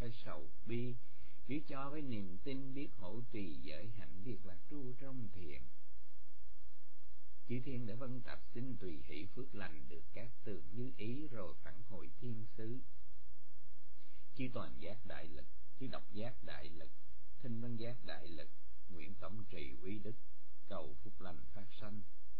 phải sầu bi, biết cho với niềm tin, biết hỗ trì giới hạnh, biết là tru trong thiền. Chư thiên đã vân tập xin tùy hỷ phước lành, được các tường như ý rồi phản hồi thiên xứ. Chư toàn giác đại lực, chư độc giác đại lực, thinh văn giác đại lực, nguyện tổng trì uy đức, cầu phúc lành phát sanh.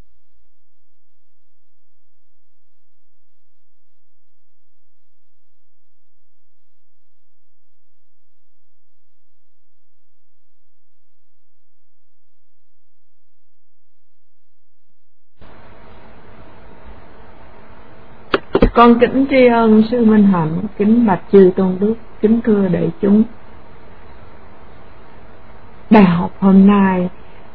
Con kính tri ân sư Minh Hạnh, kính bạch chư tôn đức, kính thưa đại chúng. Bài học hôm nay,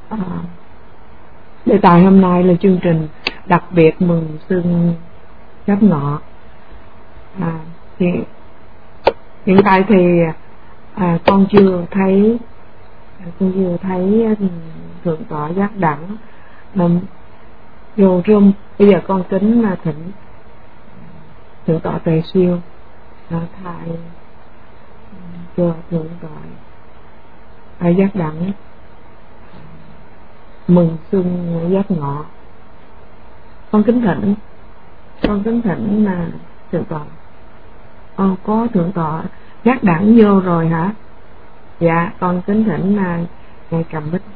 đề tài hôm nay là chương trình đặc biệt mừng xuân Giáp Ngọ. Hiện tại thì con chưa thấy thượng tọa Giác Đẳng vô room. Bây giờ con kính thỉnh thượng tọa Tề Siêu thay cho thượng tọa Giác Đẳng mừng xuân Giáp Ngọ. Con kính thỉnh là thượng tọa. Có thượng tọa Giác Đẳng vô rồi hả? Dạ, con kính thỉnh là ngài Cầm Bích.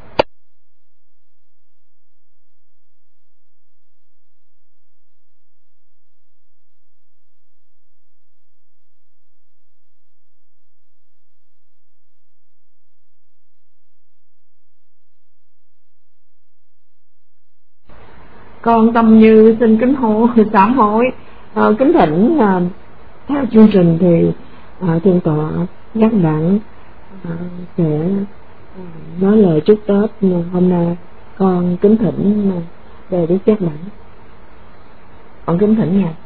Con Tâm Như xin kính sám hối, kính thỉnh theo chương trình thì thượng tọa Giác Đẳng sẽ nói lời chúc Tết hôm nay. Con kính thỉnh về Đức Giác Đẳng, con kính thỉnh ngài.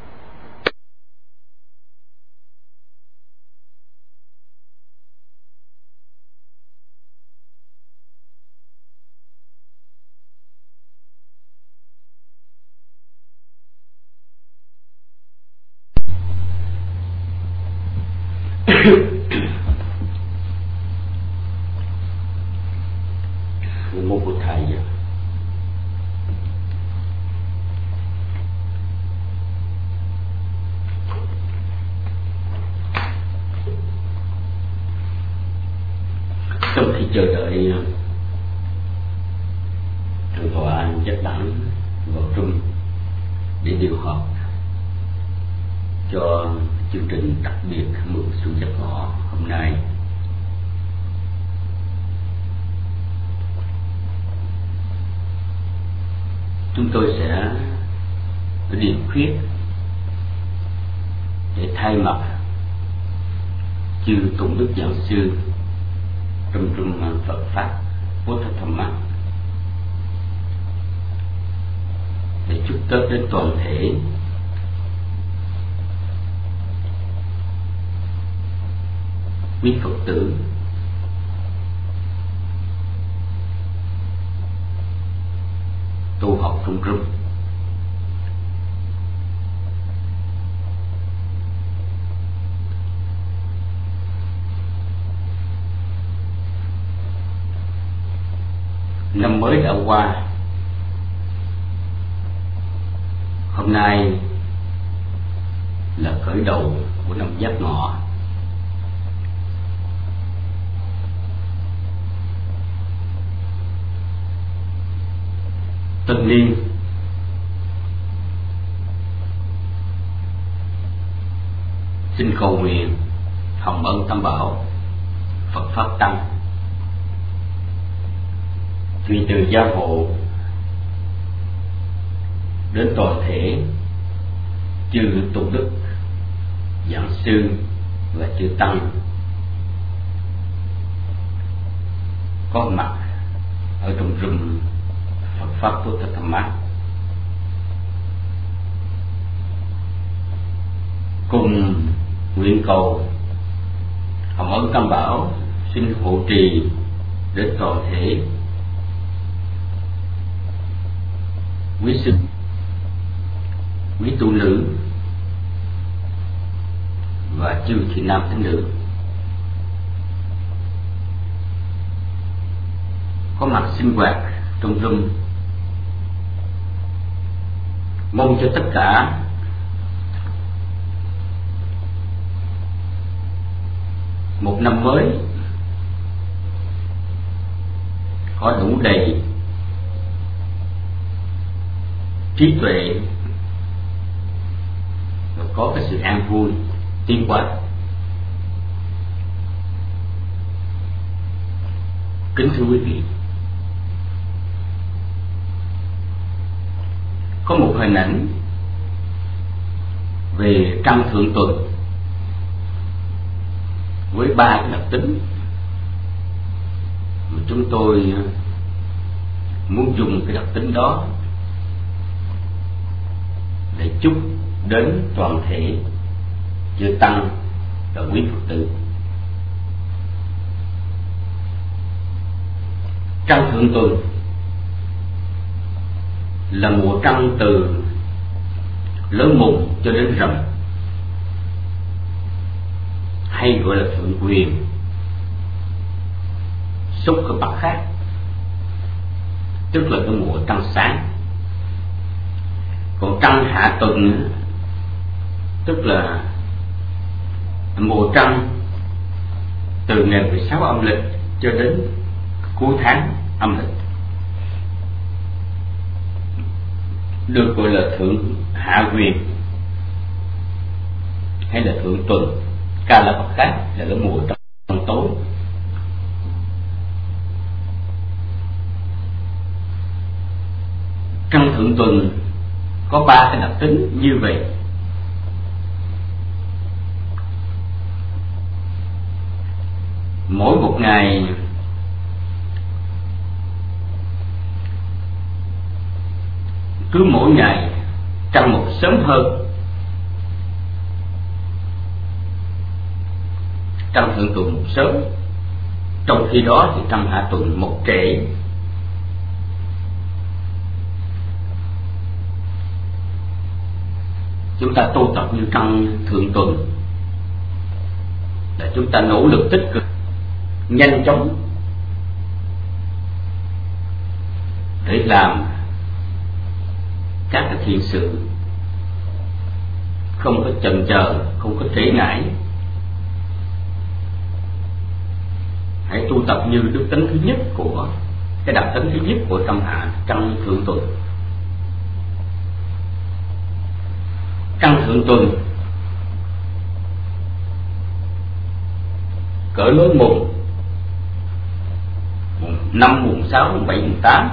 Nam mô Bụt Thầy. Trong khi chờ đợi thượng tọa Giác Đẳng vào trung để điều họp cho chương trình đặc biệt mừng xuân Giáp Ngọ hôm nay, chúng tôi sẽ có điểm khuyết để thay mặt chư tôn đức giảng sư trong trung Phật pháp Bố Thát Tham Mát để chúc Tết đến toàn thể quý Phật tử tu học trong rung. Năm mới đã qua, hôm nay là khởi đầu của năm Giáp Ngọ. Tân niên xin cầu nguyện hồng ân tam bảo, Phật pháp tăng, tùy từ gia hộ đến toàn thể chư tôn đức giảng sư và chư tăng có mặt ở trong rừng Phật pháp Bố Thát Tham Mát, cùng nguyện cầu hồng ân tam bảo xin hộ trì đến toàn thể quý sư, quý tu nữ và chư thị nam thánh nữ có mặt sinh hoạt trong room. Mong cho tất cả một năm mới có đủ đầy trí tuệ và có cái sự an vui tiến hóa. Kính thưa quý vị, có một hình ảnh về trăng thượng tuần với 3 cái đặc tính mà chúng tôi muốn dùng cái đặc tính đó để chúc đến toàn thể chư tăng và quý Phật tử. Trăng thượng tuần là mùa trăng từ lớn mùng cho đến rằm, hay gọi là thượng quyền, xúc ở bắc khác, tức là cái mùa trăng sáng. Còn trăng hạ tuần tức là mùa trăng từ ngày 16 âm lịch cho đến cuối tháng âm lịch, được gọi là thượng hạ quyền hay là thượng tuần. Ca là Phật khác là cái mùa trăng tối. Trăng thượng tuần có 3 cái đặc tính như vậy. Mỗi một ngày cứ mỗi ngày trăng một sớm hơn. Trăng thượng tuần một sớm, trong khi đó thì trăng hạ tuần một trễ. Chúng ta tu tập như trăng thượng tuần là chúng ta nỗ lực tích cực, nhanh chóng để làm các cái thiện sự, không có chần chờ, không có trễ nải. Hãy tu tập như đức tính thứ nhất của cái đặc tính thứ nhất của trăng thượng tuần. Trăng thượng tuần cỡ lớn mùng 5, mùng 6, mùng 7, mùng 8.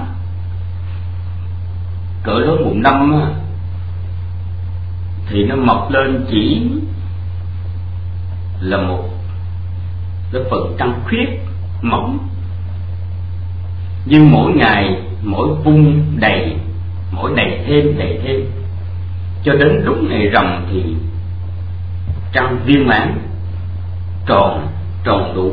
Cỡ lớn mùng 5 thì nó mọc lên chỉ là một cái phần trăng khuyết mỏng, nhưng mỗi ngày mỗi vung đầy, mỗi đầy thêm cho đến đúng ngày rằm thì trăng viên mãn, tròn đủ,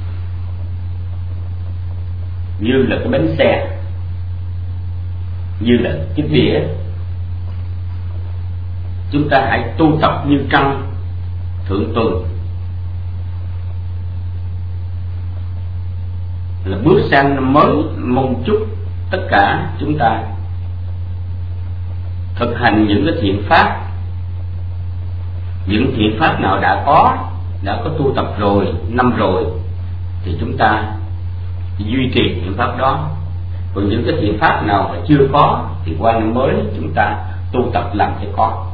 như là cái bánh xe, như là chiếc đĩa. Chúng ta hãy tu tập như trăng thượng tuần, là bước sang năm mới. Mong chúc tất cả chúng ta thực hành những cái thiện pháp, những thiện pháp nào đã có tu tập rồi, năm rồi, thì chúng ta duy trì thiện pháp đó. Còn những cái thiện pháp nào mà chưa có thì qua năm mới chúng ta tu tập làm cho có.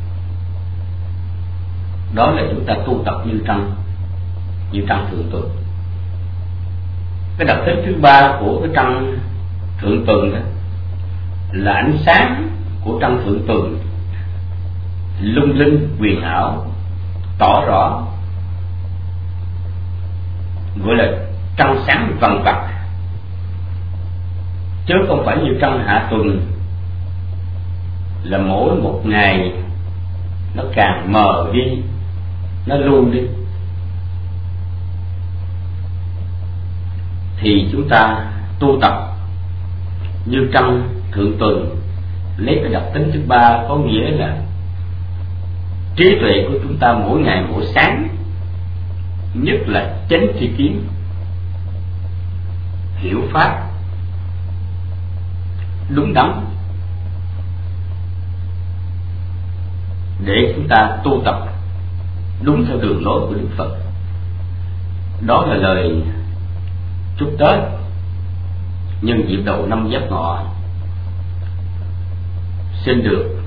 Đó là chúng ta tu tập như trăng thượng tuần. Cái đặc tính thứ 3 của cái trăng thượng tuần đó là ánh sáng của trăng thượng tuần lung linh, huyền ảo, tỏ rõ, gọi là trăng sáng vằng vặc, chứ không phải như trăng hạ tuần là mỗi một ngày nó càng mờ đi, nó luôn đi. Thì chúng ta tu tập như trăng thượng tuần, lấy cái đặc tính thứ 3 có nghĩa là trí tuệ của chúng ta mỗi ngày mỗi sáng, nhất là chánh tri kiến, hiểu pháp, đúng đắn để chúng ta tu tập đúng theo đường lối của Đức Phật. Đó là lời chúc Tết nhân dịp đầu năm Giáp Ngọ. Xin được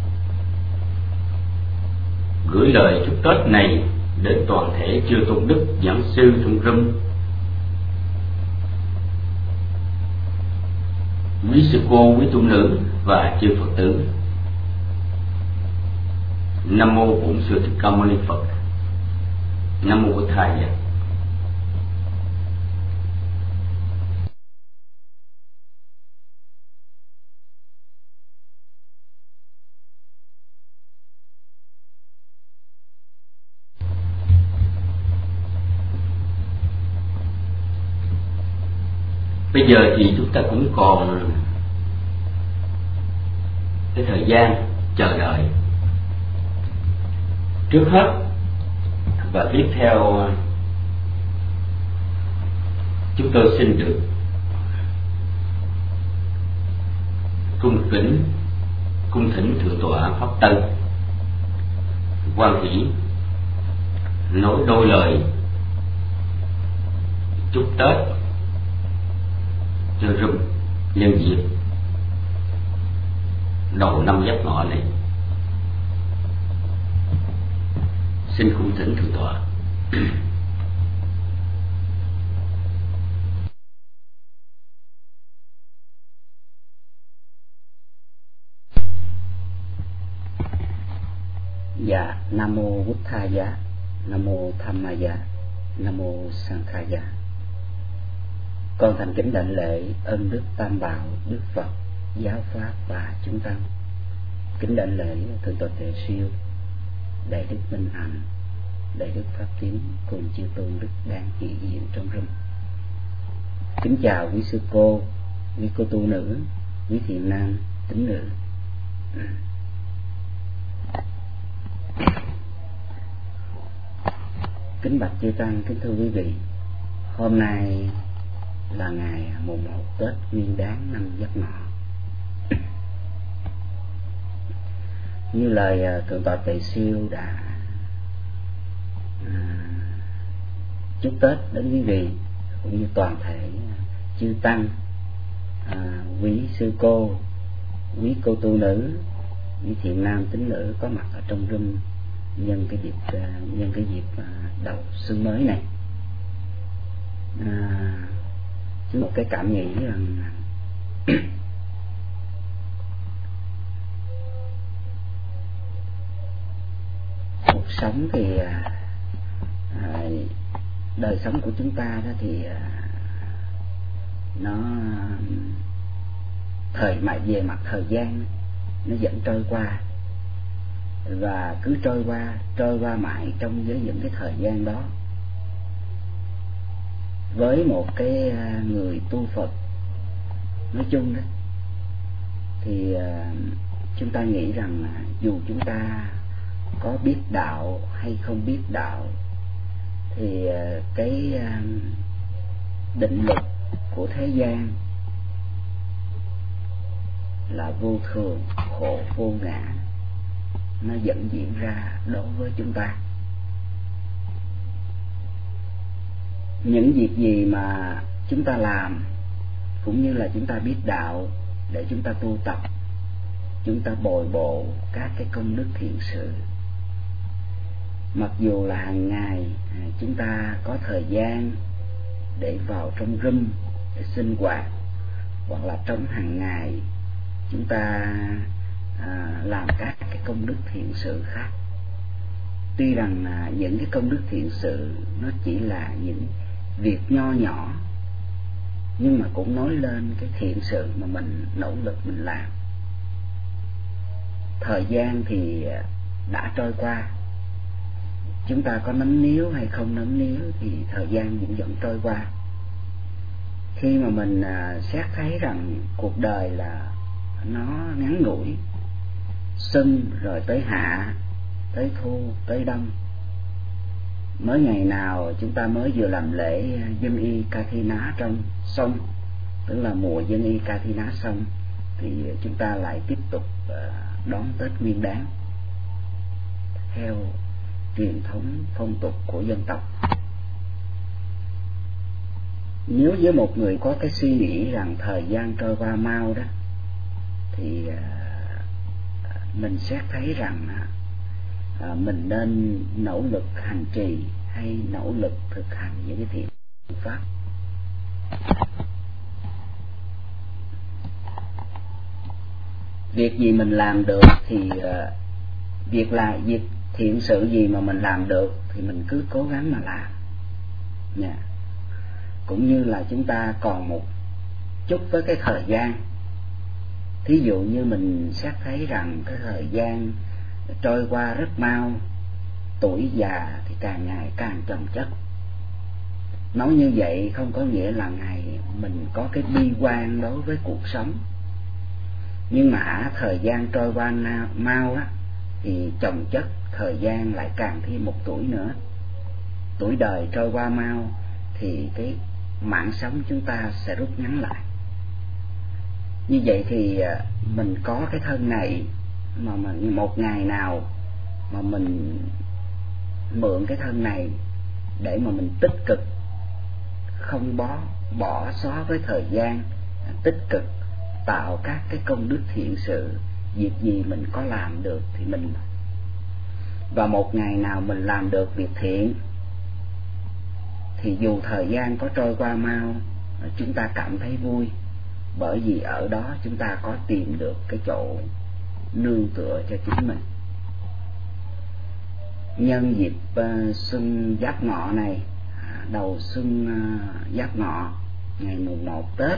gửi lời chúc Tết này đến toàn thể chư tôn đức giảng sư trong room, quý sư cô, quý tu nữ và chư Phật tử. Nam mô Bổn Sư Thích Ca Mâu Ni Phật. Nam mô Bổn Thầy. Bây giờ thì chúng ta cũng còn cái thời gian chờ đợi. Trước hết và tiếp theo, chúng tôi xin được cung thỉnh thượng tọa Pháp Tân Quan Hỷ nói đôi lời chúc Tết cho room nhân dịp đầu năm Giáp Ngọ này. Xin cung thỉnh thượng tọa. Dạ, Nam mô Bụt Tha Giá, Nam mô Tham Ma Giá, Nam mô Sang Kha Giá. Con thành kính đảnh lễ ơn đức Tam Bảo, Đức Phật, Giáo Pháp và chúng tăng. Kính đảnh lễ thượng tọa Tề Siêu, Đại đức Minh Hạnh, Đại đức Pháp Tín cùng chư tôn đức đang hiện diện trong room. Kính chào quý sư cô, quý cô tu nữ, quý thiện nam, tín nữ. Kính bạch chư tăng, kính thưa quý vị, hôm nay là ngày mùng 1 Tết Nguyên Đán năm Giáp Ngọ. Như lời thượng tọa Tề Siêu đã chúc Tết đến quý vị cũng như toàn thể chư tăng, quý sư cô, quý cô tu nữ, quý thiện nam tín nữ có mặt ở trong room nhân cái dịp đầu xuân mới này. Chỉ một cái cảm nghĩ rằng cuộc sống thì đời sống của chúng ta đó thì nó về mặt thời gian nó vẫn trôi qua, và cứ trôi qua mãi trong với những cái thời gian đó. Với một cái người tu Phật nói chung đó thì chúng ta nghĩ rằng dù chúng ta có biết đạo hay không biết đạo thì cái định luật của thế gian là vô thường, khổ vô ngã, nó vẫn diễn ra đối với chúng ta. Những việc gì mà chúng ta làm cũng như là chúng ta biết đạo để chúng ta tu tập, chúng ta bồi bổ các cái công đức thiện sự. Mặc dù là hàng ngày chúng ta có thời gian để vào trong room để sinh hoạt, hoặc là trong hàng ngày chúng ta làm các cái công đức thiện sự khác. Tuy rằng những cái công đức thiện sự nó chỉ là những việc nho nhỏ, nhưng mà cũng nói lên cái thiện sự mà mình nỗ lực mình làm. Thời gian thì đã trôi qua, chúng ta có nắm níu hay không nắm níu thì thời gian vẫn trôi qua. Khi mà mình xét thấy rằng cuộc đời là nó ngắn ngủi, xuân rồi tới hạ, tới thu, tới đông. Mới ngày nào chúng ta mới vừa làm lễ dân y Kathina trong xong, tức là mùa dân y Kathina xong, thì chúng ta lại tiếp tục đón Tết Nguyên Đán theo truyền thống phong tục của dân tộc. Nếu với một người có cái suy nghĩ rằng thời gian trôi qua mau đó, thì mình sẽ thấy rằng mình nên nỗ lực hành trì hay nỗ lực thực hành những cái thiện pháp. Việc gì mình làm được thì việc thiện sự gì mà mình làm được thì mình cứ cố gắng mà làm nha. Cũng như là chúng ta còn một chút với cái thời gian, thí dụ như mình xét thấy rằng cái thời gian trôi qua rất mau, tuổi già thì càng ngày càng chồng chất. Nói như vậy không có nghĩa là ngày mình có cái bi quan đối với cuộc sống, nhưng mà thời gian trôi qua mau á, thì chồng chất thời gian lại càng thêm một tuổi nữa. Tuổi đời trôi qua mau thì cái mạng sống chúng ta sẽ rút ngắn lại. Như vậy thì mình có cái thân này mà một ngày nào mà mình mượn cái thân này để mà mình tích cực, không bỏ xóa với thời gian, tích cực tạo các cái công đức thiện sự, việc gì mình có làm được thì mình. Và một ngày nào mình làm được việc thiện thì dù thời gian có trôi qua mau, chúng ta cảm thấy vui, bởi vì ở đó chúng ta có tìm được cái chỗ nương tựa cho chính mình. Nhân dịp xuân Giáp Ngọ này, đầu xuân Giáp Ngọ, ngày mùng 1 Tết,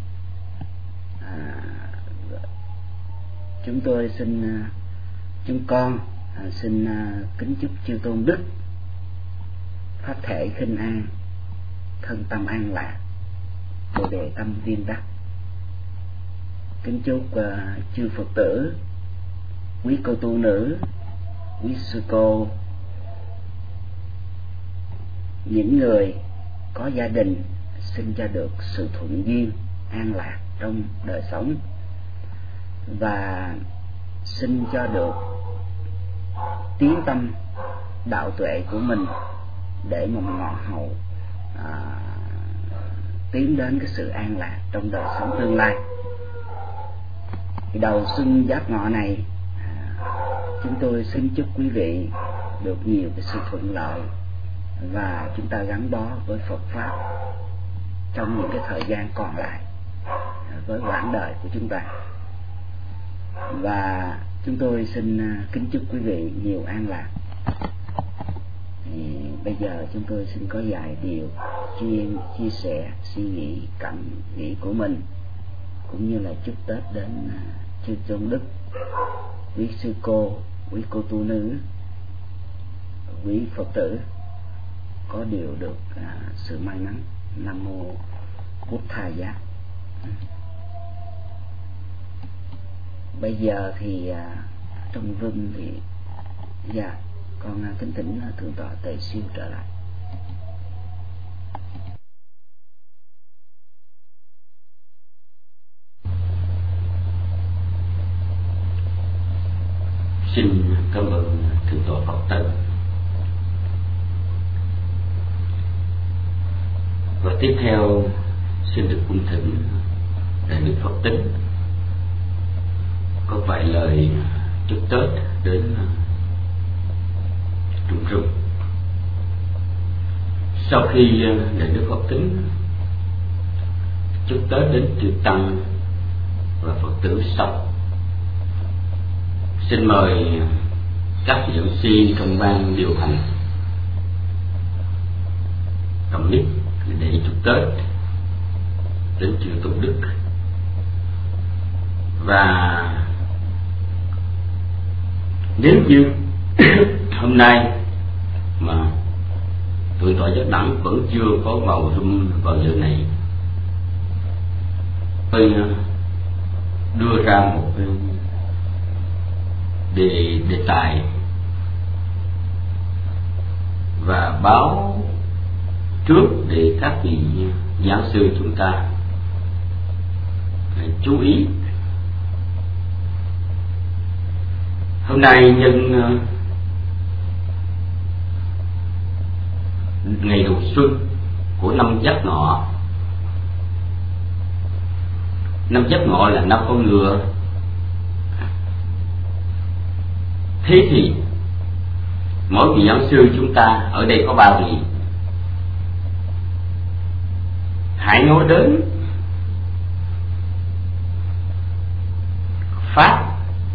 chúng con xin kính chúc chư tôn đức pháp thể khinh an, thân tâm an lạc, bồ đề tâm viên đắc. Kính chúc chư Phật tử, quý cô tu nữ, quý sư cô, những người có gia đình xin cho được sự thuận duyên, an lạc trong đời sống, và xin cho được tiến tâm đạo tuệ của mình để mà ngọ hậu tiến đến cái sự an lạc trong đời sống tương lai. Thì đầu xuân Giáp Ngọ này, chúng tôi xin chúc quý vị được nhiều cái sự thuận lợi và chúng ta gắn bó với Phật pháp trong những cái thời gian còn lại với quãng đời của chúng ta. Và chúng tôi xin kính chúc quý vị nhiều an lạc. Thì bây giờ chúng tôi xin có vài điều chia sẻ suy nghĩ, cảm nghĩ của mình, cũng như là chúc Tết đến chư tôn đức, quý sư cô, quý cô tu nữ, quý Phật tử có điều được sự may mắn. Nam mô Bụt Thà Giá. Bây giờ thì trong room thì con kính thỉnh thượng tọa Tề Siêu trở lại. Xin cảm ơn thượng tọa Phật Tấn. Và tiếp theo xin được cung thỉnh đại đức Phật Tính có vài lời chúc Tết đến Trung Trung. Sau khi đại đức Phật Tính chúc Tết đến chư tăng và Phật tử xong, xin mời các giảng sư trong ban điều hành đồng nhất để chúc Tết đến chư tôn đức. Và nếu như hôm nay mà thượng tọa Giác Đẳng vẫn chưa có vào room vào giờ này, tôi đưa ra một đề tài và báo trước để các vị giảng sư chúng ta chú ý Hôm nay nhân ngày đầu xuân của năm Giáp Ngọ. Năm Giáp Ngọ là năm con ngựa. Thế thì mỗi vị giáo sư chúng ta ở đây có 3 vị. Hãy nói đến pháp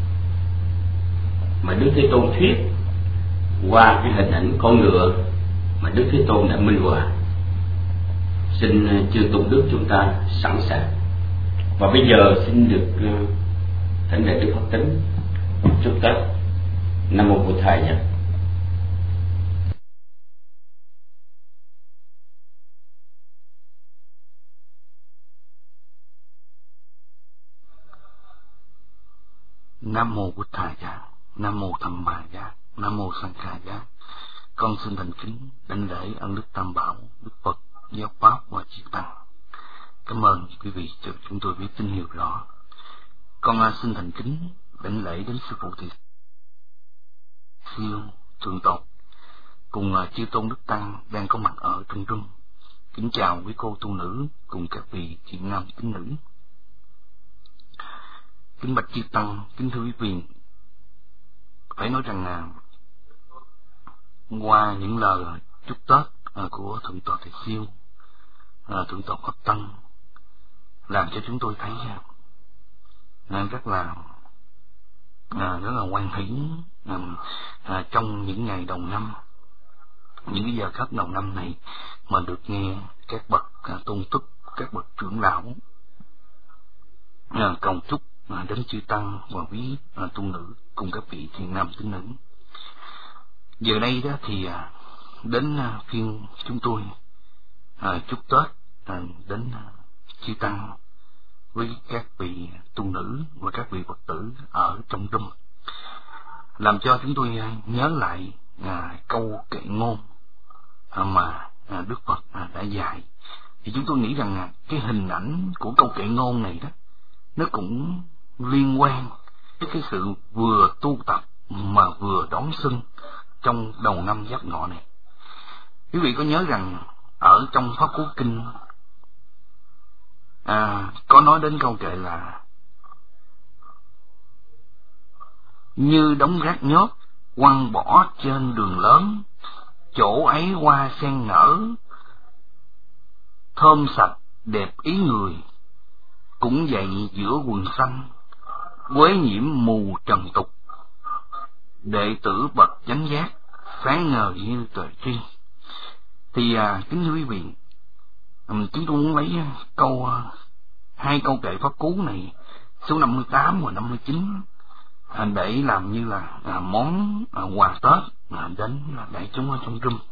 mà Đức Thế Tôn thuyết qua cái hình ảnh con ngựa mà Đức Thế Tôn đã minh họa. Xin chư tôn đức chúng ta sẵn sàng. Và bây giờ xin được thỉnh đại Đức Pháp Tính chúc Tết. Nam mô Bụt Thầy nhé. Nam mô Bụt Thầy Giá, Nam mô Tham Bà Giá, Nam mô Sang Khả Giá. Con xin thành kính đảnh lễ ân Đức Tam Bảo, Đức Phật, Giáo Pháp và Chư Tăng. Cảm ơn quý vị cho chúng tôi biết tín hiệu rõ. Con xin thành kính đảnh lễ đến sư phụ Thầy Siêu Thượng Tọa cùng chư tôn Đức Tăng đang có mặt ở trong room. Kính chào quý cô tu nữ cùng các vị thiện nam tín nữ. Kính bạch chư Tăng, kính thưa quý vị, phải nói rằng qua những lời chúc Tết của Thượng Tọa Thầy Siêu, Thượng Tọa Pháp Tăng làm cho chúng tôi thấy rất là hoan hỷ trong những ngày đầu năm, những cái giờ khắc đầu năm này mà được nghe các bậc tôn túc, các bậc trưởng lão cầu chúc đến chư Tăng và quý tu nữ cùng các vị thiện nam tín nữ. Giờ đây đó thì đến phiên chúng tôi chúc Tết đến chư Tăng với các vị tu nữ và các vị Phật tử ở trong room, làm cho chúng tôi nhớ lại câu kệ ngôn mà Đức Phật đã dạy. Thì chúng tôi nghĩ rằng cái hình ảnh của câu kệ ngôn này đó nó cũng liên quan với cái sự vừa tu tập mà vừa đón xuân trong đầu năm Giáp Ngọ này. Quý vị có nhớ rằng ở trong Pháp Cú Kinh có nói đến câu kệ là như đống rác nhớt quăng bỏ trên đường lớn, chỗ ấy hoa sen nở, thơm sạch đẹp ý người, cũng vậy giữa quần xanh, quế nhiễm mù trần tục, đệ tử bậc chánh giác, sáng ngời như trời tri. Thì kính thưa quý vị, chúng tôi muốn lấy hai câu kệ Pháp Cú này, số 58 và 59, để làm như là món quà Tết đến đại chúng ở trong room.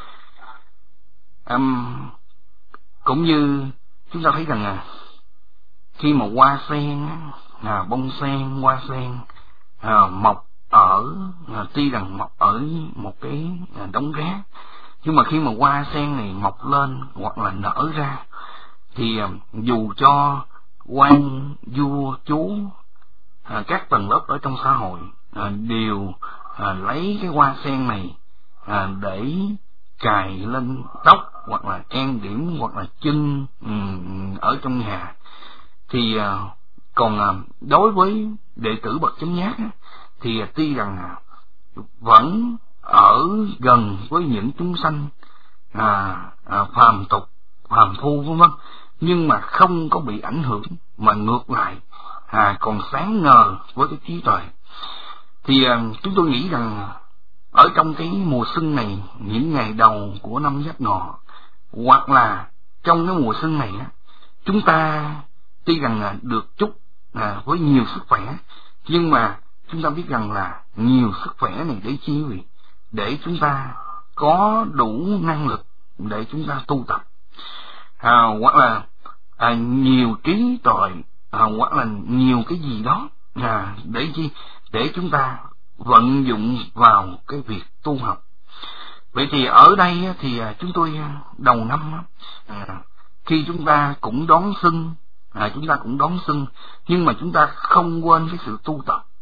Cũng như chúng ta thấy rằng khi mà hoa sen, bông sen, hoa sen mọc ở, tuy rằng mọc ở một cái đống rác, nhưng mà khi mà hoa sen này mọc lên hoặc là nở ra thì dù cho quan vua chúa, các tầng lớp ở trong xã hội đều lấy cái hoa sen này để cài lên tóc hoặc là trang điểm hoặc là chân ở trong nhà. Thì còn đối với đệ tử bậc chánh giác thì tuy rằng vẫn ở gần với những chúng sanh phàm tục, phàm phu vân vân, nhưng mà không có bị ảnh hưởng, mà ngược lại còn sáng ngời với cái trí tuệ. Thì chúng tôi nghĩ rằng ở trong cái mùa xuân này, những ngày đầu của năm Giáp Ngọ, hoặc là trong cái mùa xuân này chúng ta tuy rằng được chúc với nhiều sức khỏe, nhưng mà chúng ta biết rằng là nhiều sức khỏe này để chi quý vị? Để chúng ta có đủ năng lực để chúng ta tu tập, hoặc là nhiều trí tuệ, hoặc là nhiều cái gì đó để chi? Để chúng ta vận dụng vào cái việc tu học. Vậy thì ở đây thì chúng tôi đầu năm khi chúng ta cũng đón xuân, nhưng mà chúng ta không quên cái sự tu tập.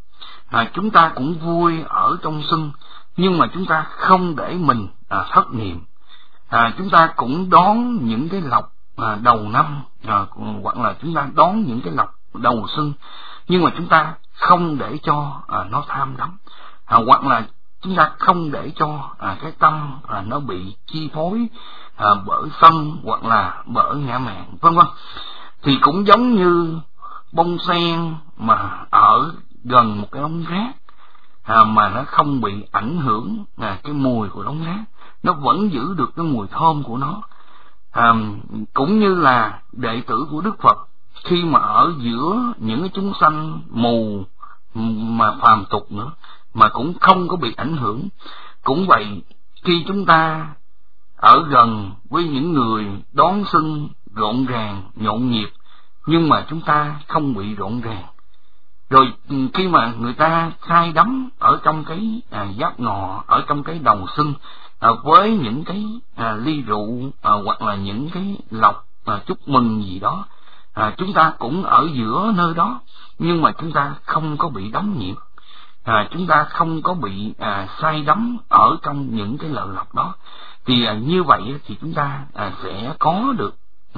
chúng ta cũng vui ở trong sân, nhưng mà chúng ta không để mình thất niệm. Chúng ta cũng đón những cái lộc đầu năm, hoặc là chúng ta đón những cái lộc đầu xuân, nhưng mà chúng ta không để cho nó tham đắm, hoặc là chúng ta không để cho cái tâm nó bị chi phối bởi sân hoặc là bởi ngã mạn, vân vân. Thì cũng giống như bông sen mà ở gần một cái đống rác, mà nó không bị ảnh hưởng cái mùi của đống rác, nó vẫn giữ được cái mùi thơm của nó. Cũng như là đệ tử của Đức Phật, khi mà ở giữa những cái chúng sanh mù mà phàm tục nữa, mà cũng không có bị ảnh hưởng. Cũng vậy, khi chúng ta ở gần với những người đón xuân rộn ràng, nhộn nhịp, nhưng mà chúng ta không bị rộn ràng. Rồi khi mà người ta say đắm ở trong cái giác ngọ, ở trong cái đầu xuân, với những cái ly rượu hoặc là những cái lộc chúc mừng gì đó, chúng ta cũng ở giữa nơi đó, nhưng mà chúng ta không có bị đắm nhiễm. Chúng ta không có bị say đắm ở trong những cái lợi lộc đó. Thì như vậy thì chúng ta sẽ có được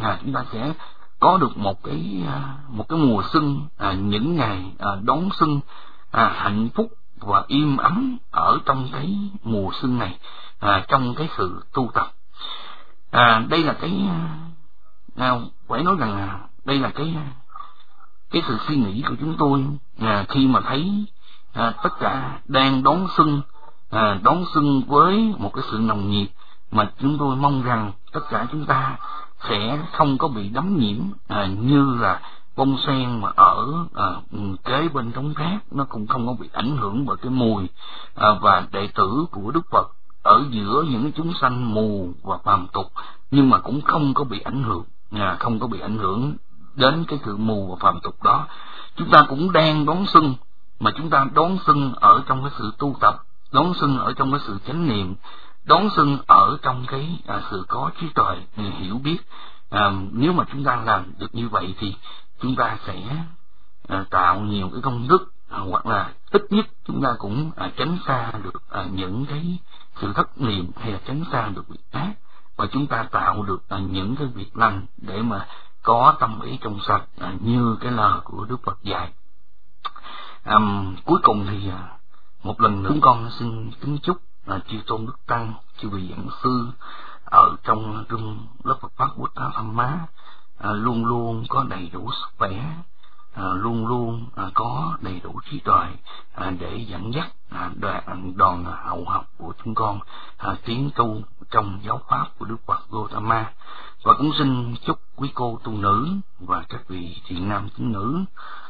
một cái mùa xuân, những ngày đón xuân hạnh phúc và im ấm ở trong cái mùa xuân này, trong cái sự tu tập. Đây là cái phải nói rằng đây là cái sự suy nghĩ của chúng tôi khi mà thấy tất cả đang đón xuân với một cái sự nồng nhiệt, mà chúng tôi mong rằng tất cả chúng ta sẽ không có bị đắm nhiễm như là bông sen mà ở kế bên đống rác, nó cũng không có bị ảnh hưởng bởi cái mùi, và đệ tử của Đức Phật ở giữa những chúng sanh mù và phàm tục, nhưng mà cũng không có bị ảnh hưởng đến cái sự mù và phàm tục đó. Chúng ta cũng đang đón xuân, mà chúng ta đón xuân ở trong cái sự tu tập, đón xuân ở trong cái sự chánh niệm, đón xuân ở trong cái sự có trí tuệ, hiểu biết. Nếu mà chúng ta làm được như vậy thì chúng ta sẽ tạo nhiều cái công đức, hoặc là ít nhất chúng ta cũng tránh xa được những cái sự thất niệm, hay là tránh xa được việc ác, và chúng ta tạo được những cái việc lành để mà có tâm ý trong sạch, như cái lời của Đức Phật dạy. Cuối cùng thì một lần nữa chúng con xin kính chúc chư tôn đức tăng, chư vị giảng sư ở trong rung lớp Phật pháp Buddha Tham Má luôn luôn có đầy đủ sức khỏe, luôn luôn có đầy đủ trí tuệ để dẫn dắt đoàn hậu học của chúng con tiến tu trong giáo pháp của Đức Phật Gautama. Và cũng xin chúc quý cô tu nữ và các vị thiện nam tín nữ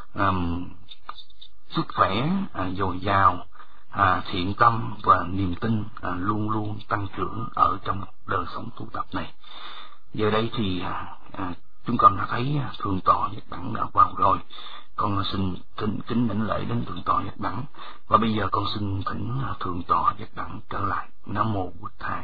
sức khỏe dồi dào, thiện tâm và niềm tin luôn luôn tăng trưởng ở trong đời sống tu tập này. Giờ đây thì chúng con đã thấy thượng tọa Nhất Đẳng đã vào rồi. Con xin kính đảnh lễ đến thượng tọa Nhất Đẳng, và bây giờ con xin thỉnh thượng tọa Nhất Đẳng trở lại. Nam mô Bụt Thầy.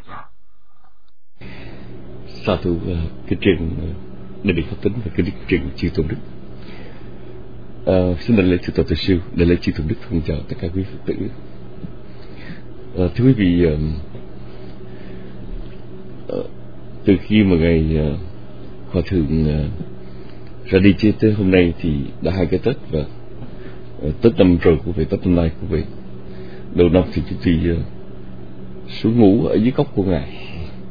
Sa thù kính truyền đại đức Pháp Tính và kính truyền chư tôn đức. Xin đảnh lễ thượng tọa Từ Siêu, đảnh lễ chư tôn đức, thân chào tất cả quý Phật tử. Thưa quý vị, từ khi mà ngày Hòa thượng ra đi chơi tới hôm nay thì đã 2 cái Tết, và Tết năm rồi cũng vậy, Tết năm nay cũng vậy. Đầu năm thì chúng tôi xuống ngủ ở dưới gốc của ngài,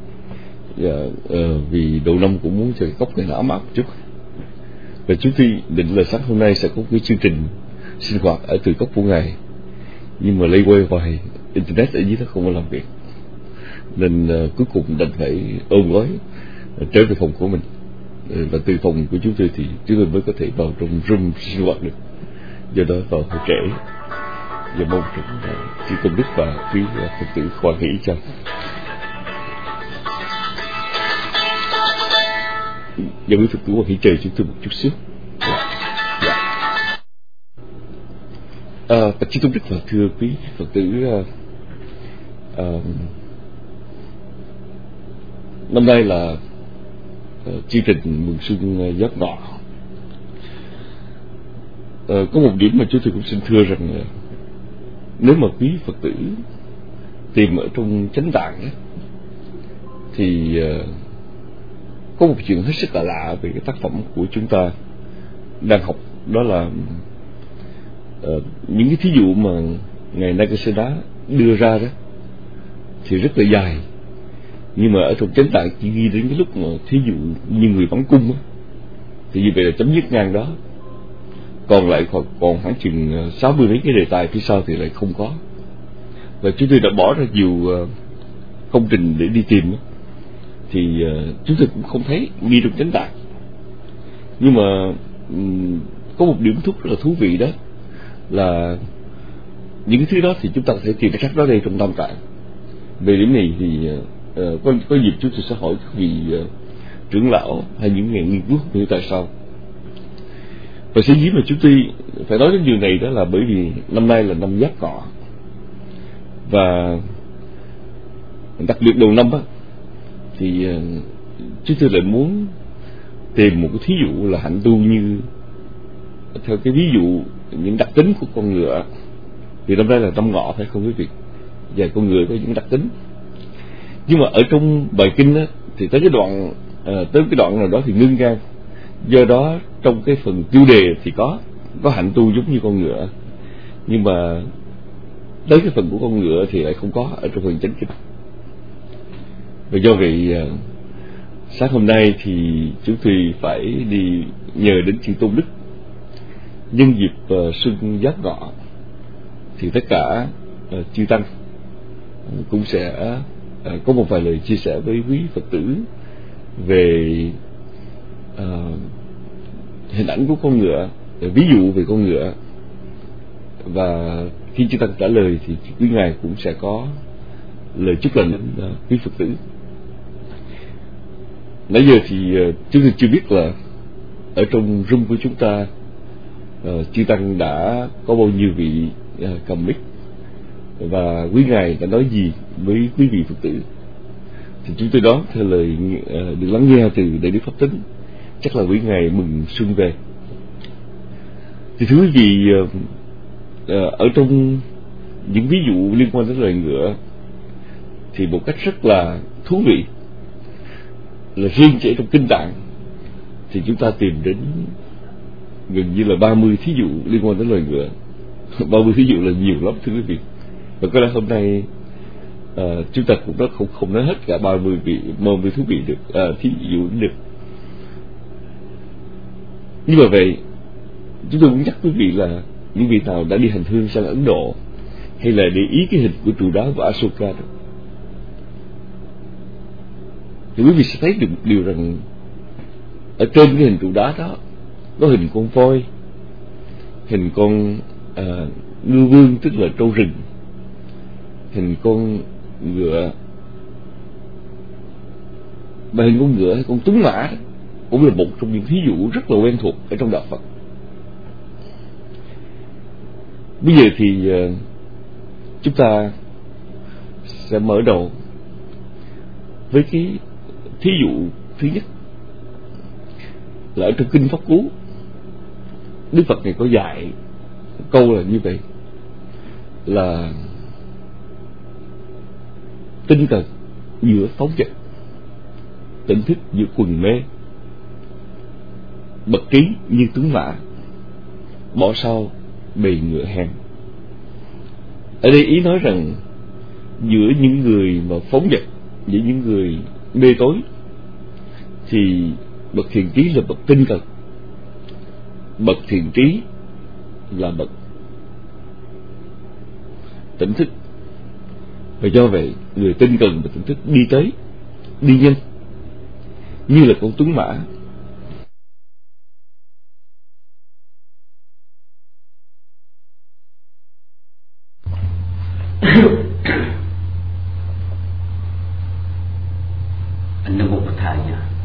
vì đầu năm cũng muốn cho cái gốc này nó ấm áp một chút. Và chúng tôi định là sáng hôm nay sẽ có cái chương trình sinh hoạt ở từ gốc của ngài, nhưng mà lây quay hoài internet ở dưới nó không có làm việc, nên cuối cùng đành phải ôm gói trở về phòng của mình. Và từ phòng của chúng tôi thì chúng tôi mới có thể vào trong room sinh hoạt được, do đó vào hơi trễ, và mong rằng chư tôn đức và quý Phật tử khoan hỷ cho. Và quý Phật tử khoan hỷ chờ chúng tôi một chút xíu. Bạch chư tôn đức và thưa quý Phật tử, năm nay là chương trình mừng xuân Giáp Ngọ. Có một điểm mà chúng tôi cũng xin thưa rằng nếu mà quý Phật tử tìm ở trong Chánh Tạng ấy, thì có một chuyện hết sức là lạ về cái tác phẩm của chúng ta đang học, đó là những cái thí dụ mà ngài Nagasena đưa ra đó thì rất là dài, nhưng mà ở trong Chánh Tạng chỉ ghi đến cái lúc mà thí dụ như người bắn cung á, thì như vậy là chấm dứt ngang đó. Còn lại còn khoảng chừng 60 mấy cái đề tài phía sau thì lại không có, và chúng tôi đã bỏ ra nhiều công trình để đi tìm đó. Thì chúng tôi cũng không thấy ghi trong Chánh Tạng. Nhưng mà có một điểm rất là thú vị, đó là những cái thứ đó thì chúng ta có thể tìm cách đó đây trong Tam Tạng. Về điểm này thì có dịp chúng tôi sẽ hỏi các vị trưởng lão hay những nhà nghiên cứu hiểu tại sao. Và sở dĩ mà chúng tôi phải nói đến điều này đó là bởi vì năm nay là năm Giáp Ngọ, và đặc biệt đầu năm á, thì chúng tôi lại muốn tìm một cái thí dụ là hạnh tu như theo cái ví dụ những đặc tính của con ngựa. Vì năm nay là năm Ngọ phải không quý vị, và con ngựa có những đặc tính. Nhưng mà ở trong bài kinh á, thì tới cái đoạn nào đó thì ngưng ngang. Do đó trong cái phần tiêu đề thì có hạnh tu giống như con ngựa, nhưng mà tới cái phần của con ngựa thì lại không có ở trong phần chánh kinh. Và do vậy sáng hôm nay thì chúng tôi phải đi nhờ đến chư Tôn Đức. Nhân dịp xuân Giáp Ngọ thì tất cả chư tăng cũng sẽ có một vài lời chia sẻ với quý Phật tử về hình ảnh của con ngựa, ví dụ về con ngựa. Và khi chư tăng trả lời thì quý ngài cũng sẽ có lời chúc lành đến quý Phật tử. Nãy giờ thì chúng tôi chưa biết là ở trong room của chúng ta chư tăng đã có bao nhiêu vị cầm mic và quý ngài đã nói gì với quý vị Phật tử. Thì chúng tôi đoán theo lời được lắng nghe từ Đại Đức Pháp Tấn, chắc là quý ngài mừng xuân về. Thì thưa quý vị, ở trong những ví dụ liên quan đến loài ngựa thì một cách rất là thú vị là riêng chỉ trong Kinh Tạng thì chúng ta tìm đến gần như là 30 thí dụ liên quan đến loài ngựa. 30 thí dụ là nhiều lắm thưa quý vị. Và có lẽ hôm nay chúng ta cũng không nói hết cả 30 thú vị được, thí dụ được. Nhưng mà vậy chúng tôi cũng nhắc quý vị là những vị nào đã đi hành hương sang Ấn Độ hay là để ý cái hình của trụ đá của Ashoka đó, thì quý vị sẽ thấy được một điều rằng ở trên cái hình trụ đá đó có hình con voi, hình con ngư vương tức là trâu rừng, hình con ngựa, mà hình con ngựa hay con tuấn mã cũng là một trong những thí dụ rất là quen thuộc ở trong đạo Phật. Bây giờ thì chúng ta sẽ mở đầu với cái thí dụ thứ nhất là ở trong Kinh Pháp Cú. Đức Phật này có dạy câu là như vậy, là tinh cần giữa phóng dật, tỉnh thức giữa quần mê, bậc trí như tướng mã, bỏ sau bầy ngựa hèn. Ở đây ý nói rằng giữa những người mà phóng dật, giữa những người mê tối, thì bậc thiện trí là bậc tinh cần, bậc thiện trí là bậc tỉnh thức. Và do vậy người tinh cần và tỉnh thức đi tới, đi nhanh như là con tuấn mã. Anh Nam Mô Phật Thầy.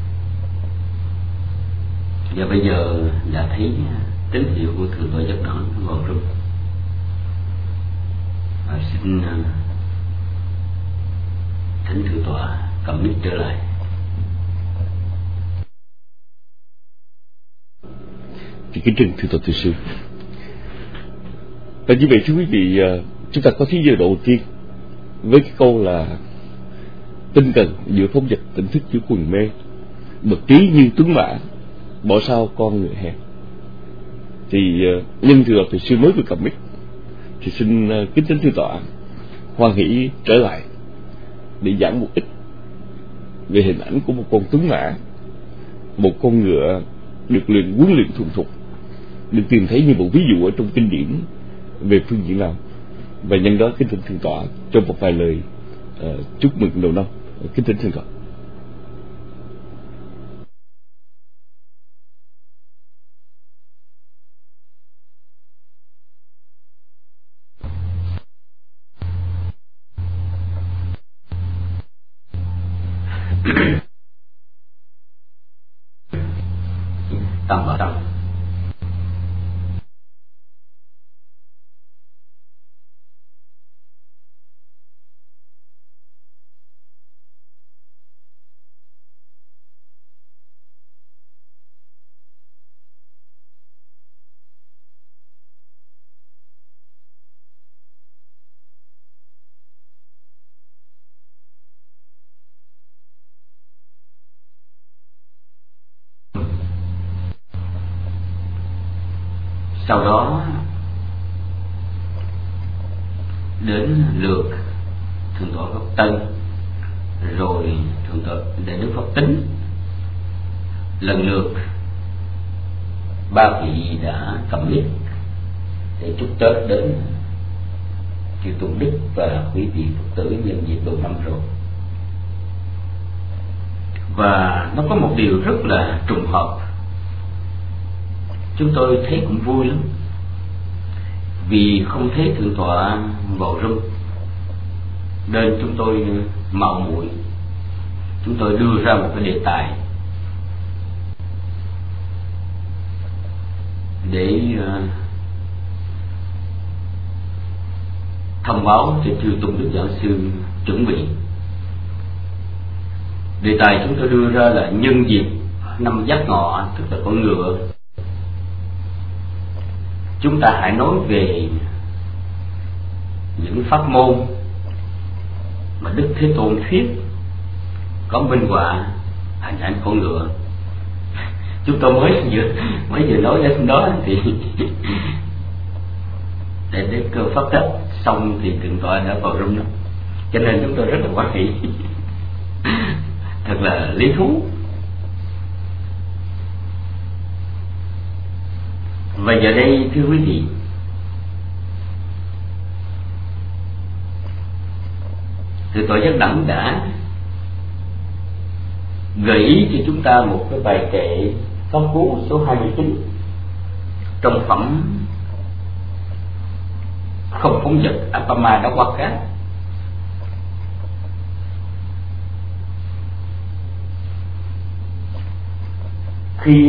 Và bây giờ đã thấy tín hiệu của Thượng tọa Giác Đẳng ngồi rung. Xin thỉnh Thượng tọa cầm mic trở lại. Thì kính trình Thượng tọa Từ Sư. Và như vậy thưa quý vị, chúng ta có thí dụ đầu tiên với cái câu là tinh cần giữa phóng dật, tỉnh thức giữa quần mê, bậc trí như tuấn mã, bỏ sao con người hèn. Thì nhân thừa thì sư mới vừa cầm mic, thì xin kính thưa thượng tọa hoan hỷ trở lại để giảng một ít về hình ảnh của một con tuấn mã, một con ngựa được huấn luyện thuần thục, được tìm thấy như một ví dụ ở trong kinh điển về phương diện nào. Và nhân đó kính thỉnh thượng tọa cho một vài lời chúc mừng đầu năm. Kính thỉnh thượng tọa. Tâm vào tâm. Sau đó đến lượt thượng tọa Pháp Tân, rồi thượng tọa Đại Đức Pháp Tính. Lần lượt ba vị đã cầm mic để chúc Tết đến chư tôn đức và quý vị Phật tử nhân dịp đầu năm rồi. Và nó có một điều rất là trùng hợp, chúng tôi thấy cũng vui lắm, vì không thấy thượng tọa vào room nên chúng tôi mạo muội, chúng tôi đưa ra một cái đề tài để thông báo cho chư tôn đức giảng sư chuẩn bị. Đề tài chúng tôi đưa ra là nhân dịp năm Giáp Ngọ, tức là con ngựa, chúng ta hãy nói về những pháp môn mà Đức Thế Tôn thuyết có minh họa hình ảnh con ngựa. Chúng tôi mới vừa nói đến đó thì để đến cơ pháp tết xong thì thượng tọa đã vào room đó, cho nên chúng tôi rất là hoan hỷ. Thật là lý thú. Và giờ đây thưa quý vị, Thượng tọa Giác Đẳng đã gợi ý cho chúng ta một cái bài kệ pháp cú số 29 trong phẩm Không Phóng Dật Apama Đá Hoa Cát. Khi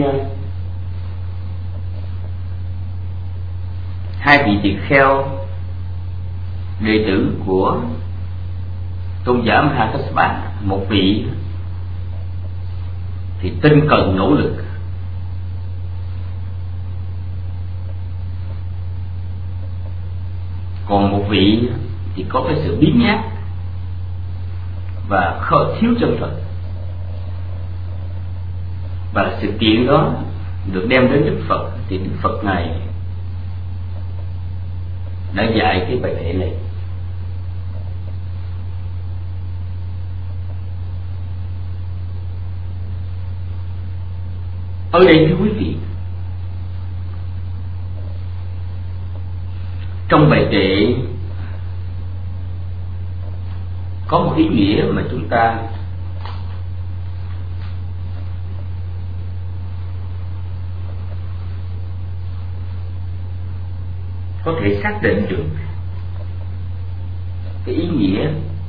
hai vị tỳ kheo đệ tử của tôn giả Mahakassapa, một vị thì tinh cần nỗ lực, còn một vị thì có cái sự biếng nhác và thiếu chân thật. Và sự kiện đó được đem đến Đức Phật, thì Đức Phật này đã dạy cái bài kệ này. Ở đây thưa quý vị, trong bài kệ có một ý nghĩa mà chúng ta có thể xác định được cái ý nghĩa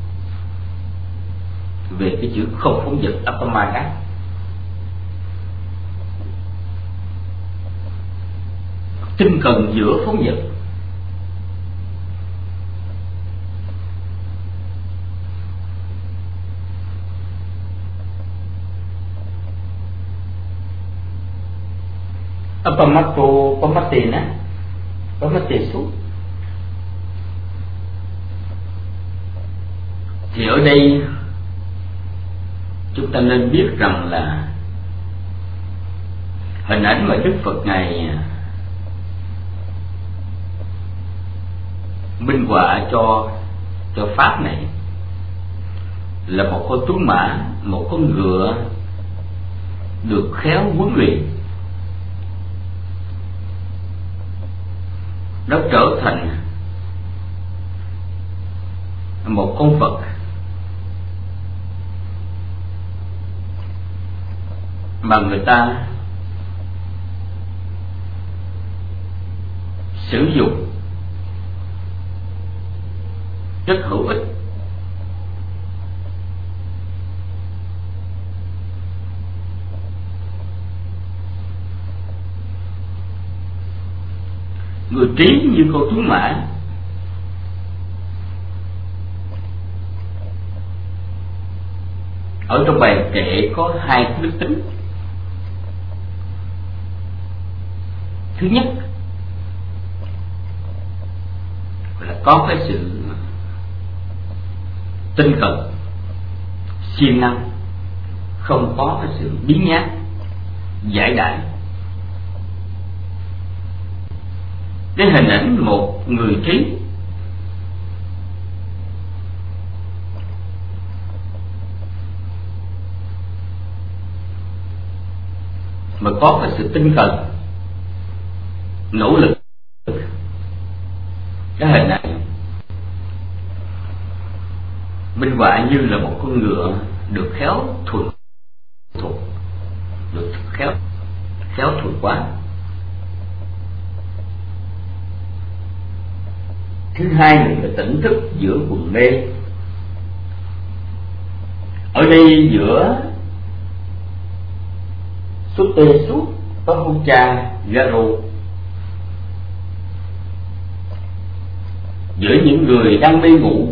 về cái chữ không phóng dật Apamada. Tinh cần giữa phóng dật. Apamato Pamatena Pamatesu Thì ở đây chúng ta nên biết rằng là hình ảnh mà Đức Phật Ngài minh họa cho pháp này là một con tuấn mã, một con ngựa được khéo huấn luyện. Nó trở thành một con vật mà người ta sử dụng rất hữu ích. Người trí như con tuấn mã ở trong bài kệ có hai đức tính. Thứ nhất là có cái sự tinh cần, siêng năng, không có cái sự biến nhát, giải đại. Cái hình ảnh một người trí mà có cái sự tinh cần, nỗ lực, cái hình ảnh minh họa như là một con ngựa được khéo thuần thục, được khéo thuần quá. Thứ hai là tỉnh thức giữa quần mê. Ở đây giữa Xuất Tê Xuất Pahucha Garo, giữa những người đang mê ngủ,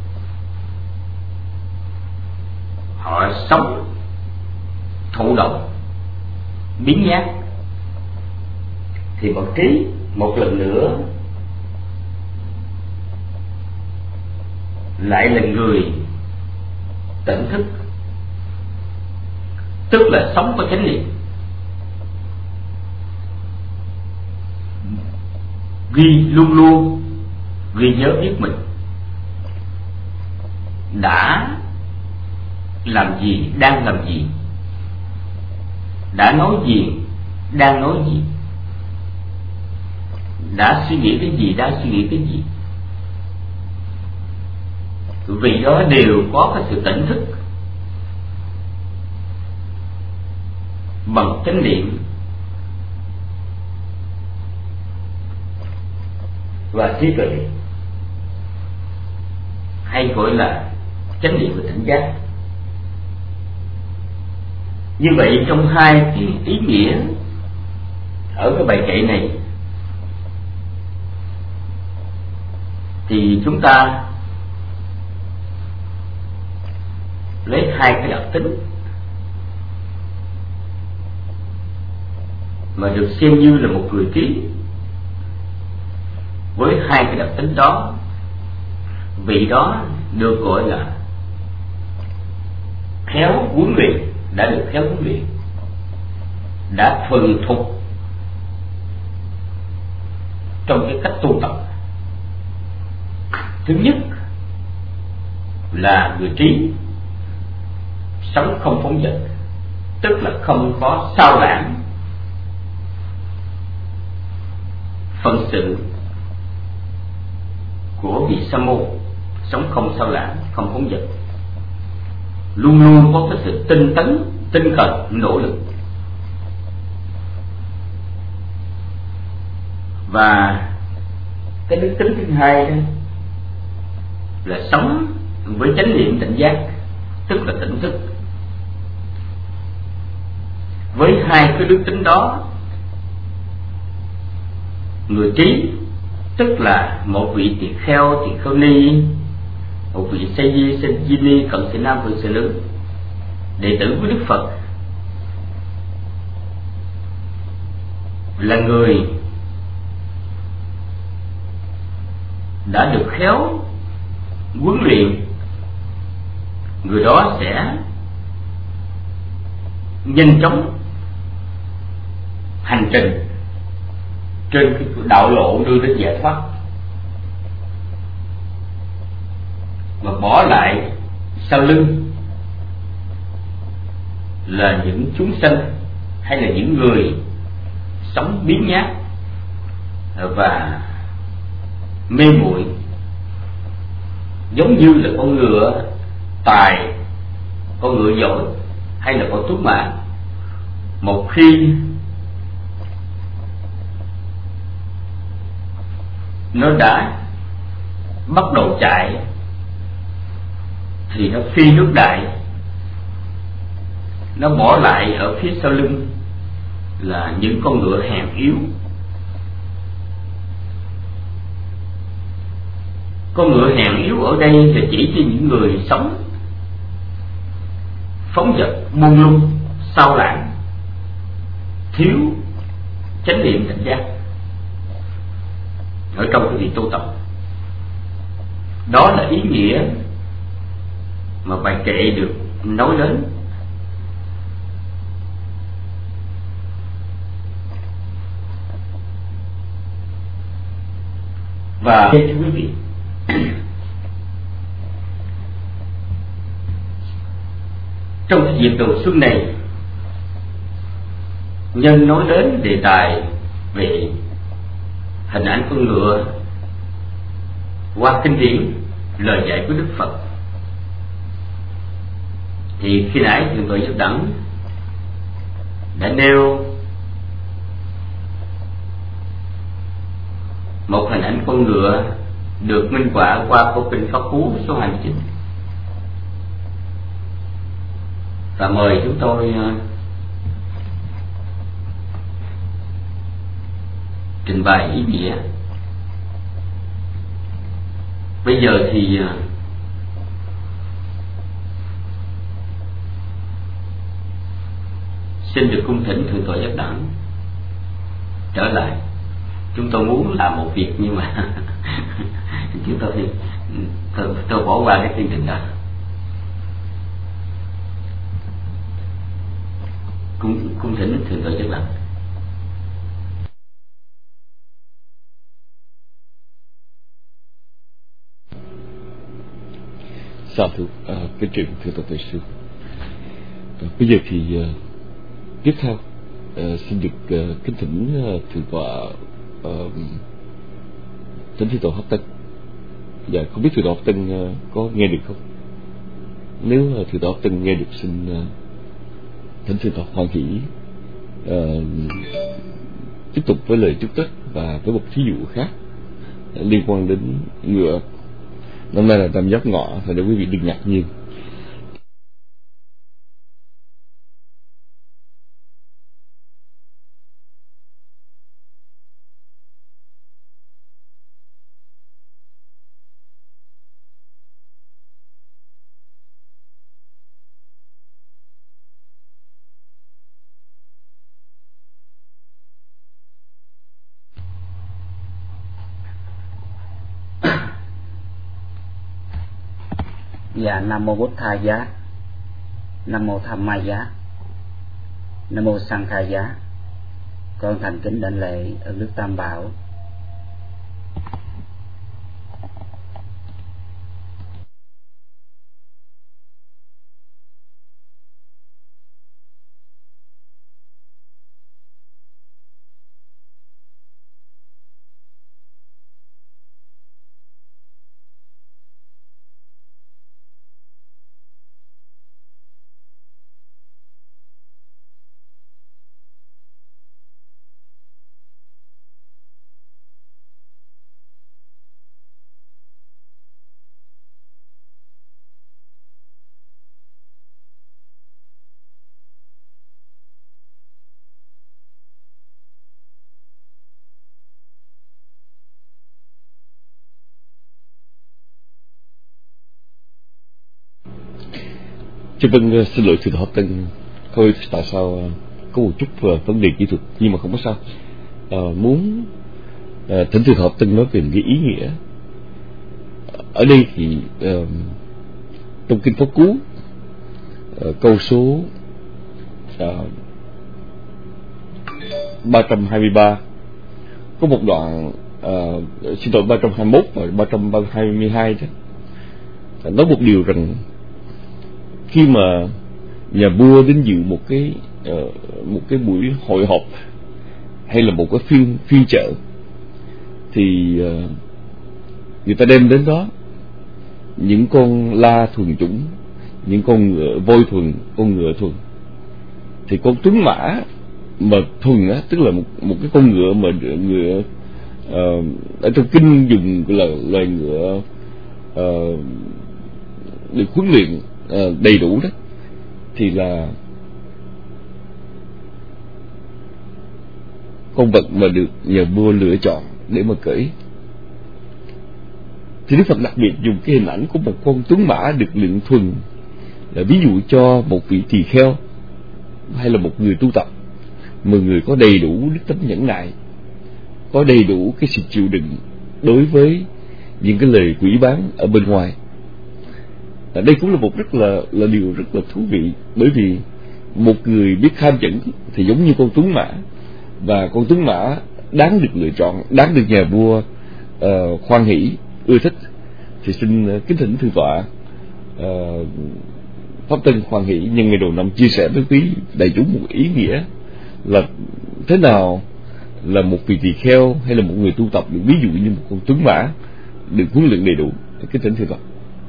họ sống thụ động, biến nhát, thì bậc trí một lần nữa lại là người tỉnh thức, tức là sống có chánh niệm, luôn luôn ghi nhớ biết mình đã làm gì, đang làm gì, đã nói gì, đang nói gì, đã suy nghĩ cái gì, đã suy nghĩ cái gì. Vì đó đều có cái sự tỉnh thức bằng chánh niệm và trí tuệ, hay gọi là chánh niệm và tỉnh giác. Như vậy trong hai cái ý nghĩa ở cái bài kệ này thì chúng ta lấy hai cái đặc tính mà được xem như là một người trí. Với hai cái đặc tính đó, vị đó được gọi là khéo huấn luyện, đã được khéo huấn luyện, đã thuần thục trong cái cách tu tập. Thứ nhất là người trí sống không phóng dật, tức là không có sao lãng phận sự của vị sa môn, sống không sao lãng, không phóng dật, luôn luôn có cái sự tinh tấn, tinh cần, nỗ lực. Và cái đức tính thứ hai đó là sống với chánh niệm tỉnh giác, tức là tỉnh thức. Với hai cái đức tính đó, người trí tức là một vị tỳ kheo, tỳ kheo ni, một vị sa di ni, cận sĩ nam, cận sĩ nữ, đệ tử của Đức Phật, là người đã được khéo huấn luyện người đó sẽ nhanh chóng hành trình trên cái đạo lộ đưa đến giải thoát, và bỏ lại sau lưng là những chúng sanh hay là những người sống biếng nhác và mê muội, giống như là con ngựa tài, con ngựa giỏi hay là con tuốt mã. Một khi nó đã bắt đầu chạy thì nó phi nước đại, nó bỏ lại ở phía sau lưng là những con ngựa hèn yếu. Con ngựa hèn yếu ở đây là chỉ cho những người sống phóng dật, buông lung, sao lãng, thiếu chánh niệm tỉnh giác ở trong cái việc tu tập. Đó là ý nghĩa mà bài kệ được nói đến. Và thưa quý vị, trong cái dịp đầu xuân này, nhân nói đến đề tài về hình ảnh con ngựa qua kinh điển lời dạy của Đức Phật, thì khi nãy Thượng tọa Giác Đẳng đã nêu một hình ảnh con ngựa được minh họa qua câu kinh Pháp Cú số 29. Và mời chúng tôi trình bày ý nghĩa. Bây giờ thì xin được cung thỉnh Thượng tọa Giác Đẳng trở lại. Chúng tôi muốn làm một việc nhưng mà chúng tôi thì tôi bỏ qua cái chương trình đó. Cung thỉnh Thượng tọa Giác Đẳng. Sa thú kính trình Thượng tọa Tuệ Sư. Bây giờ thì tiếp theo xin được kính thỉnh Thượng tọa Thượng tọa Pháp Tân. Dạ, không biết Thượng tọa Pháp Tân có nghe được không? Nếu Thượng tọa Pháp Tân nghe được, xin thỉnh Thượng tọa hoan hỷ tiếp tục với lời chúc Tết và với một thí dụ khác liên quan đến ngựa. Năm nay là năm Giáp Ngọ, và để quý vị đừng ngạc nhiên. Dạ, Nam Mô Bổn Thầy Giá, Nam Mô Tham Ma Giá, Nam Mô Sang Khai Giá. Con thành kính đảnh lễ ơn Đức Tam Bảo. Vâng, xin lỗi Thượng tọa Pháp Tân, thôi tại sao có một chút vấn đề kỹ thuật, nhưng mà không có sao. Muốn thỉnh Thượng tọa Pháp Tân nói về cái ý nghĩa ở đây thì trong kinh Pháp Cú câu số 323 có một đoạn xin lỗi 321 và 322 đó, nói một điều rằng khi mà nhà vua đến dự một cái buổi hội họp hay là một cái phiên chợ thì người ta đem đến đó những con la thuần chủng, những con ngựa voi thuần, con ngựa thuần. Thì con tuấn mã mà thuần á, tức là một cái con ngựa mà ngựa ở trong kinh dùng là loài ngựa được huấn luyện đầy đủ đó, thì là con vật mà được nhà vua lựa chọn để mà cưỡi. Thì Đức Phật đặc biệt dùng cái hình ảnh của một con tuấn mã được luyện thuần là ví dụ cho một vị tỳ kheo hay là một người tu tập, mà người có đầy đủ đức tánh nhẫn nại, có đầy đủ cái sự chịu đựng đối với những cái lời quỷ bán ở bên ngoài. Đây cũng là một là điều rất là thú vị, bởi vì một người biết tham nhẫn thì giống như con tuấn mã, và con tuấn mã đáng được lựa chọn, đáng được nhà vua hoan hỷ ưa thích. Thì xin kính thỉnh Thượng tọa Pháp Tân hoan hỷ nhân ngày đầu năm chia sẻ với quý đại chúng một ý nghĩa là thế nào là một vị tỳ kheo hay là một người tu tập được ví dụ như một con tuấn mã được huấn luyện đầy đủ. Kính thỉnh Thượng tọa.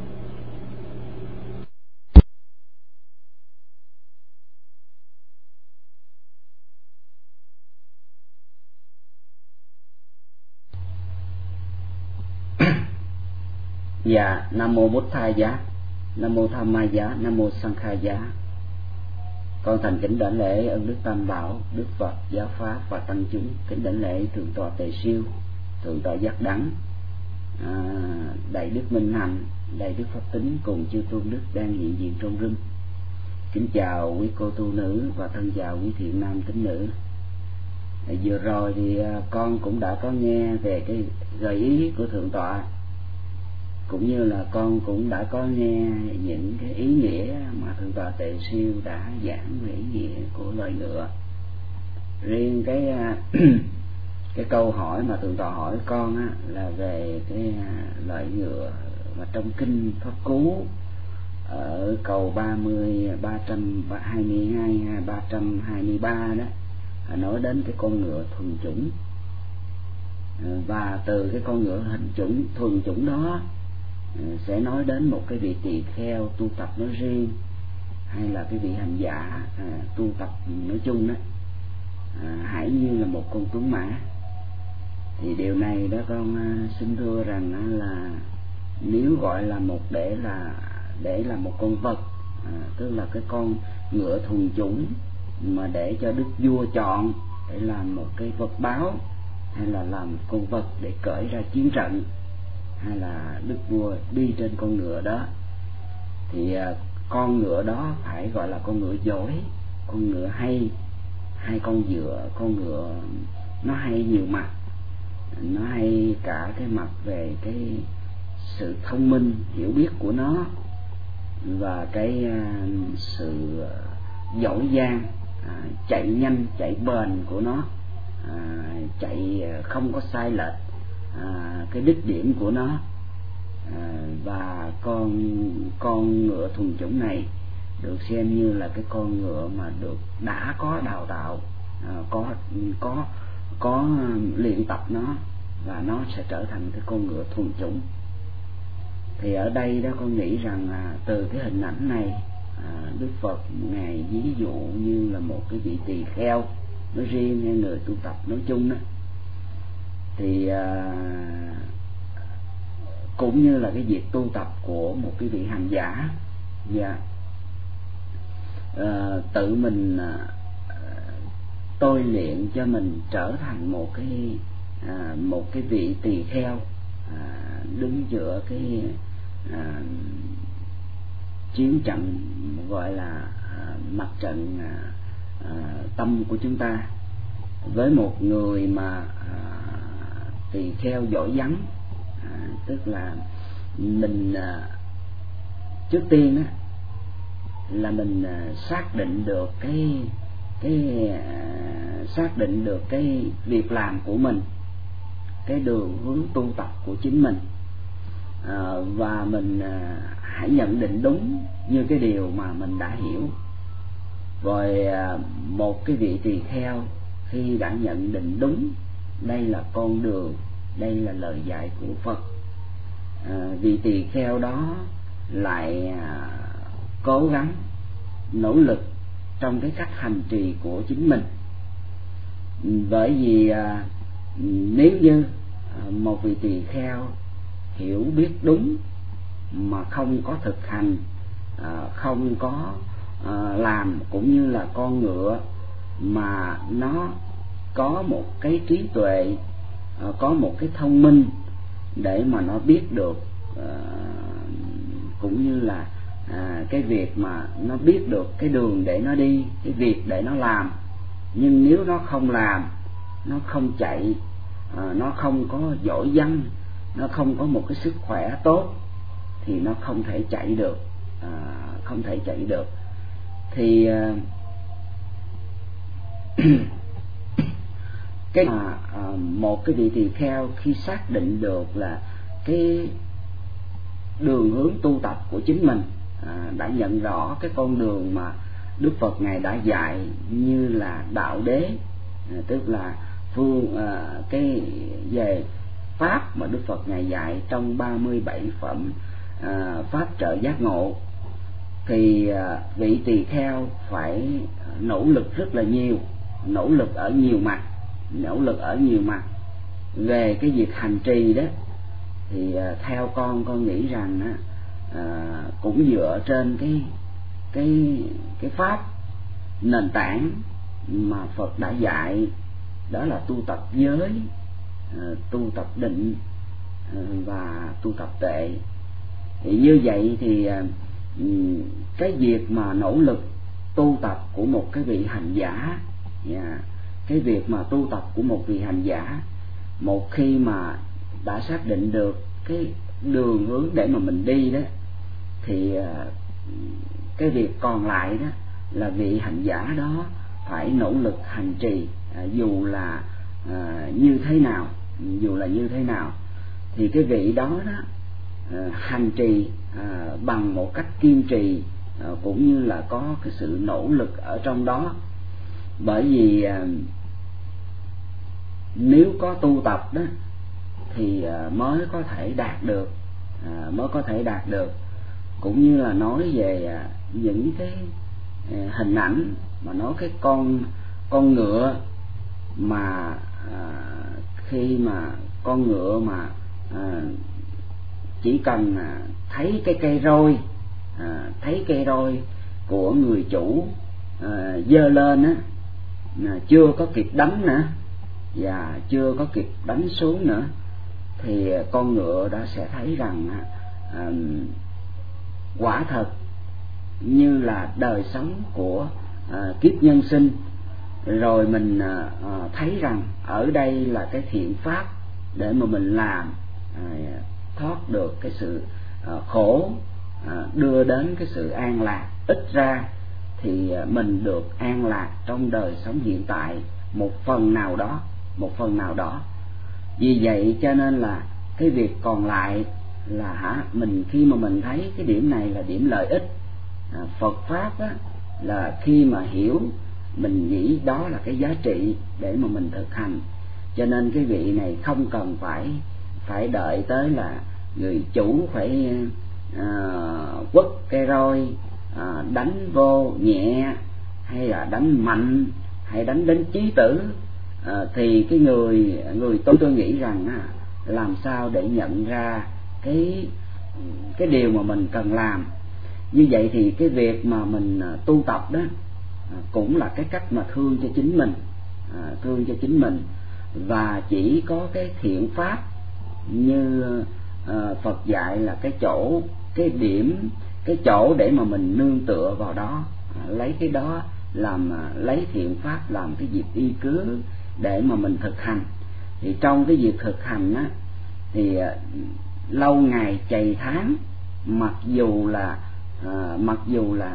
Dạ, Nam mô Bổn Thầy Giá, Nam mô Tham Ma Giá, Nam mô Sang Kha Giá. Con thành kính đảnh lễ ơn Đức Tam Bảo, Đức Phật, Giáo Pháp và tăng chúng. Kính đảnh lễ Thượng tọa Tề Siêu, Thượng tọa Giác Đắng, Đại Đức Minh Hạnh, Đại Đức Pháp Tính cùng chư tôn đức đang hiện diện trong rừng. Kính chào quý cô tu nữ và thân chào quý thiện nam tín nữ. Vừa rồi thì con cũng đã có nghe về cái gợi ý của Thượng tọa, cũng như là con cũng đã có nghe những cái ý nghĩa mà Thượng tọa Tề Siêu đã giảng về ý nghĩa của loài ngựa. Riêng cái câu hỏi mà Thượng tọa hỏi con á, là về cái loài ngựa mà trong kinh Pháp Cú ở câu 30, 322, 323 đó, nói đến cái con ngựa thuần chủng. Và từ cái con ngựa hình chủng thuần chủng đó sẽ nói đến một cái vị tỳ kheo tu tập nói riêng, hay là cái vị hành giả tu tập nói chung đó, hãy như là một con tuấn mã. Thì điều này đó con xin thưa rằng là nếu gọi là một để là một con vật, tức là cái con ngựa thuần chủng mà để cho đức vua chọn để làm một cái vật báo, hay là làm con vật để cởi ra chiến trận, hay là đức vua đi trên con ngựa đó, thì con ngựa đó phải gọi là con ngựa giỏi, con ngựa hay con ngựa nó hay nhiều mặt. Nó hay cả cái mặt về cái sự thông minh hiểu biết của nó, và cái sự giỏi giang, chạy nhanh chạy bền của nó, chạy không có sai lệch cái đích điểm của nó. Và con ngựa thuần chủng này được xem như là cái con ngựa mà đã có đào tạo, có luyện tập nó, và nó sẽ trở thành cái con ngựa thuần chủng. Thì ở đây đó con nghĩ rằng từ cái hình ảnh này, Đức Phật ngài ví dụ như là một cái vị tỳ kheo nói riêng hay người tu tập nói chung đó, thì cũng như là cái việc tu tập của một cái vị hành giả, và tự mình tôi luyện cho mình trở thành một cái vị tỳ kheo đứng giữa cái chiến trận gọi là mặt trận tâm của chúng ta, với một người mà tỳ kheo giỏi vắng. Tức là mình trước tiên á, là mình xác định được xác định được cái việc làm của mình, cái đường hướng tu tập của chính mình, và mình hãy nhận định đúng như cái điều mà mình đã hiểu. Rồi một cái vị tỳ kheo khi đã nhận định đúng đây là con đường, đây là lời dạy của Phật, vị tỳ kheo đó lại cố gắng nỗ lực trong cái cách hành trì của chính mình. Bởi vì nếu như một vị tỳ kheo hiểu biết đúng mà không có thực hành, không có làm, cũng như là con ngựa mà nó có một cái trí tuệ, có một cái thông minh để mà nó biết được, cũng như là cái việc mà nó biết được cái đường để nó đi, cái việc để nó làm. Nhưng nếu nó không làm, nó không chạy, nó không có giỏi văn, nó không có một cái sức khỏe tốt thì nó không thể chạy được, không thể chạy được. Thì cái mà một cái vị tỳ kheo khi xác định được là cái đường hướng tu tập của chính mình, đã nhận rõ cái con đường mà Đức Phật Ngài đã dạy như là đạo đế, tức là cái về pháp mà Đức Phật Ngài dạy trong 37 phẩm pháp trợ giác ngộ, thì vị tỳ kheo phải nỗ lực rất là nhiều, nỗ lực ở nhiều mặt. Về cái việc hành trì đó thì theo con nghĩ rằng cũng dựa trên cái pháp nền tảng mà Phật đã dạy, đó là tu tập giới, tu tập định và tu tập tuệ. Thì như vậy thì cái việc mà nỗ lực tu tập của một cái vị hành giả, cái việc mà tu tập của một vị hành giả, một khi mà đã xác định được cái đường hướng để mà mình đi đó, thì cái việc còn lại đó là vị hành giả đó phải nỗ lực hành trì, dù là như thế nào, thì cái vị đó hành trì bằng một cách kiên trì, cũng như là có cái sự nỗ lực ở trong đó. Bởi vì nếu có tu tập đó thì mới có thể đạt được, cũng như là nói về những cái hình ảnh mà nói cái con ngựa mà khi mà con ngựa mà chỉ cần thấy cái cây roi của người chủ giơ lên á, chưa có kịp đánh nữa và chưa có kịp đánh xuống nữa, thì con ngựa đã sẽ thấy rằng quả thật như là đời sống của kiếp nhân sinh. Rồi mình thấy rằng ở đây là cái thiện pháp để mà mình làm thoát được cái sự khổ, đưa đến cái sự an lạc. Ít ra thì mình được an lạc trong đời sống hiện tại một phần nào đó. Vì vậy cho nên là cái việc còn lại là mình khi mà mình thấy cái điểm này là điểm lợi ích, Phật pháp á, là khi mà hiểu mình nghĩ đó là cái giá trị để mà mình thực hành. Cho nên cái vị này không cần phải đợi tới là người chủ phải quất cây roi, đánh vô nhẹ hay là đánh mạnh hay đánh đến chí tử, thì cái người tôi nghĩ rằng làm sao để nhận ra cái điều mà mình cần làm. Như vậy thì cái việc mà mình tu tập đó cũng là cái cách mà thương cho chính mình, và chỉ có cái thiện pháp như Phật dạy là cái điểm, cái chỗ để mà mình nương tựa vào đó, lấy cái đó lấy thiện pháp làm cái việc y cứ để mà mình thực hành. Thì trong cái việc thực hành á, thì lâu ngày chày tháng, mặc dù là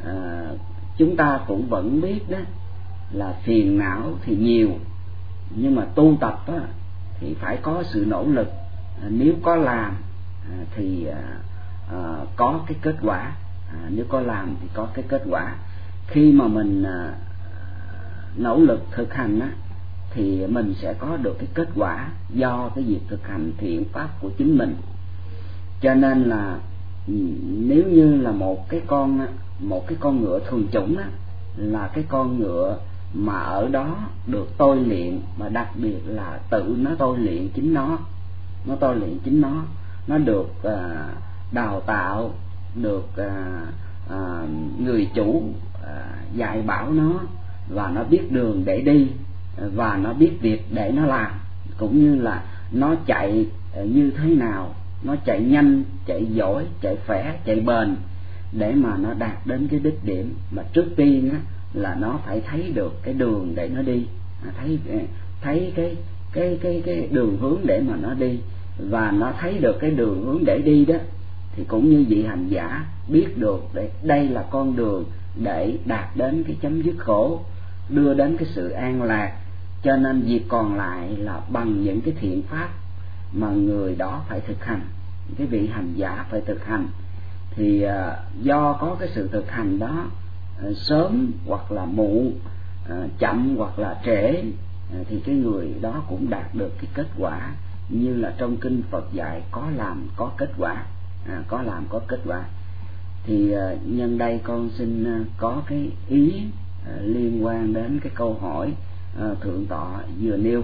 chúng ta cũng vẫn biết đó là phiền não thì nhiều, nhưng mà tu tập á, thì phải có sự nỗ lực. Nếu có làm thì có cái kết quả. Nếu có làm thì có cái kết quả. Khi mà mình nỗ lực thực hành á, thì mình sẽ có được cái kết quả do cái việc thực hành thiện pháp của chính mình. Cho nên là nếu như là một cái con ngựa thuần chủng á, là cái con ngựa mà ở đó được tôi luyện, mà đặc biệt là tự nó tôi luyện chính nó tôi luyện chính nó được đào tạo, được người chủ dạy bảo nó, và nó biết đường để đi, và nó biết việc để nó làm, cũng như là nó chạy như thế nào, nó chạy nhanh, chạy giỏi, chạy khỏe, chạy bền, để mà nó đạt đến cái đích điểm. Mà trước tiên á, là nó phải thấy được cái đường để nó đi, thấy cái đường hướng để mà nó đi. Và nó thấy được cái đường hướng để đi đó, thì cũng như vị hành giả biết được đây là con đường để đạt đến cái chấm dứt khổ, đưa đến cái sự an lạc. Cho nên việc còn lại là bằng những cái thiện pháp mà người đó phải thực hành, cái vị hành giả phải thực hành. Thì do có cái sự thực hành đó, sớm hoặc là muộn, chậm hoặc là trễ, thì cái người đó cũng đạt được cái kết quả. Như là trong kinh Phật dạy, có làm có kết quả, có làm có kết quả. Thì nhân đây con xin có cái ý liên quan đến cái câu hỏi thượng tọa vừa nêu,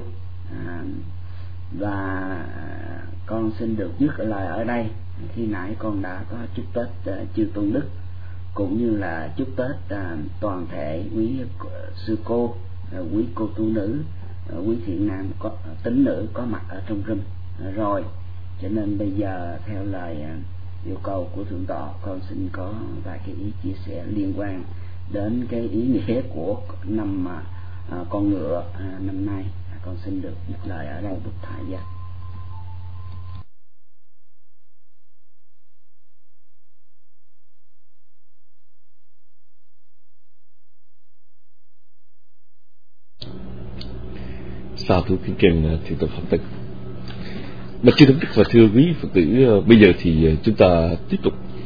và con xin được dứt lời ở đây. Khi nãy con đã có chúc Tết chư tôn đức, cũng như là chúc Tết toàn thể quý sư cô, quý cô tu nữ, quý thiện nam tín nữ có mặt ở trong room rồi. Cho nên bây giờ theo lời yêu cầu của thượng tọa, con xin có vài cái ý chia sẻ liên quan đến cái ý nghĩa của năm con ngựa năm nay. Con xin được dứt lời ở đây. Bụt Thầy Giác. Sa thú kính khen thượng tọa Pháp Tấn. Bạch chư tôn đức và thưa quý Phật tử, bây giờ thì chúng ta tiếp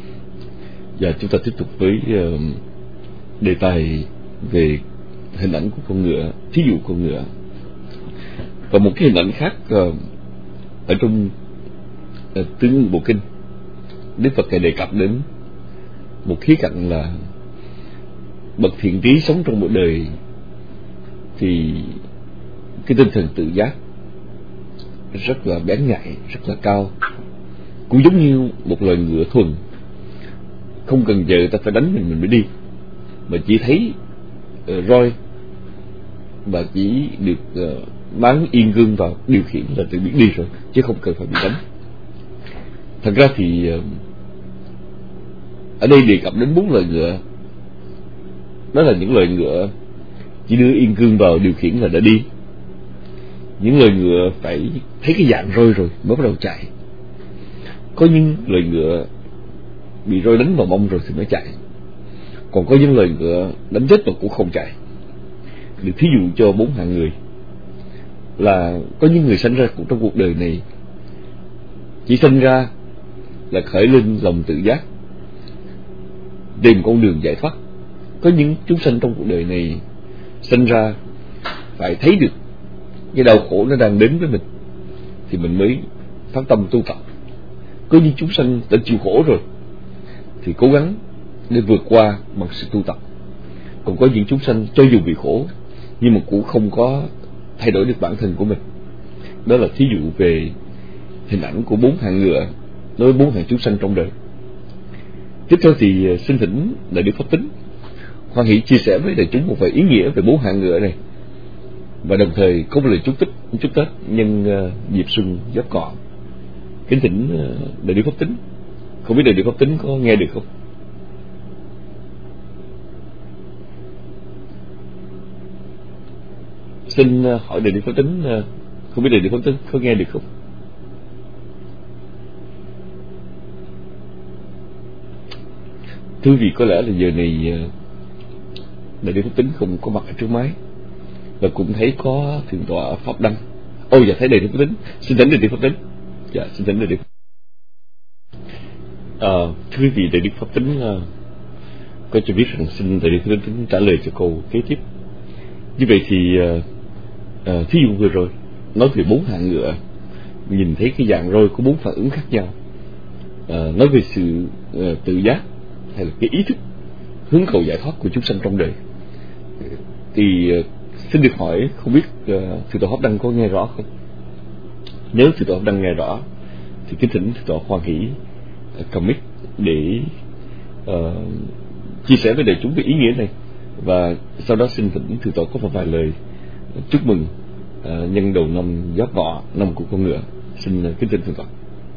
tục với đề tài về hình ảnh của con ngựa, thí dụ con ngựa. Và một cái hình ảnh khác ở trong tướng Bộ Kinh, Đức Phật Ngài đề cập đến một khía cạnh là bậc thiện trí sống trong một đời thì cái tinh thần tự giác rất là bén nhạy, rất là cao. Cũng giống như một loài ngựa thuần, không cần giờ ta phải đánh mình mới đi, mà chỉ thấy roi và chỉ được bán yên gương vào điều khiển là tự biết đi rồi, chứ không cần phải bị đánh. Thật ra thì ở đây đề cập đến 4 loài ngựa. Đó là những loài ngựa chỉ đưa yên gương vào điều khiển là đã đi. Những loài ngựa phải thấy cái dạng roi rồi mới bắt đầu chạy. Có những loài ngựa bị roi đánh vào mông rồi thì mới chạy. Còn có những loài ngựa đánh chết mà cũng không chạy. Được thí dụ cho 4 hạng người là có những người sanh ra trong cuộc đời này chỉ sanh ra là khởi lên lòng tự giác, tìm con đường giải thoát. Có những chúng sanh trong cuộc đời này sanh ra phải thấy được cái đau khổ nó đang đến với mình thì mình mới phát tâm tu tập. Có những chúng sanh đã chịu khổ rồi thì cố gắng để vượt qua bằng sự tu tập. Còn có những chúng sanh cho dù bị khổ nhưng mà cũng không có thay đổi được bản thân của mình. Đó là thí dụ về hình ảnh của 4 hạng ngựa đối với 4 hạng chúng sanh trong đời. Tiếp theo thì xin thỉnh Đại Đức Pháp Tấn hoan hỷ chia sẻ với đại chúng một vài ý nghĩa về 4 hạng ngựa này, và đồng thời có một lời chúc Tết nhân dịp xuân Giáp Cọ. Kính thỉnh Đại Đức Pháp Tấn. Không biết Đại Đức Pháp Tấn có nghe được không? Xin hỏi Đại Đức Pháp Tấn, không biết Đại Đức Pháp Tấn có nghe được không? Thưa vị, có lẽ là giờ này Đại Đức Pháp Tính không có mặt ở trước máy, và cũng thấy có thượng tọa Pháp Đăng. Dạ, thấy Đại Đức Pháp Tính. Xin thỉnh Đại Đức Pháp Tính. Dạ, xin thỉnh Đại Đức. Thưa vị, Đại Đức Pháp Tính có cho biết rằng xin Đại Đức Pháp Tính trả lời cho câu kế tiếp. Như vậy thì thí dụ vừa rồi nói về 4 hạng ngựa, nhìn thấy cái dạng roi có 4 phản ứng khác nhau, nói về sự tự giác hay là cái ý thức hướng cầu giải thoát của chúng sanh trong đời, thì xin được hỏi không biết thượng tọa Pháp Đăng có nghe rõ không? Nếu thượng tọa Pháp Đăng nghe rõ thì kính thỉnh thượng tọa hoan hỷ cầm mic để chia sẻ với đại chúng về ý nghĩa này, và sau đó xin thỉnh thượng tọa có một vài lời chúc mừng nhân đầu năm Giáp Ngọ, năm của con ngựa. Xin kính thỉnh thượng tọa.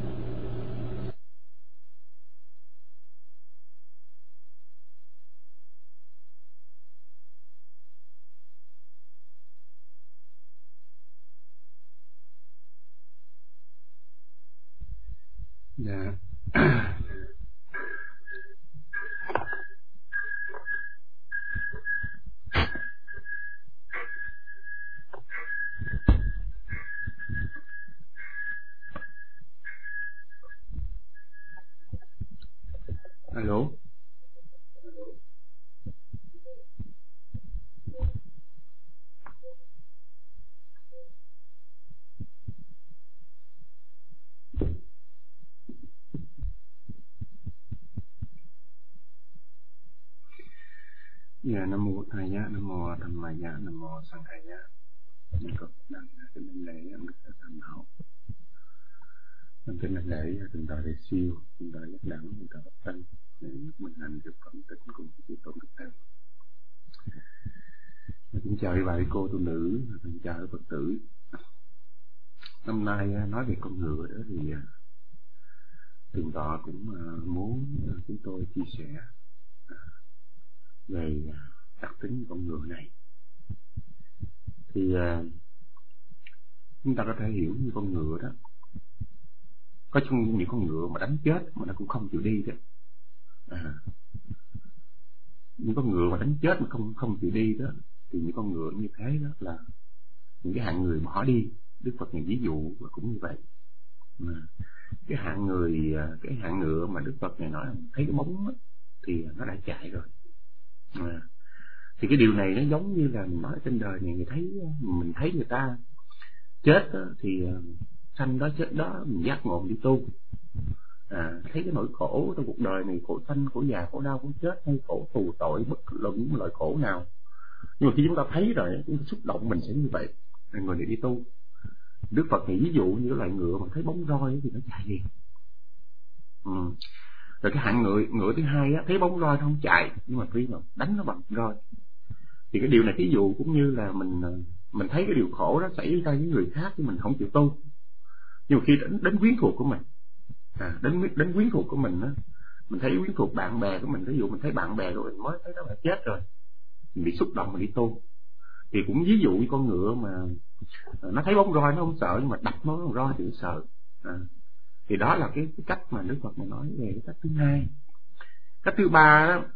Dạ. Alo. Dạ, Nam mô Thầy Giá, Nam mô Tham Ma Giá, Nam mô Sang Thầy Giá. Nhân cực đăng kính đảnh lễ ông Đức Tam Bảo. Kính đảnh lễ thượng tọa Đại Siêu, thượng tọa Giác Đẳng, thượng tọa Pháp Tân, để mình hành được phẩm tính cùng chư tôn đức tăng. Kính chào quý bà quý cô tu nữ, kính chào quý Phật tử. Năm nay nói về con ngựa đó thì thượng tọa cũng muốn chúng tôi chia sẻ về đặc tính con ngựa này. Thì chúng ta có thể hiểu như con ngựa đó, có trong những con ngựa mà đánh chết mà nó cũng không chịu đi đó. Những con ngựa mà đánh chết mà không chịu đi đó, thì những con ngựa như thế đó là những cái hạng người bỏ đi. Đức Phật này ví dụ và cũng như vậy. Cái hạng ngựa mà Đức Phật này nói là thấy cái bóng đó, thì nó đã chạy rồi. Thì cái điều này nó giống như là mình nói trên đời này, mình thấy người ta chết đó, thì sanh đó chết đó mình giác ngộ đi tu. Thấy cái nỗi khổ trong cuộc đời này, khổ sanh, khổ già, khổ đau, khổ chết, hay khổ tù tội, bất luận những loại khổ nào, nhưng mà khi chúng ta thấy rồi, chúng ta xúc động mình sẽ như vậy, người này đi tu. Đức Phật thì ví dụ như loại ngựa mà thấy bóng roi thì nó chạy liền. Rồi cái hạng ngựa thứ hai á, thấy bóng roi nó không chạy, nhưng mà khi mà đánh nó bằng roi, thì cái điều này ví dụ cũng như là mình thấy cái điều khổ đó xảy ra với người khác thì mình không chịu tu. Nhưng mà khi đến quyến thuộc của mình, đến quyến thuộc của mình á, mình thấy quyến thuộc bạn bè của mình, ví dụ mình thấy bạn bè rồi mình mới thấy nó là chết rồi, mình bị xúc động mình đi tu. Thì cũng ví dụ như con ngựa mà nó thấy bóng roi nó không sợ, nhưng mà đập nó bằng roi thì nó sợ. Thì đó là cái cách mà Đức Phật này nói về cái cách thứ hai. Cách thứ ba đó,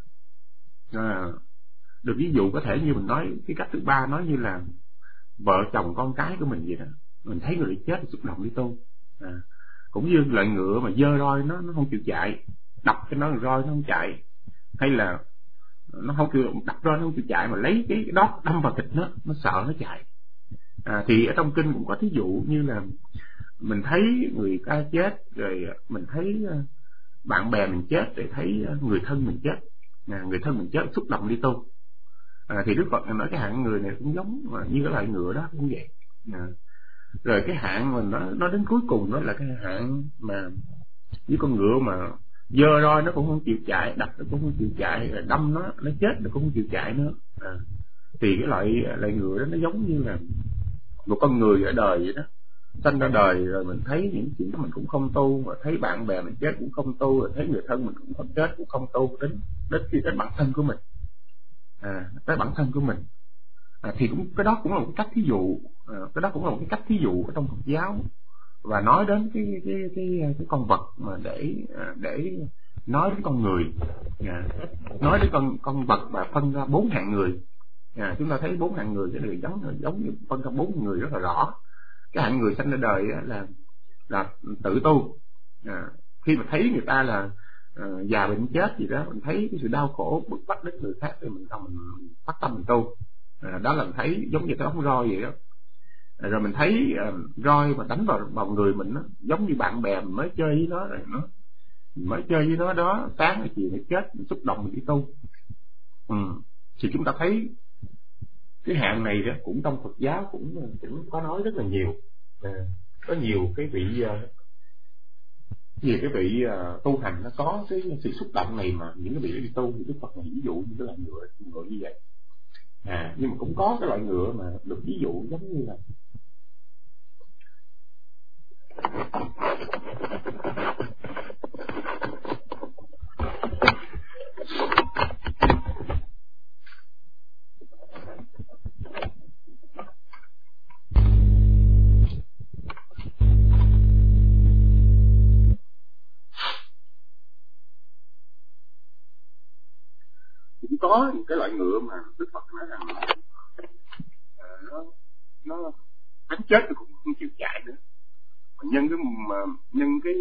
được ví dụ có thể như mình nói cái cách thứ ba, nói như là vợ chồng con cái của mình vậy đó, mình thấy người chết thì xúc động đi tu. Cũng như loại ngựa mà giơ roi nó không chịu chạy, đập cái nó roi nó không chạy, hay là nó không chịu đập roi nó không chịu chạy, mà lấy cái đót đâm vào thịt nó sợ nó chạy. Thì ở trong kinh cũng có thí dụ như là mình thấy người ta chết, rồi mình thấy bạn bè mình chết, rồi thấy người thân mình chết, người thân mình chết xúc động đi tu. Thì Đức Phật nói cái hạng người này cũng giống như cái loại ngựa đó cũng vậy. Rồi cái hạng mà nó đến cuối cùng đó là cái hạng mà với con ngựa mà giơ roi nó cũng không chịu chạy, đập nó cũng không chịu chạy, rồi đâm nó chết nó cũng không chịu chạy nữa. Thì cái loại ngựa đó nó giống như là một con người ở đời vậy đó, sanh ra đời rồi mình thấy những chuyện đó mình cũng không tu, mà thấy bạn bè mình chết cũng không tu, rồi thấy người thân mình cũng không chết cũng không tu, đến bản thân của mình, tới bản thân của mình. Thì cũng cái đó cũng là một cái cách thí dụ, cái đó cũng là một cái cách thí dụ ở trong Phật giáo, và nói đến cái con vật mà để nói đến con người, nói đến con vật và phân ra 4 hạng người. Chúng ta thấy 4 hạng người, cái điều giống như phân ra 4 người rất là rõ. Cái hạng người sanh ra đời là tự tu. Khi mà thấy người ta là già bệnh chết gì đó, mình thấy cái sự đau khổ bức bách đến người khác thì mình bắt tâm mình tu. Đó là mình thấy giống như cái ống roi vậy đó. Rồi mình thấy roi mà đánh vào người mình đó, giống như bạn bè mình mới chơi với nó rồi mới chơi với nó đó, sáng hay chiều nó chết, mình xúc động mình đi tu. Thì chúng ta thấy cái hạng này đó cũng trong Phật giáo cũng có nói rất là nhiều. Có nhiều cái vị tu hành nó có cái sự xúc động này, mà những cái vị đi tu thì Đức Phật này ví dụ như cái loại ngựa như vậy. Nhưng mà cũng có cái loại ngựa mà được ví dụ giống như là cũng có những cái loại ngựa mà Đức Phật nói rằng nó đánh chết thì cũng không chịu chạy nữa. Mà nhân cái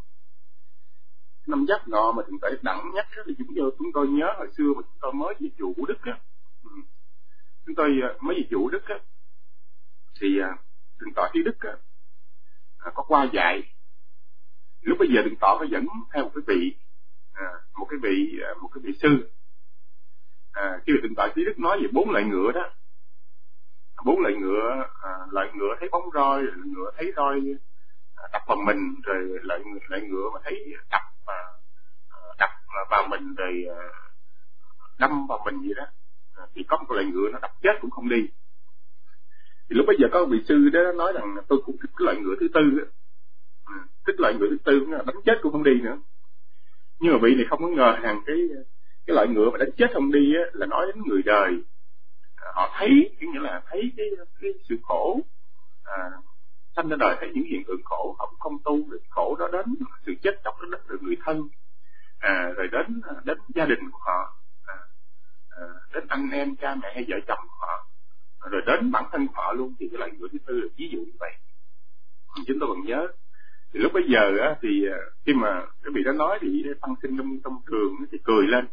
năm Giáp Ngọ mà chúng ta đẳng nhắc đó, thì chúng tôi nhớ hồi xưa mà chúng tôi mới về chùa Vũ Đức á, chúng tôi mới về chùa Vũ Đức á, thì Thượng tọa Trí Đức á có qua dạy. Lúc bây giờ Thượng tọa phải dẫn theo một cái vị sư. Khi Thượng tọa Trí Đức nói về 4 loại ngựa đó, 4 loại ngựa, loại ngựa thấy bóng roi, loại ngựa thấy roi đập vào mình, rồi loại ngựa mà thấy đập vào mình rồi đâm vào mình gì đó, thì có một loại ngựa nó đập chết cũng không đi. Thì lúc bây giờ có vị sư đó nói rằng tôi cũng thích cái loại ngựa thứ tư đó. Thích loại ngựa thứ tư đánh chết cũng không đi nữa. Nhưng mà vị này không có ngờ rằng cái loại ngựa mà đánh chết không đi á, là nói đến người đời. Họ thấy, nghĩa là thấy cái sự khổ, sanh ra đời thấy những hiện tượng khổ, họ cũng không tu được khổ đó, đến sự chết chóc đó đến người thân, rồi đến gia đình của họ, đến anh em cha mẹ hay vợ chồng của họ, rồi đến bản thân của họ luôn. Thì cái loại ngựa thứ tư là ví dụ như vậy. Chúng tôi còn nhớ thì lúc bấy giờ á, thì khi mà cái vị đó nói thì tăng sinh trong trường thì cười lên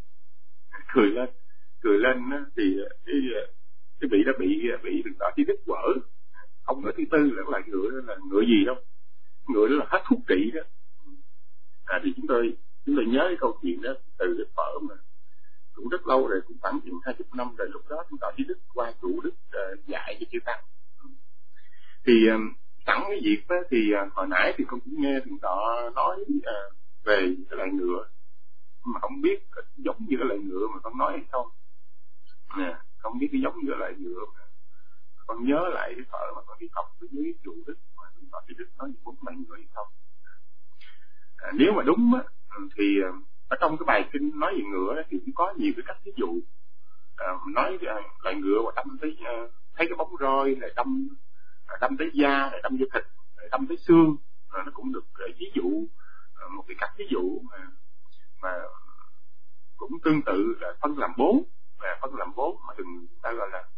thì cái vị đó bị Thượng tọa Trí Đức quở. Ông ngựa thứ tư là loại ngựa đó là ngựa gì đâu, ngựa đó là hết thuốc trị đó. Thì chúng tôi nhớ cái câu chuyện đó từ cái phở mà cũng rất lâu rồi, cũng khoảng chừng 20 năm rồi. Lúc đó Thượng tọa Trí Đức qua chủ Đức dạy cho chư tăng. Thì sẵn cái việc đó thì hồi nãy thì con cũng nghe Thượng tọa nói về cái loại ngựa, mà không biết giống như cái loại ngựa mà con nói hay không. Không biết cái giống như loại ngựa mà con nhớ lại cái phở mà con đi học ở dưới chùa Đức mà Thượng tọa Trí Đức nói về 4 loại ngựa hay không. Nếu mà đúng á, thì ở trong cái bài kinh nói về ngựa thì cũng có nhiều cái cách ví dụ. Nói loại ngựa mà đâm tới thấy cái bóng roi, lại đâm tới da, lại đâm vô thịt, lại đâm tới xương, nó cũng được ví dụ một cái cách ví dụ mà cũng tương tự là phân làm 4, mà đừng ta gọi là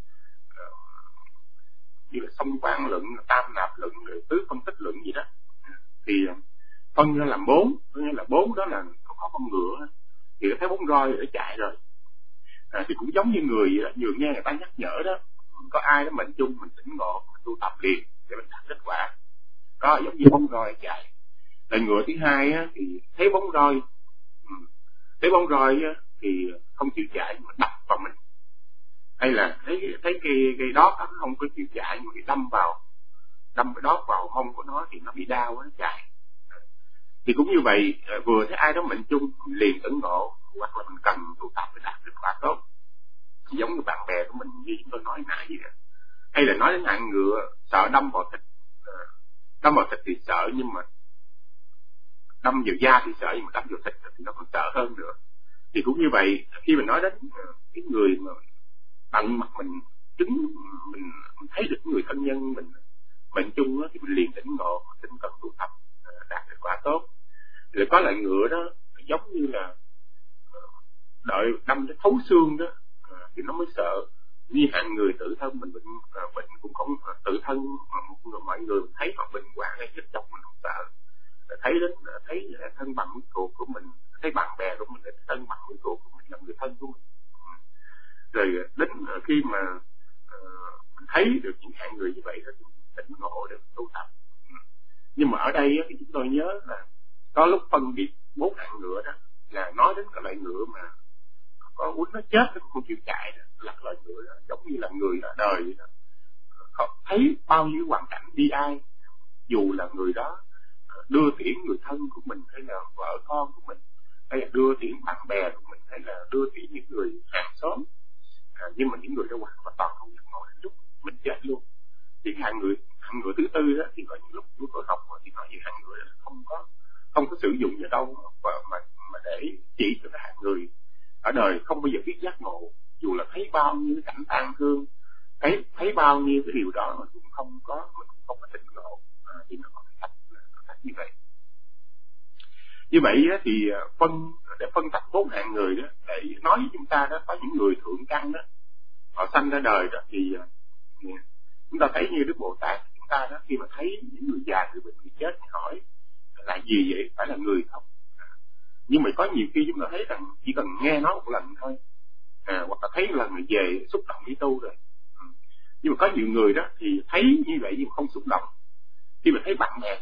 như là song quan luận, tam nạp luận, rồi tứ phân tích luận gì đó. Thì phân ra làm 4, có nghĩa là 4 đó là có con ngựa thì thấy bóng roi để chạy rồi. Thì cũng giống như người vừa nghe người ta nhắc nhở đó, có ai đó mệnh chung mình tỉnh ngộ, mình tu tập liền để mình đạt kết quả. Đó giống như bóng roi chạy. Loại ngựa thứ hai á, thì thấy bóng roi á, thì không chịu chạy mà đập vào mình, hay là thấy cái đó nó không có chịu chạy mà cái đâm cái đó vào hông của nó thì nó bị đau, nó chạy. Thì cũng như vậy, vừa thấy ai đó mệnh chung liền tỉnh ngộ, hoặc là mình cần tu tập để đạt kết quả tốt, giống như bạn bè của mình như chúng tôi nói nãy vậy đó. Hay là nói đến hạng ngựa sợ đâm vào thịt thì sợ, nhưng mà đâm vào da thì sợ, nhưng mà đâm vào thịt thì nó còn sợ hơn nữa. Thì cũng như vậy, khi mình nói đến cái người mà tận mặt mình thấy được người thân nhân mình mệnh chung đó, thì mình liền tỉnh ngộ, tỉnh cần tu tập đạt kết quả tốt. Rồi có loại ngựa đó giống như là đợi đâm đến thấu xương đó thì nó mới sợ. Như hạng người tự thân mình bệnh cũng không tự thân, mọi người thấy họ bệnh hoạn hay chết chóc mình không sợ, thấy thân bằng với ruột của mình, thấy bạn bè của mình, thấy thân bằng với ruột của mình là người thân của mình. Rồi đến khi mà mình thấy được những hạng người như vậy đó thì tỉnh ngộ được tu tập. Nhưng mà ở đây thì chúng tôi nhớ là có lúc phân biệt 4 hạng ngựa đó là nói đến cái loại ngựa mà có uống nó chết nó không chịu chạy đó, là loại ngựa đó giống như là người ở đời vậy đó. Họ thấy bao nhiêu hoàn cảnh bi ai, dù là người đó đưa tiễn người thân của mình, hay là vợ con của mình, hay là đưa tiễn bạn bè của mình, hay là đưa tiễn những người hàng xóm, nhưng mà những người đó hoàn toàn không nhận nổi, lúc mình chết luôn. Thì hạng ngựa thứ tư đó thì có những lúc chúng tôi học thì nói về hạng ngựa đó không có sử dụng ở đâu mà để chỉ cho cái hạng người ở đời không bao giờ biết giác ngộ, dù là thấy bao nhiêu cái cảnh tàn thương, thấy bao nhiêu cái điều đó mà mình cũng không có tỉnh ngộ. Thì nó có cái cách như vậy. Như vậy thì để phân tách 4 hạng người đó, để nói với chúng ta đó, có những người thượng căn đó, họ sanh ra đời đó thì chúng ta thấy như Đức Bồ Tát chúng ta đó, khi mà thấy những người già, người bệnh, người chết, hỏi là gì vậy, phải là người không? Nhưng mà có nhiều khi chúng ta thấy rằng chỉ cần nghe nói một lần thôi, hoặc là thấy lần người về xúc động đi tu rồi. Nhưng mà có nhiều người đó thì thấy như vậy nhưng không xúc động. Khi mà thấy bạn bè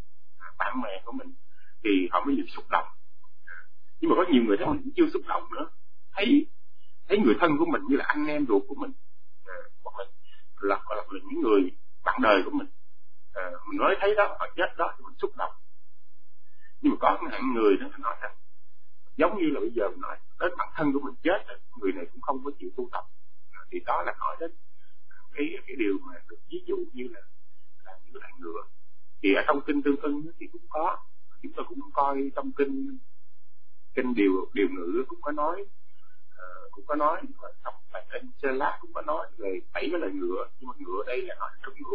của mình thì họ mới xúc động. Nhưng mà có nhiều người đó mình cũng chưa xúc động nữa, thấy người thân của mình như là anh em ruột của mình, hoặc là những người bạn đời của mình, mình nói thấy đó họ chết đó thì mình xúc động. Nhưng mà có một hạng người đó nói rằng giống như là bây giờ mình nói đến bản thân của mình chết, người này cũng không có chịu tu tập, thì đó là nói đến cái điều mà được ví dụ như là những loại ngựa. Thì ở trong kinh Tương Ưng thì cũng có, chúng tôi cũng coi trong kinh điều ngữ cũng có nói và trong bài kinh Sơ Lát cũng có nói về 7 cái loại ngựa. Nhưng mà ngựa đây là nói trong ngựa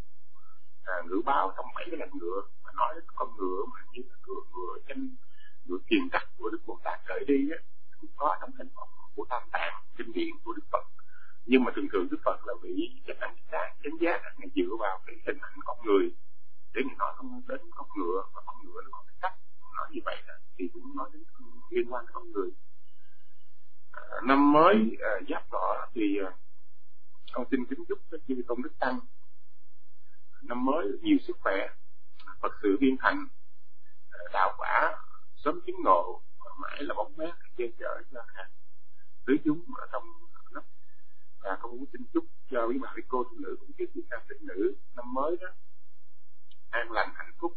báo trong 7 cái loại ngựa, mà nói đến con ngựa mà như là ngựa kiền tắc của Đức Bồ Tát khởi đi á, cũng có trong hình vọng của Tam Tạng kinh điển của Đức Phật. Nhưng mà thường Đức Phật là vị chánh giác ngày dựa vào cái hình ảnh con người để người nói đến con ngựa, và con ngựa nó có cái cách nói như vậy đó, thì cũng nói đến liên quan đến con người. Năm mới Giáp Ngọ thì con xin kính chúc cho chư tôn đức tăng năm mới nhiều sức khỏe, Phật sự viên thành, đạo quả sớm chứng ngộ, mãi là bóng mát che chở cho tứ chúng ở trong đất. Và con cũng xin chúc cho quý bà quý cô phụ nữ cũng như quý nam tín nữ năm mới đó an lành hạnh phúc,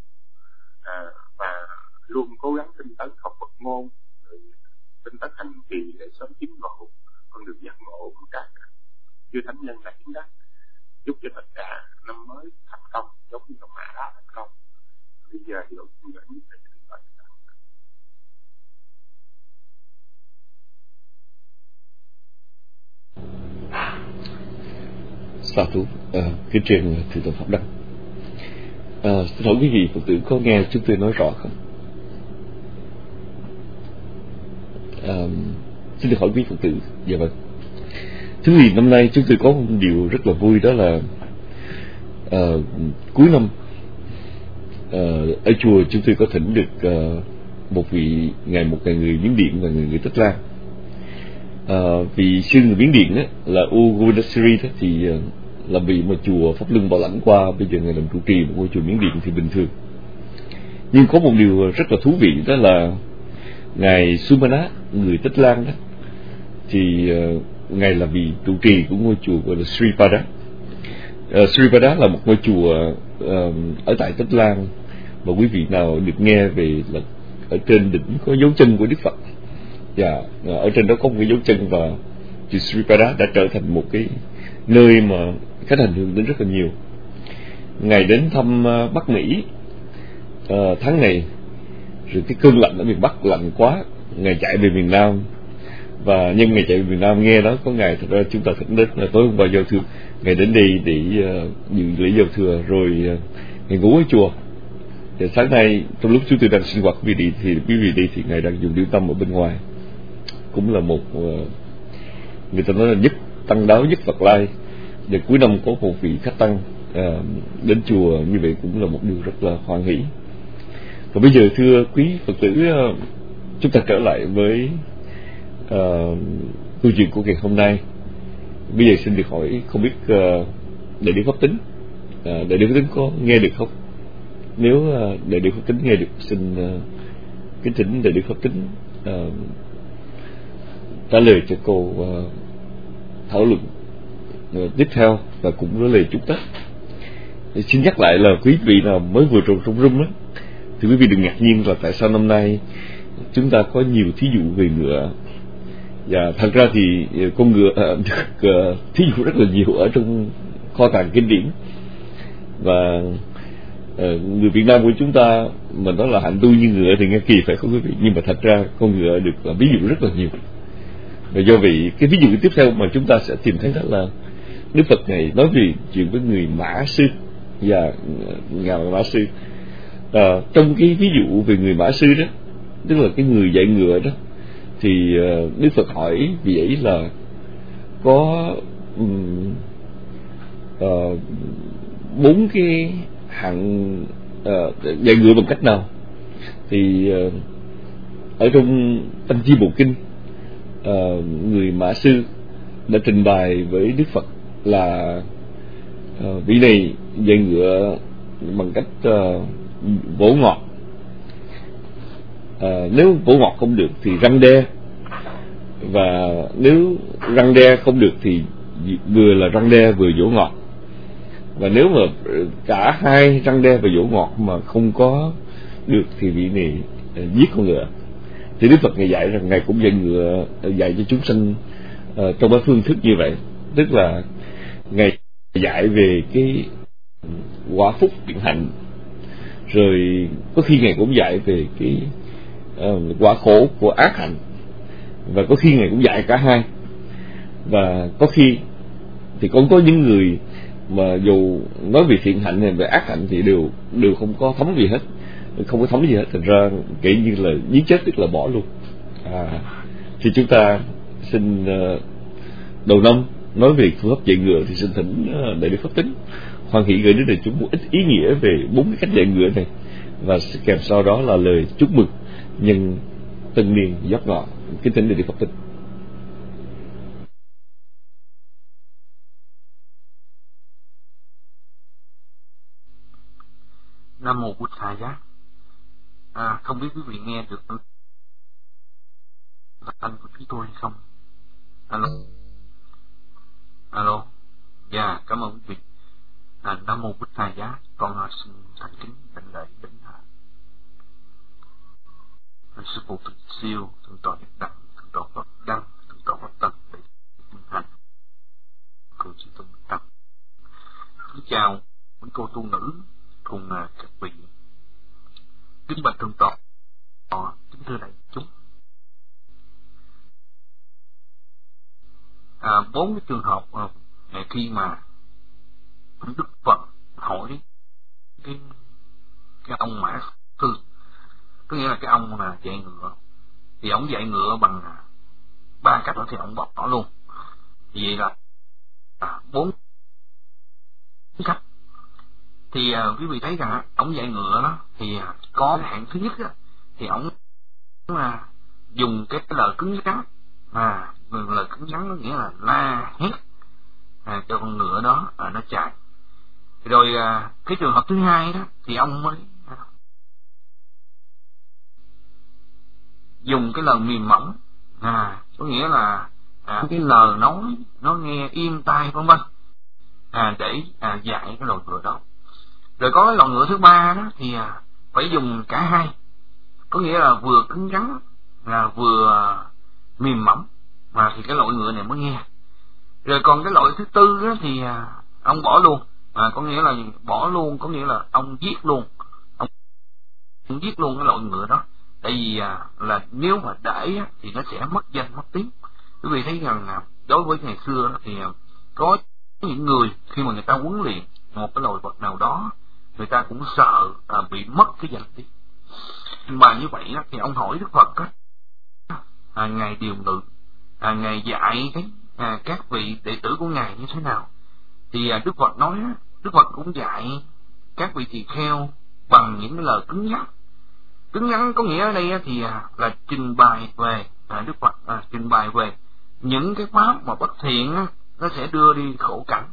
và luôn cố gắng tinh tấn học Phật môn, tinh tấn hành trì để sớm chứng ngộ con đường giác ngộ của các chư thánh nhân đã chứng đắc. Chúc cho tất cả năm mới thành công giống như ông Mã đó thành công. Bây giờ thì ông xin gửi nhất để chúng ta Sa thú, kính truyền thượng tọa Pháp Đăng. Xin hỏi quý vị Phật tử có nghe chúng tôi nói rõ không? Xin được hỏi quý Phật tử. Dạ vâng. Thứ gì năm nay chúng tôi có một điều rất là vui, đó là cuối năm ở chùa chúng tôi có thỉnh được một ngài người Miến Điện và người Tất Lan. Vì sư người Miến Điện á, là U Govindasiri đó, thì là vị mà chùa Pháp Luân Bảo Lãnh qua, bây giờ ngài làm trụ trì một ngôi chùa Miến Điện thì bình thường. Nhưng có một điều rất là thú vị, đó là ngài Sumana người Tất Lan đó, thì ngài là vị trụ trì của ngôi chùa gọi là Sripada. Sripada là một ngôi chùa ở tại Tất Lan, và quý vị nào được nghe về là ở trên đỉnh có dấu chân của Đức Phật, và ở trên đó có một cái dấu chân, và chùa Sripada đã trở thành một cái nơi mà khách hành hương đến rất là nhiều. Ngài đến thăm Bắc Mỹ tháng này, rồi cái cơn lạnh ở miền Bắc lạnh quá, ngài chạy về miền Nam, và nhân ngày chạy về miền Nam nghe đó có ngày, thật ra chúng ta thỉnh đến là tối hôm qua giao thừa, ngài đến đây để dự lễ giao thừa, rồi ngài ngủ ở chùa. Thì sáng nay trong lúc chúng tôi đang sinh hoạt quý vị đi thì ngài đang dùng điếu tâm ở bên ngoài, cũng là một người ta nói là nhất tăng đáo nhất Phật Lai. Và cuối năm có một vị khách tăng đến chùa như vậy cũng là một điều rất là hoan hỷ. Và bây giờ thưa quý Phật tử, chúng ta trở lại với câu chuyện của ngày hôm nay. Bây giờ xin được hỏi, không biết Đại Đức Pháp Tính, Đại Đức Pháp Tính có nghe được không? Nếu Đại Đức Pháp Tính nghe được, xin kính thỉnh Đại Đức Pháp Tính trả lời cho câu thảo luận tiếp theo, và cũng nói lời chúc Tết. Xin nhắc lại là quý vị nào mới vừa trồng trong room đó, thì quý vị đừng ngạc nhiên là tại sao năm nay chúng ta có nhiều thí dụ về ngựa. Và thật ra thì con ngựa được thí dụ rất là nhiều ở trong kho tàng kinh điển. Và người Việt Nam của chúng ta mà nói là hạnh tu như ngựa thì nghe kỳ phải không quý vị, nhưng mà thật ra con ngựa được ví dụ rất là nhiều. Và do vậy cái ví dụ tiếp theo mà chúng ta sẽ tìm thấy đó là Đức Phật này nói về chuyện với người mã sư và ngài mã sư. Trong cái ví dụ về người mã sư đó, tức là cái người dạy ngựa đó, thì Đức Phật hỏi vì ấy là có 4 cái hạng dạy ngựa bằng cách nào. Thì ở trong Tăng Chi Bộ Kinh, người mã sư đã trình bày với Đức Phật là vị này dạy ngựa bằng cách vỗ ngọt. Nếu vỗ ngọt không được thì răng đe, và nếu răng đe không được thì vừa là răng đe vừa vỗ ngọt. Và nếu mà cả hai răng đe và vỗ ngọt mà không có được thì vị này giết con ngựa. Thì Đức Phật ngài dạy rằng ngài cũng dạy ngựa, dạy cho chúng sanh trong cái phương thức như vậy, tức là ngài dạy về cái quả phúc thiện hạnh, rồi có khi ngài cũng dạy về cái quả khổ của ác hạnh, và có khi ngài cũng dạy cả hai. Và có khi thì cũng có những người mà dù nói về thiện hạnh hay về ác hạnh thì đều không có thấm gì hết, không có thấm gì hết, thành ra kể như là giết chết, tức là bỏ luôn. Thì chúng ta xin đầu năm nói về phương pháp dạy ngựa thì xin thỉnh Đại Đức Pháp Tính hoan hỷ gửi đến đại chúng một ít ý nghĩa về 4 cái cách dạy ngựa này, và kèm sau đó là lời chúc mừng nhân tân niên giáp ngọ. Kính thỉnh Đại Đức Pháp Tính. Nam mô Bụt Thầy Giác. Không biết quý vị nghe được thanh của chúng tôi hay không? Alo. Dạ, cảm ơn quý vị. Nam mô Bụt Thầy Giác. Con xin thành kính đảnh lễ đến sư phụ Thực Siêu, thượng tọa Nhất Đẳng, thượng tọa Pháp Đăng, thượng tọa Pháp Tân để tiến hành cử chỉ tôn tăng. Kính chào quý cô tu nữ cùng các vị. Kính bạch thượng tọa, kính thưa đại chúng. 4 cái trường hợp khi mà Đức Phật hỏi cái ông mã sư, có nghĩa là cái ông là dạy ngựa, thì ông dạy ngựa bằng 3 cách đó thì ông bỏ luôn. Vậy là 4 cách. Thì quý vị thấy rằng ông dạy ngựa đó thì có hạng thứ nhất đó, thì ông dùng cái lời cứng rắn, lời cứng rắn có nghĩa là la hét cho con ngựa đó nó chạy. Rồi cái trường hợp thứ hai đó thì ông mới dùng cái lời mềm mỏng, có nghĩa là cái lời nói nó nghe im tai vân vân, để dạy cái loài ngựa đó. Rồi có cái loài ngựa thứ ba đó thì phải dùng cả hai, có nghĩa là vừa cứng rắn là vừa mềm mỏng, thì cái loại ngựa này mới nghe. Rồi còn cái loại thứ tư đó thì ông bỏ luôn, có nghĩa là bỏ luôn, có nghĩa là ông giết luôn, ông giết luôn cái loại ngựa đó. Tại vì là nếu mà để thì nó sẽ mất danh mất tiếng. Quý vị thấy rằng đối với ngày xưa thì có những người khi mà người ta huấn luyện một cái loài vật nào đó người ta cũng sợ bị mất cái danh tiếng. Mà như vậy á, thì ông hỏi Đức Phật á, ngài điều ngự, ngài dạy các vị đệ tử của ngài như thế nào. Thì Đức Phật nói, Đức Phật cũng dạy các vị tỳ kheo bằng những lời cứng nhắc. Cứng nhắc có nghĩa ở đây thì là trình bày về Đức Phật trình bày về những cái pháp mà bất thiện á, nó sẽ đưa đi khổ cảnh.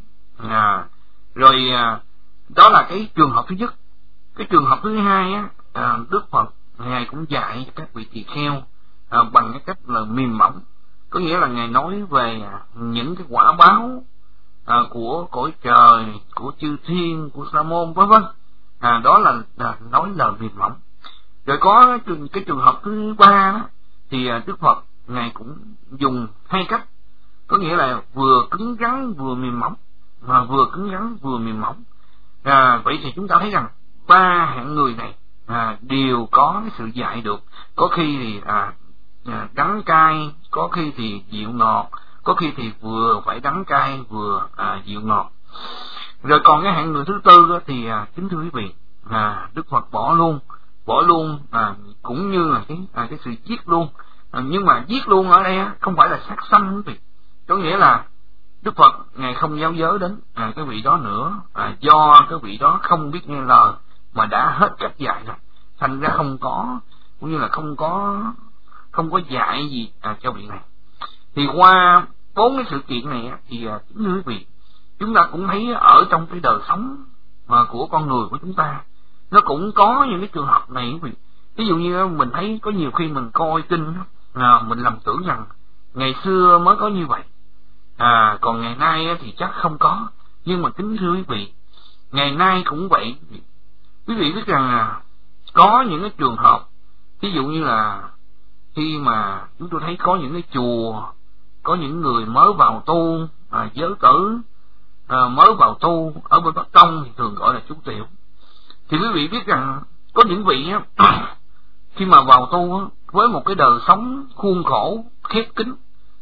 Rồi đó là cái trường hợp thứ nhất. Cái trường hợp thứ hai á, Đức Phật ngài cũng dạy các vị tỳ kheo bằng cái cách là mềm mỏng. Có nghĩa là ngài nói về những cái quả báo của cõi trời, của chư thiên, của sa môn vân vân. Đó là nói lời mềm mỏng. Rồi có cái trường hợp thứ ba đó, thì Đức Phật ngài cũng dùng hai cách. Có nghĩa là vừa cứng rắn vừa mềm mỏng, mà vừa cứng rắn vừa mềm mỏng. Vậy thì chúng ta thấy rằng ba hạng người này đều có cái sự dạy được. Có khi thì đắng cay, có khi thì dịu ngọt, có khi thì vừa phải đắng cay vừa dịu ngọt. Rồi còn cái hạng người thứ tư thì kính thưa quý vị, Đức Phật bỏ luôn cũng như là cái sự giết luôn. Nhưng mà giết luôn ở đây không phải là sát sanh quý vị. Có nghĩa là Đức Phật ngài không giáo giới đến cái vị đó nữa, do cái vị đó không biết nghe lời mà đã hết cách dạy rồi, thành ra không có, cũng như là không có dạy gì cho vị này. Thì qua 4 cái sự kiện này thì kính thưa quý vị, chúng ta cũng thấy ở trong cái đời sống của con người của chúng ta, nó cũng có những cái trường hợp này quý vị. Ví dụ như mình thấy có nhiều khi mình coi kinh, mình lầm tưởng rằng ngày xưa mới có như vậy, còn ngày nay thì chắc không có. Nhưng mà kính thưa quý vị, ngày nay cũng vậy. Quý vị biết rằng có những cái trường hợp, ví dụ như là khi mà chúng tôi thấy có những cái chùa, có những người mới vào tu, giới tử mới vào tu ở bên Bắc Tông thì thường gọi là chú tiểu. Thì quý vị biết rằng có những vị khi mà vào tu với một cái đời sống khuôn khổ khép kín,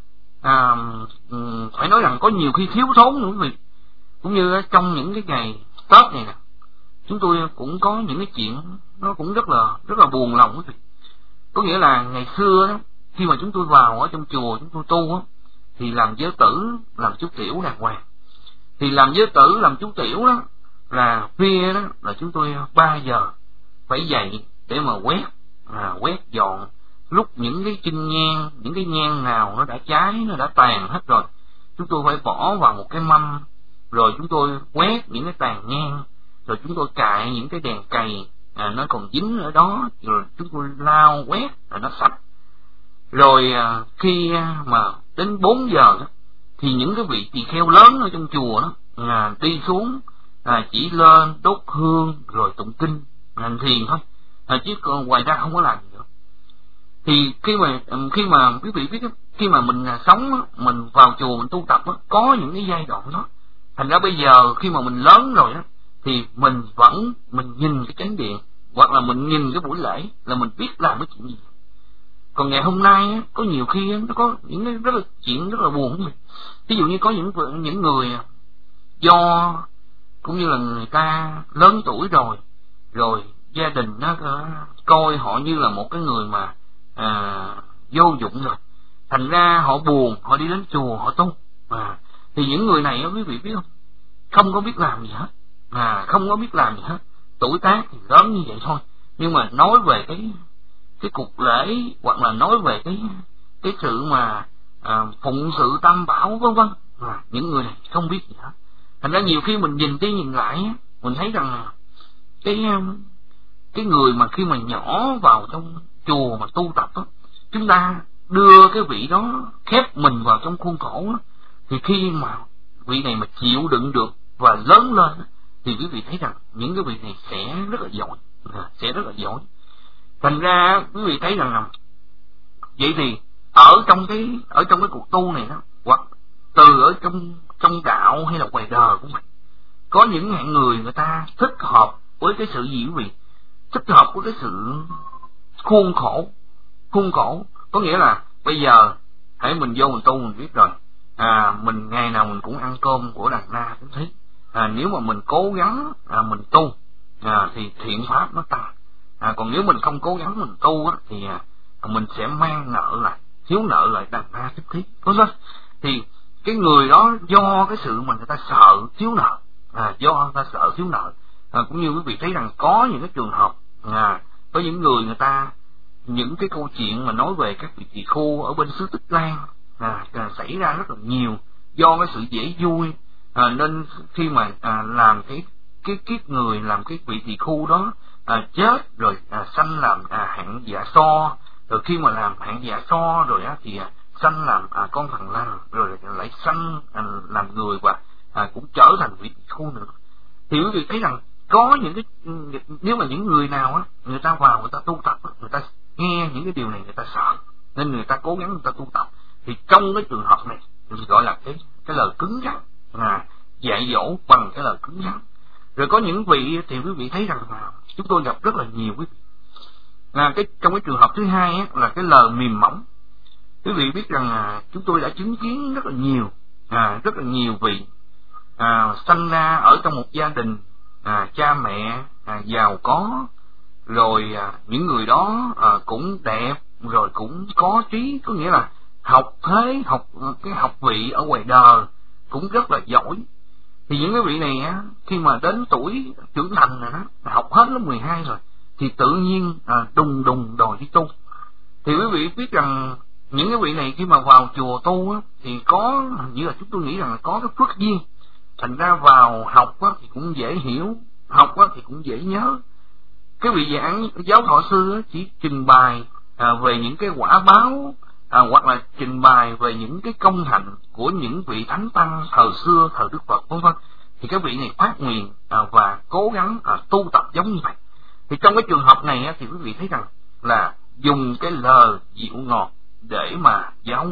phải nói rằng có nhiều khi thiếu thốn nữa quý vị. Cũng như trong những cái ngày Tết này nè, chúng tôi cũng có những cái chuyện nó cũng rất là buồn lòng quý vị. Có nghĩa là ngày xưa đó, khi mà chúng tôi vào ở trong chùa chúng tôi tu thì làm giới tử, làm chú tiểu đàng hoàng. Thì làm giới tử, làm chú tiểu đó là khuya đó là chúng tôi 3 giờ phải dậy để mà quét dọn. Lúc những cái chinh nhang, những cái nhang nào nó đã cháy, nó đã tàn hết rồi, chúng tôi phải bỏ vào một cái mâm, rồi chúng tôi quét những cái tàn nhang, rồi chúng tôi cài những cái đèn cầy nó còn dính ở đó, rồi chúng tôi lau quét rồi nó sạch. Rồi khi mà đến 4 giờ đó, thì những cái vị tỳ kheo lớn ở trong chùa đó đi xuống, chỉ lên đốt hương rồi tụng kinh hành thiền thôi, chứ còn ngoài ra không có làm gì nữa. Thì khi mà quý vị biết, khi mà mình sống, mình vào chùa mình tu tập có những cái giai đoạn đó. Thành ra bây giờ khi mà mình lớn rồi thì mình nhìn cái chánh điện hoặc là mình nhìn cái buổi lễ là mình biết làm cái chuyện gì. Còn ngày hôm nay có nhiều khi nó có những cái chuyện rất là buồn. Ví dụ như có những người do cũng như là người ta lớn tuổi rồi gia đình nó coi họ như là một cái người mà vô dụng rồi, thành ra họ buồn, họ đi đến chùa họ tu. Thì những người này quý vị biết không có biết làm gì hết, không có biết làm gì hết, tuổi tác thì lớn như vậy thôi, nhưng mà nói về cái cuộc lễ hoặc là nói về cái sự mà phụng sự tam bảo vân vân, những người này không biết gì hết. Thành ra nhiều khi mình nhìn đi nhìn lại, mình thấy rằng cái người mà khi mà nhỏ vào trong chùa mà tu tập chúng ta đưa cái vị đó khép mình vào trong khuôn khổ thì khi mà vị này mà chịu đựng được và lớn lên thì quý vị thấy rằng những cái vị này sẽ rất là giỏi, thành ra quý vị thấy rằng vậy thì ở trong cái cuộc tu này đó, hoặc từ ở trong đạo hay là ngoài đời của mình, có những hạng người ta thích hợp với cái sự gì quý vị, thích hợp với cái sự khuôn khổ. Có nghĩa là bây giờ hãy mình vô mình tu mình biết rồi, mình ngày nào mình cũng ăn cơm của Đàn Na cũng thấy, nếu mà mình cố gắng mình tu thì thiện pháp nó tăng. Còn nếu mình không cố gắng mình tu thì mình sẽ mang nợ lại, thiếu nợ lại đằng na tiếp thí, vân vân. Thì cái người đó do cái sự mà người ta sợ thiếu nợ, do người ta sợ thiếu nợ, cũng như quý vị thấy rằng có những cái trường hợp có những người người ta, những cái câu chuyện mà nói về các vị tỳ khưu ở bên xứ Tích Lan xảy ra rất là nhiều, do cái sự dễ vui nên khi mà làm cái kiếp người, làm cái vị tỳ khưu đó chết rồi sanh làm hạng dạ so, rồi khi mà làm hạng dạ so rồi thì sanh làm con thằng lằn, rồi lại sanh làm người và cũng trở thành vị tỳ khưu nữa. Thì quý vị thấy rằng có những cái, nếu mà những người nào người ta vào người ta tu tập, người ta nghe những cái điều này người ta sợ nên người ta cố gắng người ta tu tập, thì trong cái trường hợp này thì gọi là cái lời cứng rắn, dạy dỗ bằng cái lời cứng rắn. Rồi có những vị thì quý vị thấy rằng chúng tôi gặp rất là nhiều quý vị. Trong cái trường hợp thứ hai là cái lời mềm mỏng. Quý vị biết rằng chúng tôi đã chứng kiến rất là nhiều vị sanh ra ở trong một gia đình cha mẹ giàu có, rồi những người đó cũng đẹp, rồi cũng có trí, có nghĩa là học cái học vị ở ngoài đời cũng rất là giỏi. Thì những cái vị này khi mà đến tuổi trưởng thành rồi học hết lớp 12 rồi thì tự nhiên đùng đòi đi tu. Thì quý vị biết rằng những cái vị này khi mà vào chùa tu thì có, như là chúng tôi nghĩ rằng là có cái phước duyên, thành ra vào học thì cũng dễ hiểu, học thì cũng dễ nhớ. Cái vị giảng giáo thọ sư chỉ trình bày về những cái quả báo, hoặc là trình bày về những cái công hạnh của những vị thánh tăng thời xưa, thời Đức Phật, vân vân. Thì cái vị này phát nguyện và cố gắng tu tập giống như vậy. Thì trong cái trường hợp này thì quý vị thấy rằng là dùng cái lời dịu ngọt để mà giáo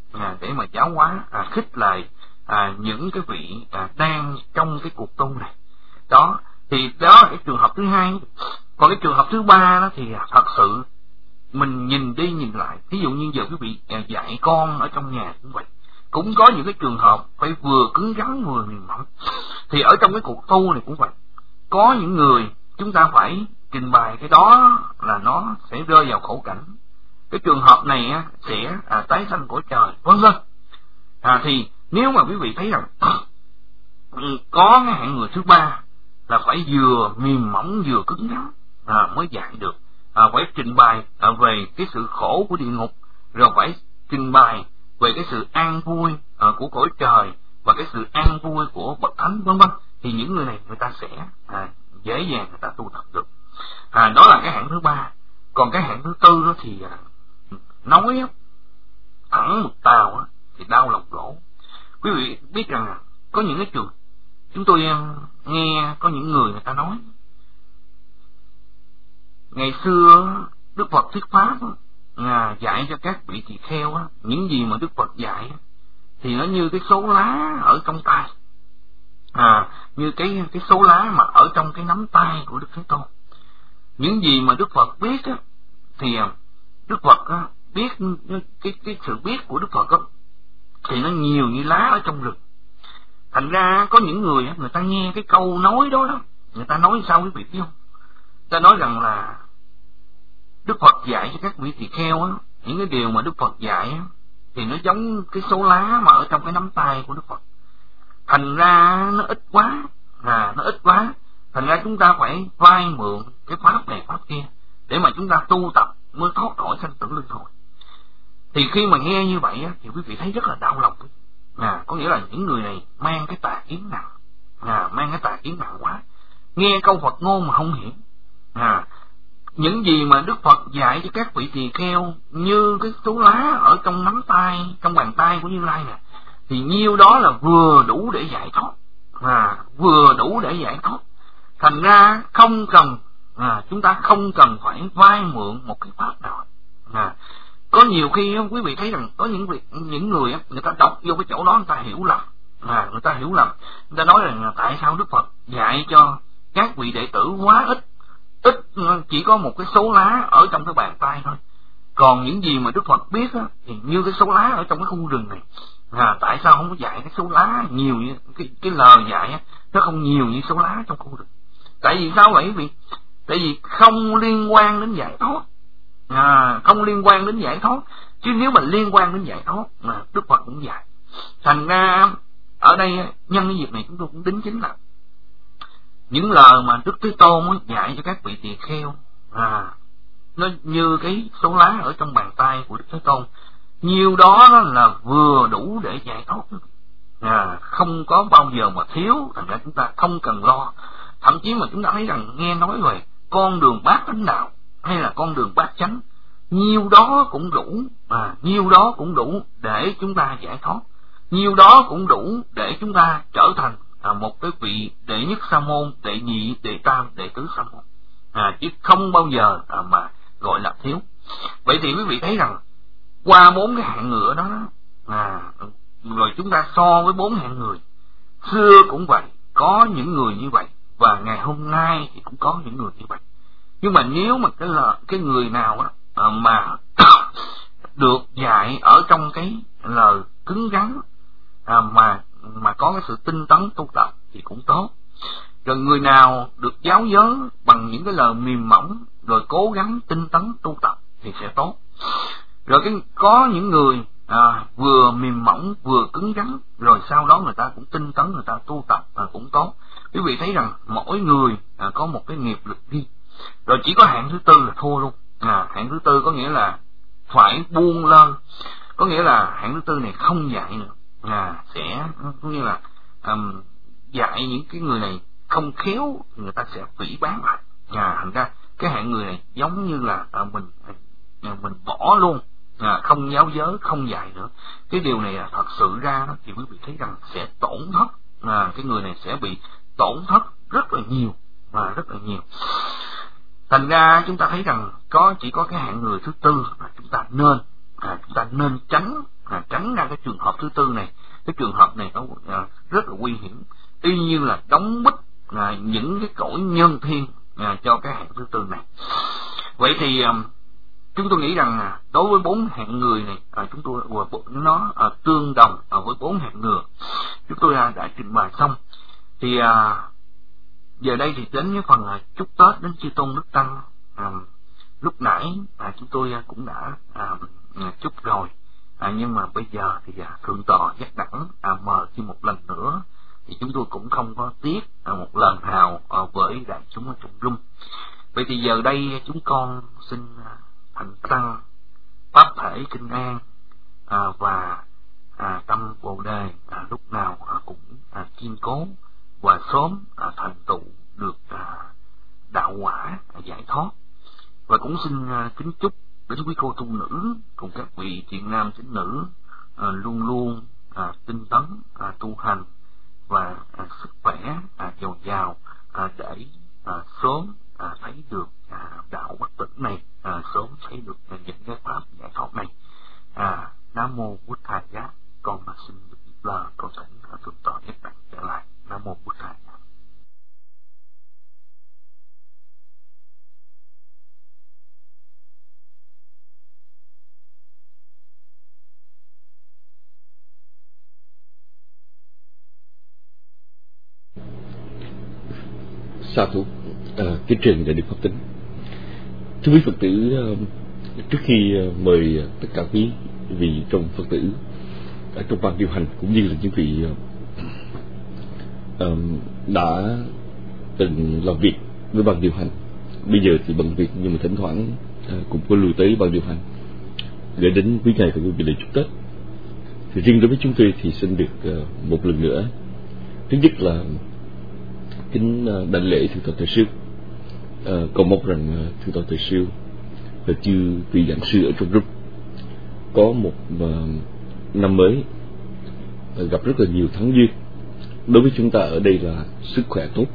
hóa, khích lại những cái vị đang trong cái cuộc tu này. Đó, thì đó là cái trường hợp thứ hai. Còn cái trường hợp thứ ba đó thì thật sự mình nhìn đi nhìn lại, ví dụ như giờ quý vị dạy con ở trong nhà cũng vậy, cũng có những cái trường hợp phải vừa cứng rắn vừa mềm mỏng. Thì ở trong cái cuộc tu này cũng vậy, có những người chúng ta phải trình bày cái đó là nó sẽ rơi vào khổ cảnh, cái trường hợp này sẽ tái sanh cõi trời, vân vân. Thì nếu mà quý vị thấy rằng có cái hạng người thứ ba là phải vừa mềm mỏng vừa cứng rắn mới dạy được, phải trình bày về cái sự khổ của địa ngục, rồi phải trình bày về cái sự an vui của cõi trời và cái sự an vui của bậc thánh, vân vân. Thì những người này người ta sẽ dễ dàng người ta tu tập được. Đó là cái hạng thứ ba. Còn cái hạng thứ tư đó thì nói thẳng một tàu thì đau lòng đổ. Quý vị biết rằng có những cái trường, chúng tôi nghe có những người ta nói ngày xưa Đức Phật thuyết pháp dạy cho các vị tỳ kheo những gì mà Đức Phật dạy thì nó như cái số lá ở trong tay, như cái số lá mà ở trong cái nắm tay của Đức Thế Tôn. Những gì mà Đức Phật biết thì Đức Phật biết, cái sự biết của Đức Phật thì nó nhiều như lá ở trong rừng. Thành ra có những người người ta nghe cái câu nói đó, người ta nói sao quý vị biết không? Người ta nói rằng là Đức Phật dạy cho các vị tỳ kheo những cái điều mà Đức Phật dạy thì nó giống cái số lá mà ở trong cái nắm tay của Đức Phật. Thành ra nó ít quá, thành ra chúng ta phải vay mượn cái pháp này pháp kia để mà chúng ta tu tập mới thoát khỏi sanh tử luân hồi. Thì khi mà nghe như vậy thì quý vị thấy rất là đau lòng. Có nghĩa là những người này mang cái tà kiến nặng, quá, nghe câu Phật ngôn mà không hiểu. Những gì mà Đức Phật dạy cho các vị tỳ kheo như cái số lá ở trong nắm tay, trong bàn tay của Như Lai nè, thì nhiêu đó là vừa đủ để giải thoát, Thành ra không cần, chúng ta không cần phải vay mượn một cái pháp nào. Có nhiều khi quý vị thấy rằng có những người người ta đọc vô cái chỗ đó người ta hiểu lầm, người ta nói rằng tại sao Đức Phật dạy cho các vị đệ tử quá ít, chỉ có một cái số lá ở trong cái bàn tay thôi. Còn những gì mà Đức Phật biết thì như cái số lá ở trong cái khu rừng này, tại sao không có dạy cái số lá nhiều như cái lời dạy nó không nhiều như số lá trong khu rừng. Tại vì sao vậy quý vị? Tại vì không liên quan đến giải thoát, không liên quan đến giải thoát. Chứ nếu mà liên quan đến giải thoát mà Đức Phật cũng dạy. Thành ra ở đây nhân cái dịp này chúng tôi cũng đính chính là những lời mà Đức Thế Tôn mới dạy cho các vị tỳ kheo, nó như cái số lá ở trong bàn tay của Đức Thế Tôn. Nhiều đó nó là vừa đủ để giải thoát, không có bao giờ mà thiếu. Thành ra chúng ta không cần lo. Thậm chí mà chúng ta thấy rằng nghe nói về con đường bát chánh đạo hay là con đường bát chánh, nhiều đó cũng đủ, nhiều đó cũng đủ để chúng ta giải thoát, nhiều đó cũng đủ để chúng ta trở thành một cái vị đệ nhất sa môn, đệ nhị, đệ tam, đệ tứ sa môn, chứ không bao giờ mà gọi là thiếu. Vậy thì quý vị thấy rằng qua 4 cái hạng ngựa đó, rồi chúng ta so với 4 hạng người xưa cũng vậy, có những người như vậy, và ngày hôm nay thì cũng có những người như vậy. Nhưng mà nếu mà cái người nào mà được dạy ở trong cái lời cứng rắn, mà có cái sự tinh tấn tu tập thì cũng tốt. Rồi người nào được giáo giới bằng những cái lời mềm mỏng rồi cố gắng tinh tấn tu tập thì sẽ tốt. Rồi có những người vừa mềm mỏng vừa cứng rắn, rồi sau đó người ta cũng tinh tấn, người ta tu tập cũng tốt. Quý vị thấy rằng mỗi người có một cái nghiệp lực riêng. Rồi chỉ có hạng thứ tư là thua luôn. Hạng thứ tư có nghĩa là phải buông lơi, có nghĩa là hạng thứ tư này không dạy nữa, sẽ có nghĩa là dạy những cái người này không khéo thì người ta sẽ phỉ báng lại. Thành ra cái hạng người này giống như là mình bỏ luôn, không giáo giới, không dạy nữa. Cái điều này thật sự ra đó, thì quý vị thấy rằng sẽ tổn thất, cái người này sẽ bị tổn thất rất là nhiều, rất là nhiều. Thành ra chúng ta thấy rằng chỉ có cái hạng người thứ tư mà chúng ta nên tránh ra cái trường hợp thứ tư này. Cái trường hợp này nó rất là nguy hiểm, y như là đóng bít những cái cõi nhân thiên cho cái hạng thứ tư này. Vậy thì chúng tôi nghĩ rằng đối với 4 hạng người này, chúng tôi nó tương đồng với 4 hạng ngựa chúng tôi đã trình bày xong. Thì giờ đây thì đến với phần chúc Tết đến chư tôn đức tăng. Lúc nãy chúng tôi cũng đã chúc rồi, nhưng mà bây giờ thì thượng tọa giác đẳng mời thêm một lần nữa, thì chúng tôi cũng không có tiếc một lần nào với đại chúng ở trong room. Vậy thì giờ đây chúng con xin thành tăng pháp thể kinh an và tâm bồ đề lúc nào cũng kiên cố và sớm thành tựu được đạo quả giải thoát. Và cũng xin kính chúc đến quý cô tu nữ cùng các vị thiện nam tín nữ luôn luôn tinh tấn tu hành và sức khỏe dồi dào để sớm thấy được đạo bất tử này, sớm thấy được những cái pháp giải thoát này. Nam mô Bụt Thầy Giá. Con xin được lời con thỉnh thượng tọa giác đẳng trở lại. Nam mô Bụt Thầy Giá. Sa thú kính trình đại đức Pháp Tính. Thưa quý Phật tử, trước khi mời tất cả quý vị trong Phật tử ở trong ban điều hành cũng như là những vị đã từng làm việc với ban điều hành, bây giờ thì bận việc nhưng mà thỉnh thoảng cũng có lưu tới ban điều hành, gửi đến quý ngài và quý vị để chúc Tết. Thì riêng đối với chúng tôi thì xin được một lần nữa, thứ nhất là kính đảnh lễ thượng tọa Từ Sư, cầu mong rằng thượng tọa Từ Sư và chư vị giảng sư ở trong group có một năm mới gặp rất là nhiều thắng duyên. Đối với chúng ta ở đây là sức khỏe tốt,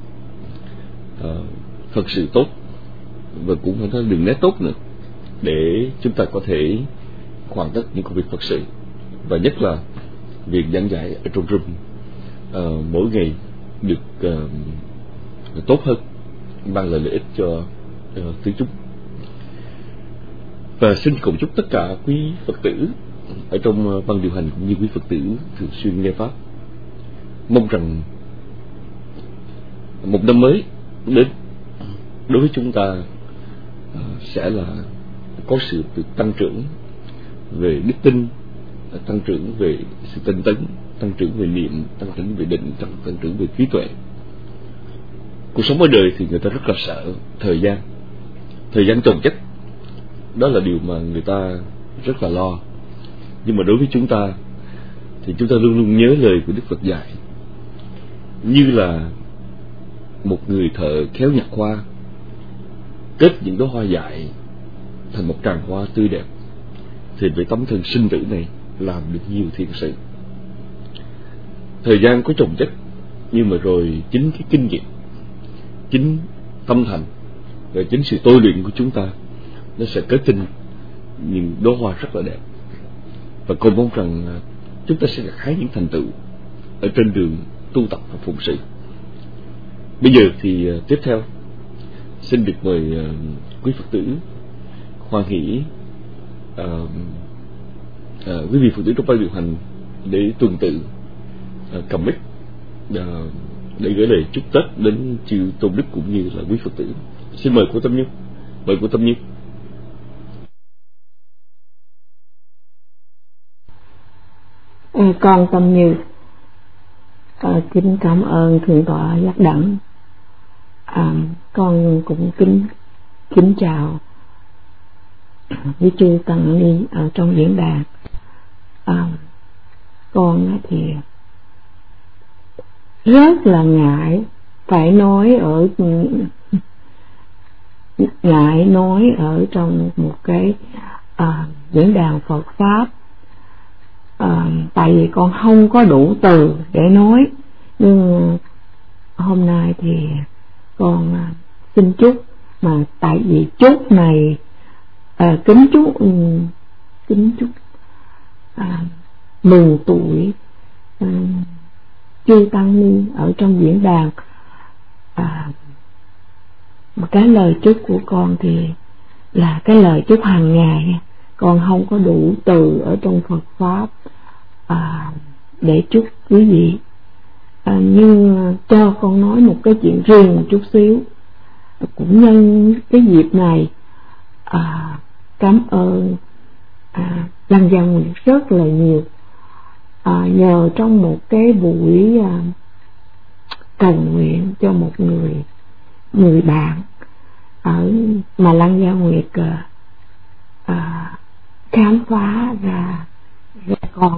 thật sự tốt, và cũng phải nói đường nét tốt nữa, để chúng ta có thể hoàn tất những công việc Phật sự, và nhất là việc giảng dạy ở trong room mỗi ngày được tốt hơn, mang lại lợi ích cho tứ chúng. Và xin cầu chúc tất cả quý Phật tử ở trong ban điều hành cũng như quý Phật tử thường xuyên nghe pháp, mong rằng một năm mới đến đối với chúng ta sẽ là có sự tăng trưởng về đức tin, tăng trưởng về sự tinh tấn, tăng trưởng về niệm, tăng trưởng về định, tăng trưởng về trí tuệ. Cuộc sống ở đời thì người ta rất là sợ thời gian chồng chất, đó là điều mà người ta rất là lo. Nhưng mà đối với chúng ta thì chúng ta luôn luôn nhớ lời của Đức Phật dạy, như là một người thợ khéo nhặt hoa, kết những đóa hoa dại thành một tràng hoa tươi đẹp, thì về tấm thân sinh tử này làm được nhiều thiện sự. Thời gian có chồng chất, nhưng mà rồi chính cái kinh nghiệm, chính tâm thành và chính sự tôi luyện của chúng ta, nó sẽ kết tinh những đóa hoa rất là đẹp. Và cầu mong rằng chúng ta sẽ gặt hái những thành tựu ở trên đường tu tập và phụng sự. Bây giờ thì tiếp theo xin được mời quý Phật tử hoan hỷ, quý vị Phật tử trong ban điều hành để tuần tự cầm mic để gửi lời chúc Tết đến chư tôn đức cũng như là quý Phật tử. Xin mời cô Tâm Như. Mời cô Tâm Như. Con Tâm Như kính cảm ơn Thượng tọa Giác Đẳng. Con cũng kính chào với chư tăng ni ở trong diễn đàn. Con thì rất là ngại phải nói ở trong một cái diễn đàn Phật pháp, tại vì con không có đủ từ để nói. Nhưng hôm nay thì con xin chúc, mà tại vì chúc này kính chúc mừng tuổi chư tăng ni ở trong diễn đàn. Mà cái lời chúc của con thì là cái lời chúc hàng ngày, con không có đủ từ ở trong Phật pháp để chúc quý vị. Nhưng cho con nói một cái chuyện riêng một chút xíu, cũng nhân cái dịp này cảm ơn Lăng Gia Nguyệt rất là nhiều. Nhờ trong một cái buổi cầu nguyện cho một người bạn mà Lăng Gia Nguyệt khám phá ra con,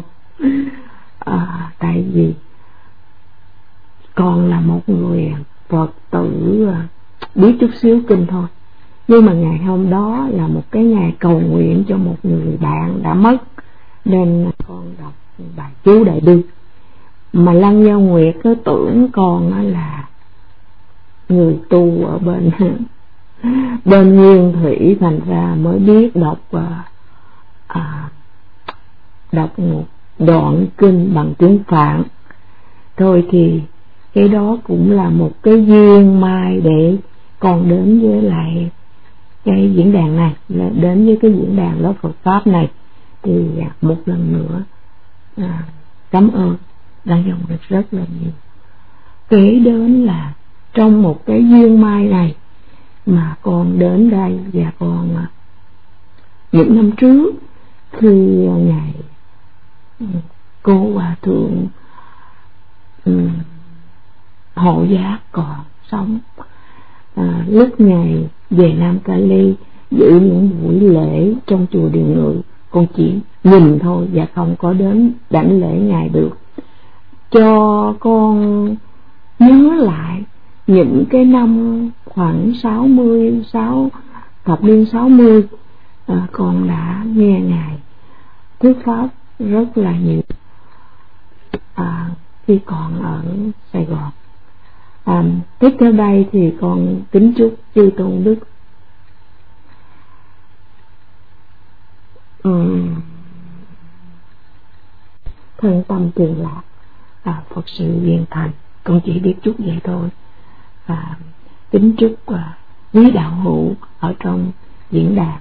tại vì con là một người Phật tử biết chút xíu kinh thôi, nhưng mà ngày hôm đó là một cái ngày cầu nguyện cho một người bạn đã mất, nên con đọc bài chú Đại Bi. Mà Lăng Gia Nguyệt cứ tưởng con là người tu ở bên Nguyên Thủy, thành ra mới biết đọc một đoạn kinh bằng tiếng Phạn thôi. Thì cái đó cũng là một cái duyên mai để con đến với lại cái diễn đàn này, đến với cái diễn đàn lớp Phật pháp này. Thì một lần nữa cảm ơn Lăng Gia Nguyệt rất là nhiều. Kể đến là trong một cái duyên mai này mà con đến đây, và con những năm trước khi ngày cô Hòa Thượng Hộ Giác còn sống, lúc ngày về Nam Cali giữ những buổi lễ trong chùa Điều Ngự, con chỉ nhìn thôi và không có đến đảnh lễ ngài được, cho con nhớ lại những cái năm khoảng 60, thập niên 60, con đã nghe ngài thuyết pháp rất là nhiều khi còn ở Sài Gòn. Tiếp theo đây thì con kính chúc chư tôn đức thân tâm trường lạc, Phật sự viên thành. Con chỉ biết chúc vậy thôi. Kính chúc quý đạo hữu ở trong diễn đàn,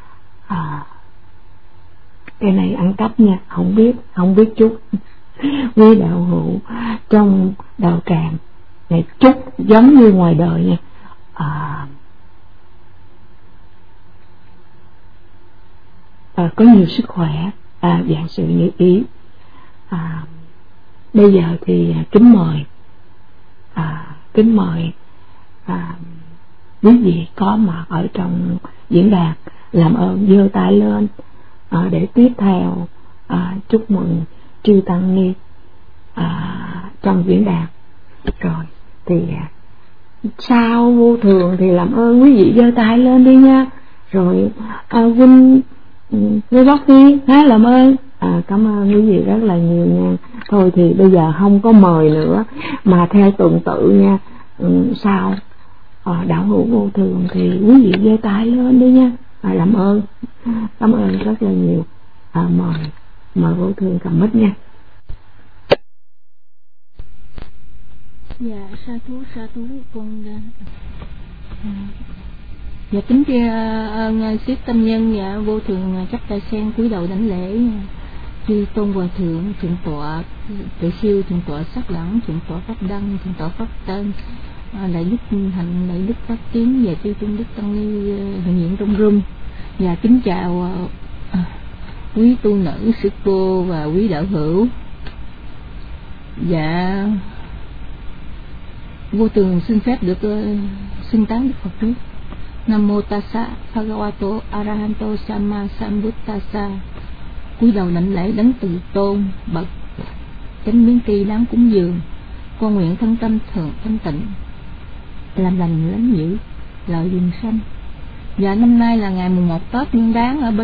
cái này ăn cắp nha, không biết chúc. Quý đạo hữu trong đạo tràng này chúc giống như ngoài đời nha, có nhiều sức khỏe, vạn sự như ý. Bây giờ thì kính mời quý vị có mặt ở trong diễn đàn làm ơn giơ tay lên để tiếp theo chúc mừng chư tăng ni trong diễn đàn. Rồi thì sau vô thường thì làm ơn quý vị giơ tay lên đi nha. Rồi Vinh Rocky làm ơn. Cảm ơn quý vị rất là nhiều nha. Thôi thì bây giờ không có mời nữa mà theo tuần tự nha. Sau đạo hữu vô thường thì quý vị giơ tay lên đi nha. Làm ơn, cảm ơn rất là nhiều. Mời vô thường cầm mic nha. Dạ, sa thú con. Dạ, kính thưa siết tâm nhân, dạ vô thường chắp tay sen cúi đầu đảnh lễ chư tôn hòa thượng, thượng tọa tuệ siêu, thượng tọa sắc lãng, thượng tọa pháp đăng, thượng tọa pháp tân, đại đức hạnh, đại đức pháp tiến và chư tôn đức tăng ni hiện diện trong room. Và kính chào quý tu nữ sư cô và quý đạo hữu. Dạ, vô thường xin phép được xưng tán Đức Phật trước. Nam mô Tassa Bhagavato Arahanto Samma Sambuddhassa. Cúi đầu đảnh lễ đấng từ tôn bậc chánh biến tri đáng cúng dường. Con nguyện thân tâm thường thanh tịnh, làm lành lánh dữ, lợi dừng sanh. Và năm nay là ngày mùng 1 Tết Nguyên Đán ở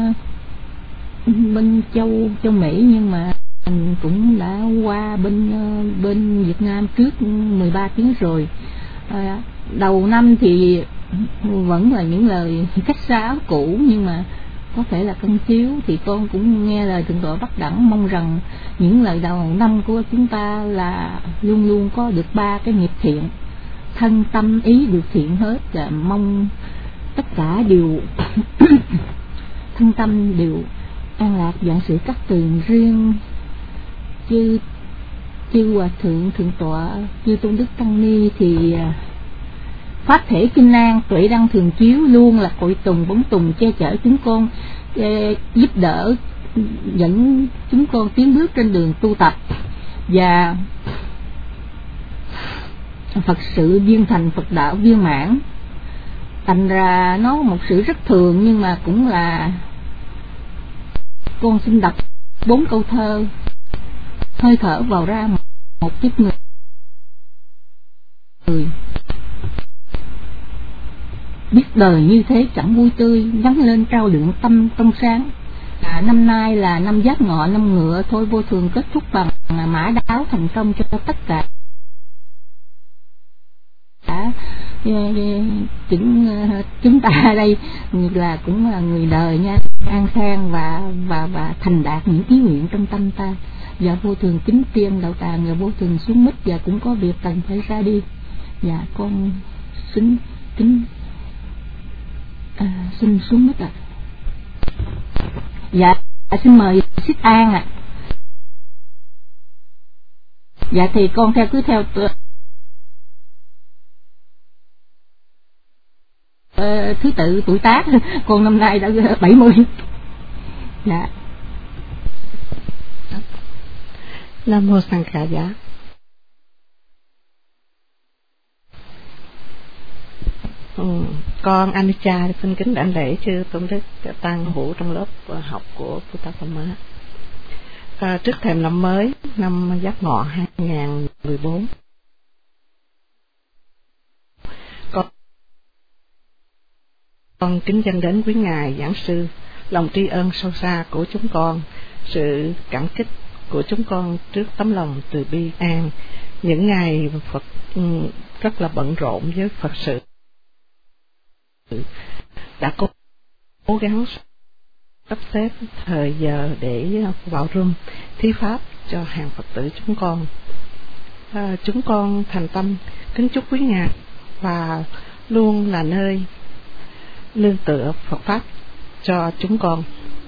bên châu Mỹ, nhưng mà mình cũng đã qua bên Việt Nam trước 13 tiếng rồi. Đầu năm thì vẫn là những lời khách sáo cũ, nhưng mà có thể là cân chiếu thì con cũng nghe lời thượng tọa Bắc Đẳng, mong rằng những lời đầu năm của chúng ta là luôn luôn có được 3 cái nghiệp thiện, thân tâm ý được thiện hết, và mong tất cả đều thân tâm đều an lạc, vạn sự cát tường. Riêng chư hòa thượng, thượng tọa, chư tôn đức tăng ni thì pháp thể kinh an tuệ đăng thường chiếu, luôn là cội tùng bóng tùng che chở chúng con, giúp đỡ dẫn chúng con tiến bước trên đường tu tập và Phật sự viên thành, Phật đạo viên mãn. Thành ra nó một sự rất thường, nhưng mà cũng là con xin đọc 4 câu thơ: hơi thở vào ra một kiếp người, biết đời như thế chẳng vui tươi, gắn lên trao lượng tâm trong sáng. Năm nay là năm Giáp Ngọ, năm Ngựa, thôi vô thường kết thúc bằng mã đáo thành công cho tất cả chúng ta đây là cũng là người đời nha, an khang và thành đạt những ý nguyện trong tâm ta. Và vô thường kính tiên đạo tràng, và vô thường xuống mít và cũng có việc cần phải ra đi. Và con xin xuống mít ạ. Dạ, xin mời Xích An ạ. Dạ thì con cứ theo thứ tự tuổi tác. Con năm nay đã 70. Dạ. Nam mô Sankhaya. Con Anica xin kính đảnh lễ chư tôn đức tăng hữu trong lớp học của Puttapama. Trước thềm năm mới, năm Giáp Ngọ 2014, con kính dâng đến quý ngài giảng sư lòng tri ân sâu xa của chúng con, sự cảm kích của chúng con trước tấm lòng từ bi an. Những ngày Phật rất là bận rộn với Phật sự, đã cố gắng sắp xếp thời giờ để vào room thí pháp cho hàng Phật tử chúng con. Chúng con thành tâm kính chúc quý ngài và luôn là nơi nương tựa Phật pháp cho chúng con.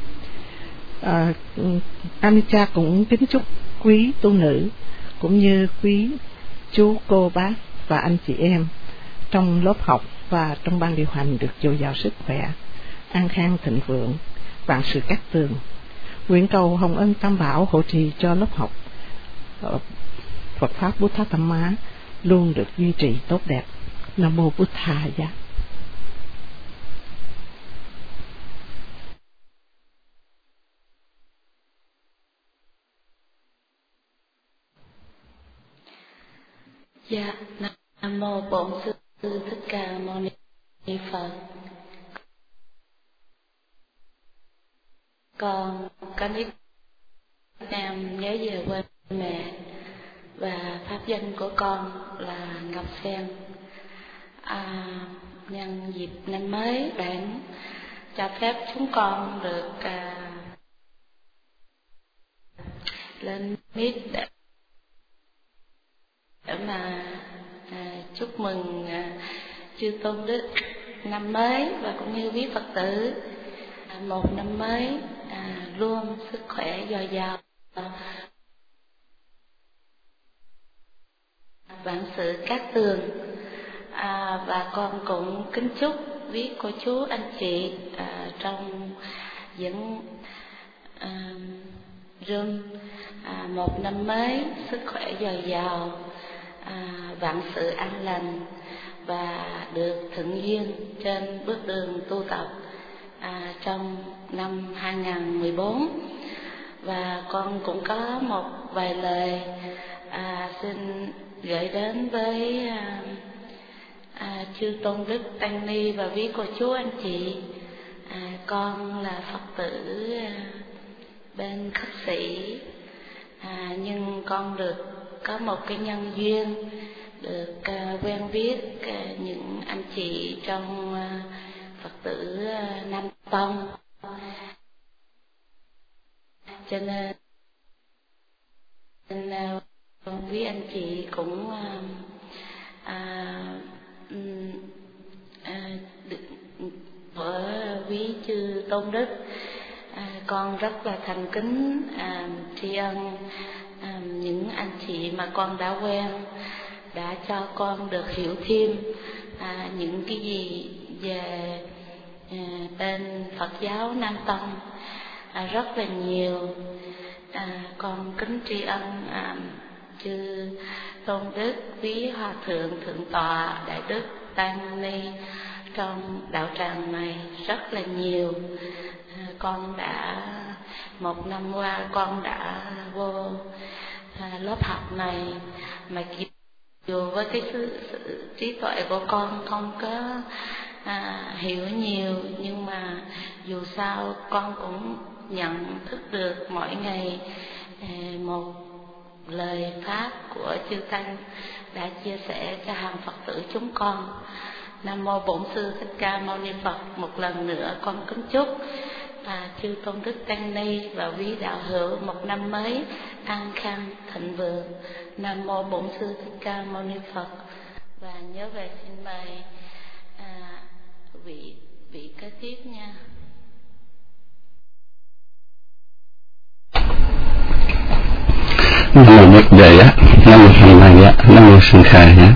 Anica cũng kính chúc quý tu nữ cũng như quý chú cô bác và anh chị em trong lớp học và trong ban điều hành được dồi dào sức khỏe, an khang thịnh vượng, vạn sự cát tường. Nguyện cầu hồng ân Tam Bảo hộ trì cho lớp học Phật pháp Buddha Dhamma luôn được duy trì tốt đẹp. Nam mô Buddhaya. Dạ, Nam mô Bổn Sư Thích Ca Mâu Ni Phật. Con có nick nam nhớ về quê mẹ và pháp danh của con là Ngọc Sen. Nhân dịp năm mới, bạn cho phép chúng con được lên mic để mà chúc mừng chư Tôn Đức năm mới, và cũng như quý Phật tử một năm mới luôn sức khỏe dồi dào, vạn sự cát tường. Và con cũng kính chúc quý cô chú anh chị trong những room một năm mới sức khỏe dồi dào, vạn sự an lành và được thuận duyên trên bước đường tu tập trong năm 2014. Và con cũng có một vài lời xin gửi đến với chư Tôn Đức Tăng Ni và quý cô chú anh chị. Con là Phật tử bên khất sĩ, nhưng con được có một cái nhân duyên được quen biết những anh chị trong Phật tử Nam Tông, cho nên quý anh chị cũng của quý chư Tôn Đức, con rất là thành kính tri ân những anh chị mà con đã quen, đã cho con được hiểu thêm những cái gì về bên Phật giáo Nam Tông rất là nhiều. Con kính tri ân chư Tôn Đức, quý Hòa Thượng Thượng Tọa Đại Đức Tăng Ni trong đạo tràng này rất là nhiều. Con đã một năm qua con đã vô lớp học này, mà dù với cái sự trí tuệ của con không có hiểu nhiều, nhưng mà dù sao con cũng nhận thức được mỗi ngày một lời pháp của chư Tăng đã chia sẻ cho hàng Phật tử chúng con. Nam mô Bổn Sư Thích Ca Mâu Ni Phật. Một lần nữa con kính chúc chư Tôn Đức Tăng Ni và quý đạo hữu một năm mới an khang thịnh vượng. Nam mô Bổn Sư Thích Ca Mâu Ni Phật. Và nhớ về xin mời vị kế tiếp nha. Nam mô Bụt Đề á, Nam mô Hành Mai á, Nam mô Sanh Khai á.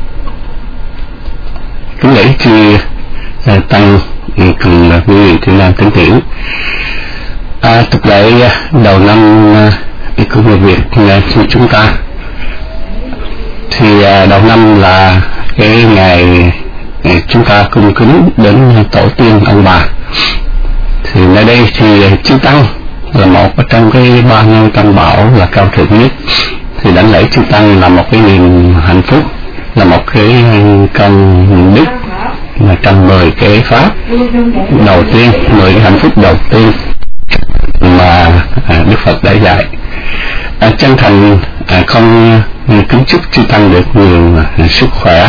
Kính lễ chư tăng cùng quý vị thiện nam tín hữu. Tục lệ đầu năm của người Việt của chúng ta, thì đầu năm là cái ngày chúng ta cung kính đến tổ tiên ông bà. Thì nơi đây thì chư tăng là một trong cái ba ngôi tam bảo là cao thượng nhất, thì đảnh lễ chư tăng là một cái niềm hạnh phúc, là một cái công đức mà trong 10 cái pháp đầu tiên, 10 cái hạnh phúc đầu tiên mà Đức Phật đã dạy. Chân thành không kính chúc chư tăng được nhiều sức khỏe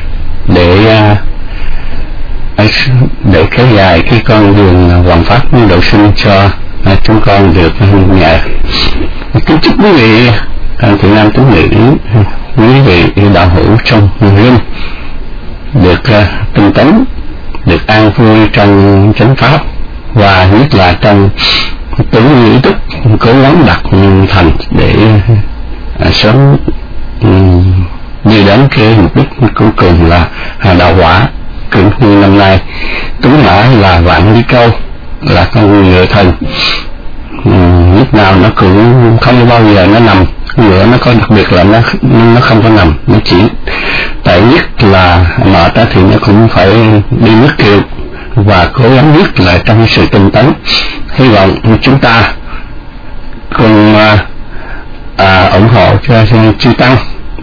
để kéo dài cái con đường hoàn pháp độ sinh cho chúng con được nhẹ. Kính chúc quý vị thiện nam tín nữ, quý vị đạo hữu trong rừng được tinh tấn, được an vui trong chánh pháp, và nhất là trong tứ ngữ đức cố gắng đạt thành để sớm đi đến cái mục đích cuối cùng là đạo quả. Cửu Huy năm nay đúng mã là vạn lý câu, là con ngựa thần. Lúc nào nó cũng không bao giờ nó nằm. Ngựa nó có đặc biệt là nó không có nằm, nó chỉ tại nhất là mệt đó thì nó cũng phải đi nước kiệu và cố gắng nhất là trong sự tinh tấn. Hy vọng chúng ta cùng ủng hộ cho chư tăng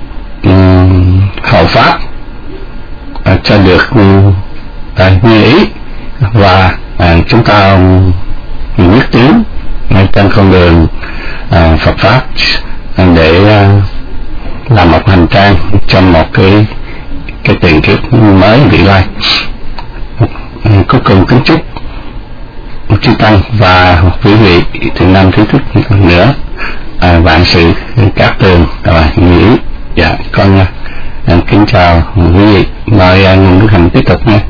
hộ pháp cho được như ý, và chúng ta nhất tiến trên con đường Phật pháp để làm một hành trang trong một cái tiền kiếp mới vị lai. Cuối cùng kính chúc chư tăng và quý vị thiện nam trí thức nữa vạn sự cát tường và như ý. Dạ con kính chào quý vị, mời Nguồn Đức Hạnh tiếp tục nha.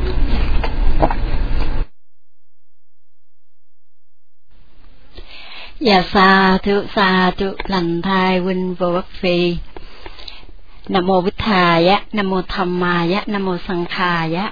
Dạ xa thưa lành thai huynh vô bất phi. Nam mô Bích Thà giá, Nam mô Tham Ma giá, Nam mô Sang Kha giá.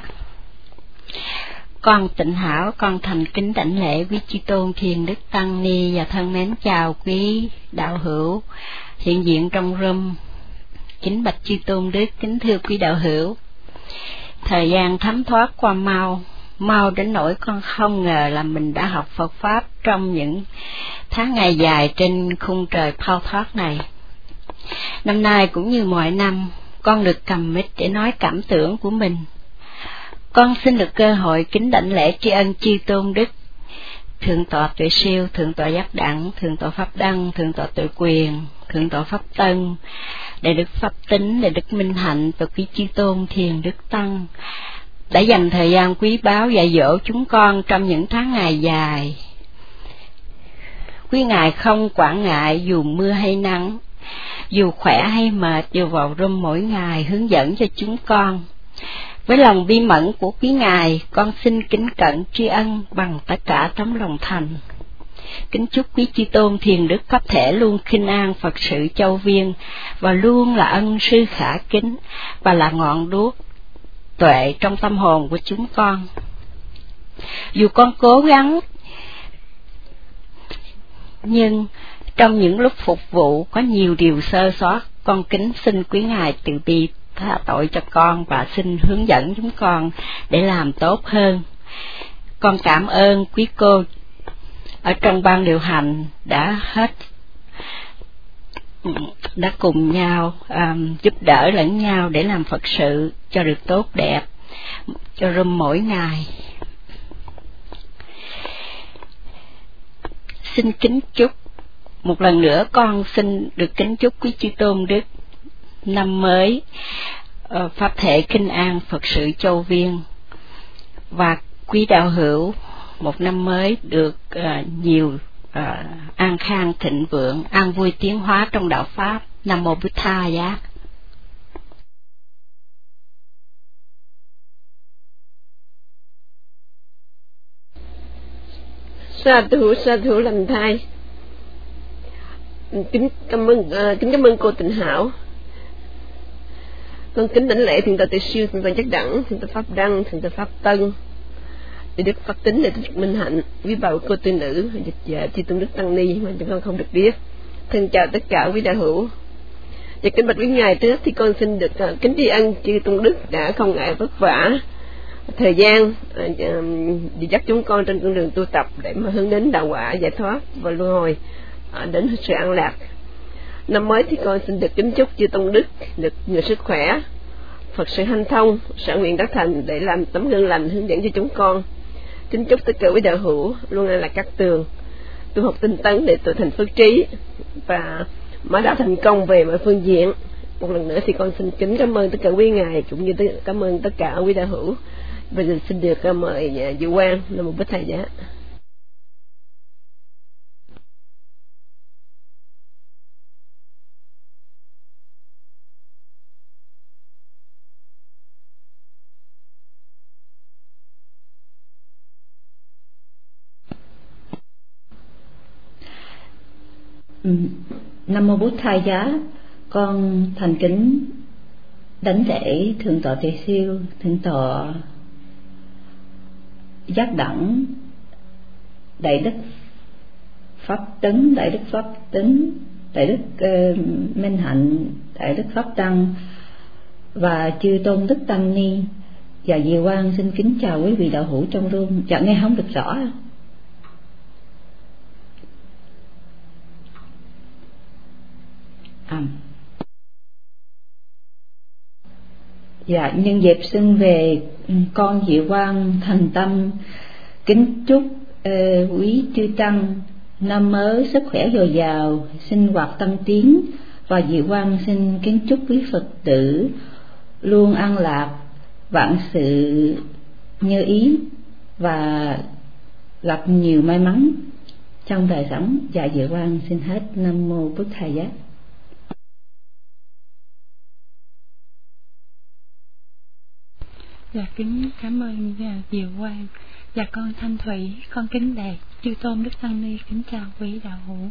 Con Tịnh Hảo, con thành kính đảnh lễ quý chư tôn Thiền Đức Tăng Ni và thân mến chào quý đạo hữu hiện diện trong room. Kính bạch chư tôn đức, kính thưa quý đạo hữu. Thời gian thấm thoát qua mau đến nỗi con không ngờ là mình đã học Phật pháp trong những tháng ngày dài trên khung trời thao thoát này. Năm nay cũng như mọi năm, con được cầm mic để nói cảm tưởng của mình. Con xin được cơ hội kính đảnh lễ tri ân chư tôn đức, Thượng tọa Tuệ Siêu, Thượng tọa Giác Đẳng, Thượng tọa Pháp Đăng, Thượng tọa Tuệ Quyền, Thượng tọa Pháp Tân, Đại đức Pháp Tính, Đại đức Minh Hạnh và quý chư tôn Thiền Đức Tăng đã dành thời gian quý báu dạy dỗ chúng con trong những tháng ngày dài. Quý ngài không quản ngại dù mưa hay nắng, dù khỏe hay mệt, đều vào room mỗi ngày hướng dẫn cho chúng con. Với lòng bi mẫn của quý ngài, con xin kính cẩn tri ân bằng tất cả tấm lòng thành. Kính chúc quý chư tôn Thiền Đức có thể luôn khinh an Phật sự châu Viên và luôn là ân sư khả kính và là ngọn đuốc tuệ trong tâm hồn của chúng con. Dù con cố gắng, nhưng trong những lúc phục vụ có nhiều điều sơ sót, con kính xin quý ngài từ bi tha tội cho con và xin hướng dẫn chúng con để làm tốt hơn. Con cảm ơn quý cô ở trong ban điều hành đã cùng nhau giúp đỡ lẫn nhau để làm Phật sự cho được tốt đẹp cho room mỗi ngày. Xin kính chúc một lần nữa, con xin được kính chúc quý chư tôn đức năm mới pháp thể kinh an Phật sự châu Viên, và quý đạo hữu một năm mới được nhiều an khang thịnh vượng, an vui tiến hóa trong đạo pháp. Nam mô Bích Tha giá. Sa thú lành thai. Kính cảm ơn cô Tịnh Hảo. Con kính đảnh lễ Thượng tọa Tuệ Siêu, Thượng tọa Giác Đẳng, Thượng tọa Pháp Đăng, Thượng tọa Pháp Tân, Đại đức Pháp Tính, Đại đức Minh Hạnh, quý bà cô tư nữ, dịch giả chư tôn đức Tăng Ni mà chúng con không được biết. Thân chào tất cả quý đạo hữu. Và kính bạch quý ngài, trước thì con xin được kính tri ân chư tôn đức đã không ngại vất vả thời gian đi dắt chúng con trên con đường tu tập để mà hướng đến đạo quả, giải thoát và luân hồi đến sự an lạc. Năm mới thì con xin được kính chúc chư tôn đức được nhiều sức khỏe, Phật sự hanh thông, sở nguyện đắc thành để làm tấm gương lành hướng dẫn cho chúng con. Kính chúc tất cả quý đạo hữu luôn an lạc cát tường, tu học tinh tấn để tự thành phước trí và mở đạo thành công về mọi phương diện. Một lần nữa thì con xin kính cảm ơn tất cả quý ngài cũng như cảm ơn tất cả quý đạo hữu. Bây giờ xin được mời Dự Quang là một bích thầy giá. Nam mô Bút Thai giá. Con thành kính đảnh lễ Thượng tọa Tuệ Siêu, Thượng tọa Giác Đẳng, Đại Đức Pháp Tấn, Đại Đức Pháp Tấn, Đại Đức Minh Hạnh, Đại Đức Pháp Tăng và chư Tôn Đức Tăng Ni. Và Diệu Quang xin kính chào quý vị đạo hữu trong room. Dạ nghe không được rõ. Dạ nhân dịp xưng về con Diệu Quang thành tâm kính chúc quý chư tăng năm mới sức khỏe dồi dào, sinh hoạt tăng tiến, và Diệu Quang xin kính chúc quý Phật tử luôn an lạc, vạn sự như ý và gặp nhiều may mắn trong đời sống. Dạ Diệu Quang xin hết. Nam mô Bụt Thầy Giá. Dạ kính cảm ơn Diệu Quang. Dạ con Thanh Thủy, con kính đề chư Tôn Đức Tăng Ni kính chào quý đạo hữu.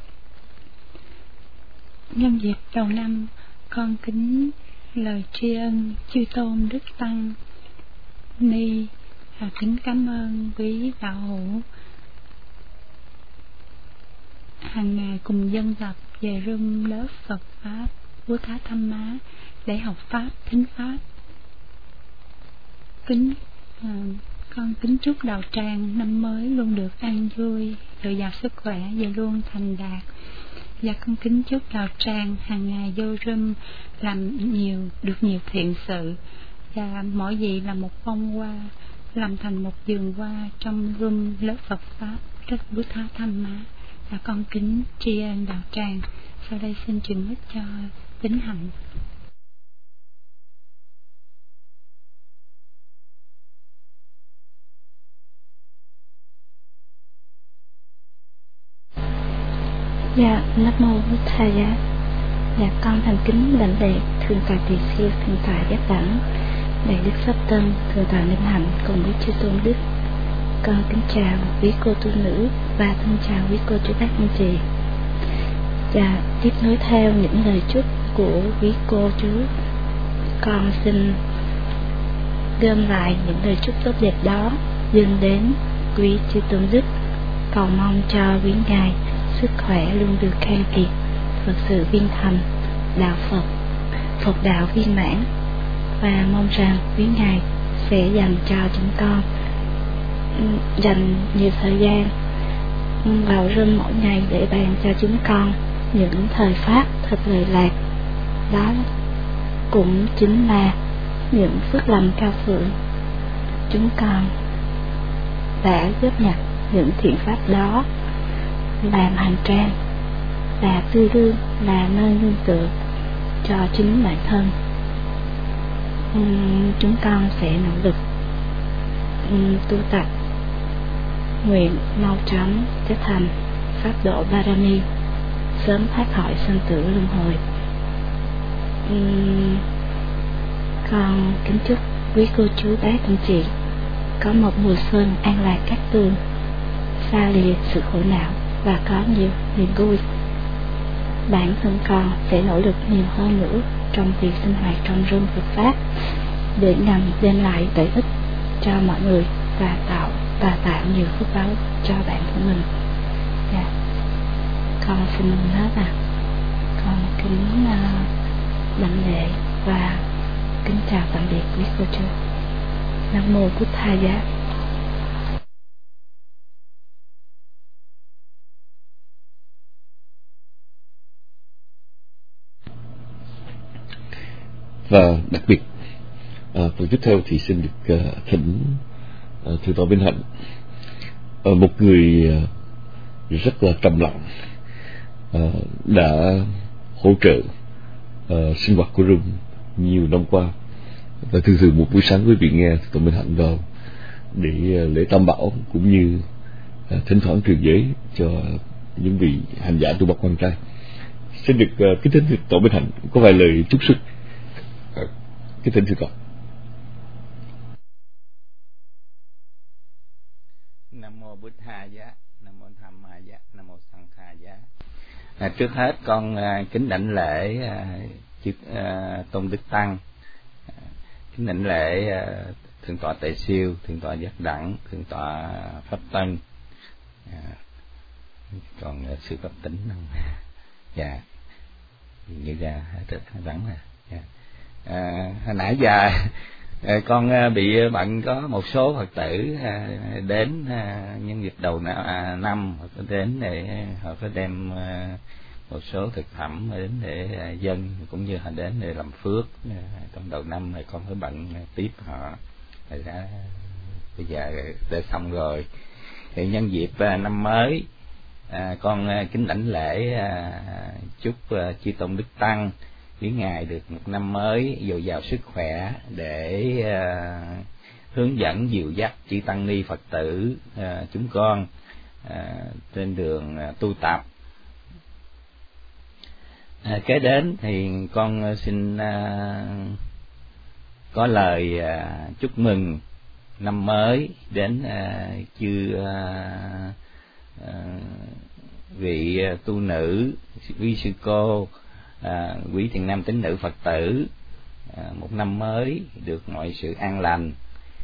Nhân dịp đầu năm, con kính lời tri ân chư Tôn Đức Tăng Ni, kính cảm ơn quý đạo hữu hàng ngày cùng dân tập về room lớp Phật Pháp Bố Thá Thăm Má để học Pháp, thính Pháp. Con kính chúc đạo tràng năm mới luôn được an vui, dồi dào sức khỏe và luôn thành đạt. Và con kính chúc đạo tràng hàng ngày vô room làm được nhiều thiện sự, và mỗi vị là một bông hoa làm thành một vườn hoa trong room lớp Phật Pháp rất Bố Thá Thăm Má. Và con kính tri ân đạo tràng. Sau đây xin truyền mic cho Tính Hạnh. Dạ, Nam mô Bụt Thầy Giá. Dạ, con thành kính lãnh lễ Thượng tọa Tỳ Siêu, Thượng tọa Giác Đẳng, Đại Đức Pháp Tân, Thượng tọa Minh Hạnh cùng với chư Tôn Đức. Con kính chào quý cô tu nữ và thân chào quý cô chú bác anh chị. Dạ, tiếp nối theo những lời chúc của quý cô chú, con xin gom lại những lời chúc tốt đẹp đó dâng đến quý chư Tôn Đức, cầu mong cho quý ngài sức khỏe luôn được khen kiệt, Phật sự viên thành, đạo Phật đạo viên mãn, và mong rằng quý ngài sẽ dành cho chúng con dành nhiều thời gian vào room mỗi ngày để bàn cho chúng con những thời pháp thật lợi lạc. Đó cũng chính là những phước lành cao thượng chúng con đã góp nhặt những thiện pháp đó làm hành trang, là tư lương, là nơi nương tựa cho chính bản thân. Chúng con sẽ nỗ lực tu tập, nguyện mau chóng trở thành pháp độ Barami, sớm thoát khỏi sinh tử luân hồi. Con kính chúc quý cô chú bác anh chị có một mùa xuân an lạc cát tường, xa lìa sự khổ não và có nhiều niềm vui. Bản thân con sẽ nỗ lực nhiều hơn nữa trong việc sinh hoạt trong room Phật Pháp để nhằm đem lại lợi ích cho mọi người và tạo nhiều phước báo cho bản thân mình. Dạ. Con xin hết con kính đảnh lễ và kính chào tạm biệt quý cô chú. Nam mô Bụt Thầy Giá. Và đặc biệt phần tiếp theo thì xin được thỉnh Thượng tọa Minh Hạnh, một người rất là trầm lặng, đã hỗ trợ sinh hoạt của room nhiều năm qua, và thường một buổi sáng quý vị nghe Thượng tọa Minh Hạnh vào để lễ Tam Bảo cũng như thỉnh thoảng truyền giới cho những vị hành giả tu bậc quan trai. Xin được kính thỉnh Thượng tọa Minh Hạnh có vài lời chúc sức. Kính thỉnh thưa con. Nam mô Bụt Thầy Giá, Nam mô Tham Ma Giá, Nam mô Sang Kha Giá. Trước hết con kính đảnh lễ Tôn Đức Tăng, kính đảnh lễ Thượng tọa Tề Siêu, Thượng tọa Giác Đẳng, Thượng tọa Pháp Tân, Còn sư Pháp Tính không? Dạ, như ra vắng rồi. Hồi nãy giờ con bị bận, có một số Phật tử đến nhân dịp đầu năm, họ có đến để họ có đem một số thực phẩm đến để dâng, cũng như họ đến để làm phước trong đầu năm này. Con phải bận tiếp họ, bây giờ đã xong rồi. Thì nhân dịp năm mới, con kính đảnh lễ chúc chư tôn đức tăng quý ngài được một năm mới dồi dào sức khỏe, để hướng dẫn dìu dắt chư tăng ni Phật tử chúng con trên đường tu tập. Kế đến thì con xin có lời chúc mừng năm mới đến chư vị tu nữ, quý sư cô, quý thiện nam tín nữ Phật tử, một năm mới được mọi sự an lành.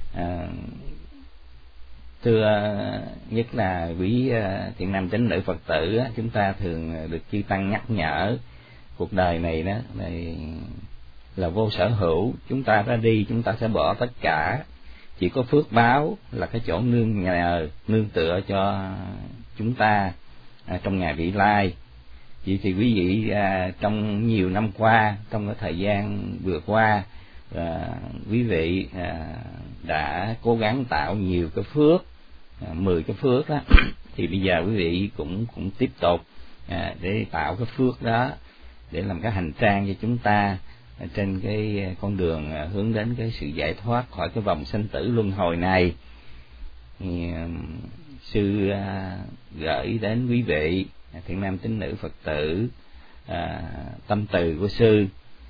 Thưa nhất là quý thiện nam tín nữ Phật tử, chúng ta thường được chư tăng nhắc nhở cuộc đời này đó là vô sở hữu, chúng ta ra đi chúng ta sẽ bỏ tất cả, chỉ có phước báo là cái chỗ nương nhờ, nương tựa cho chúng ta trong ngày vị lai. Vậy thì quý vị trong nhiều năm qua, trong cái thời gian vừa qua, quý vị đã cố gắng tạo nhiều cái phước, 10 cái phước đó, thì bây giờ quý vị cũng tiếp tục để tạo cái phước đó, để làm cái hành trang cho chúng ta trên cái con đường hướng đến cái sự giải thoát khỏi cái vòng sanh tử luân hồi này. Thì sư gửi đến quý vị thiện nam tín nữ Phật tử tâm từ của sư.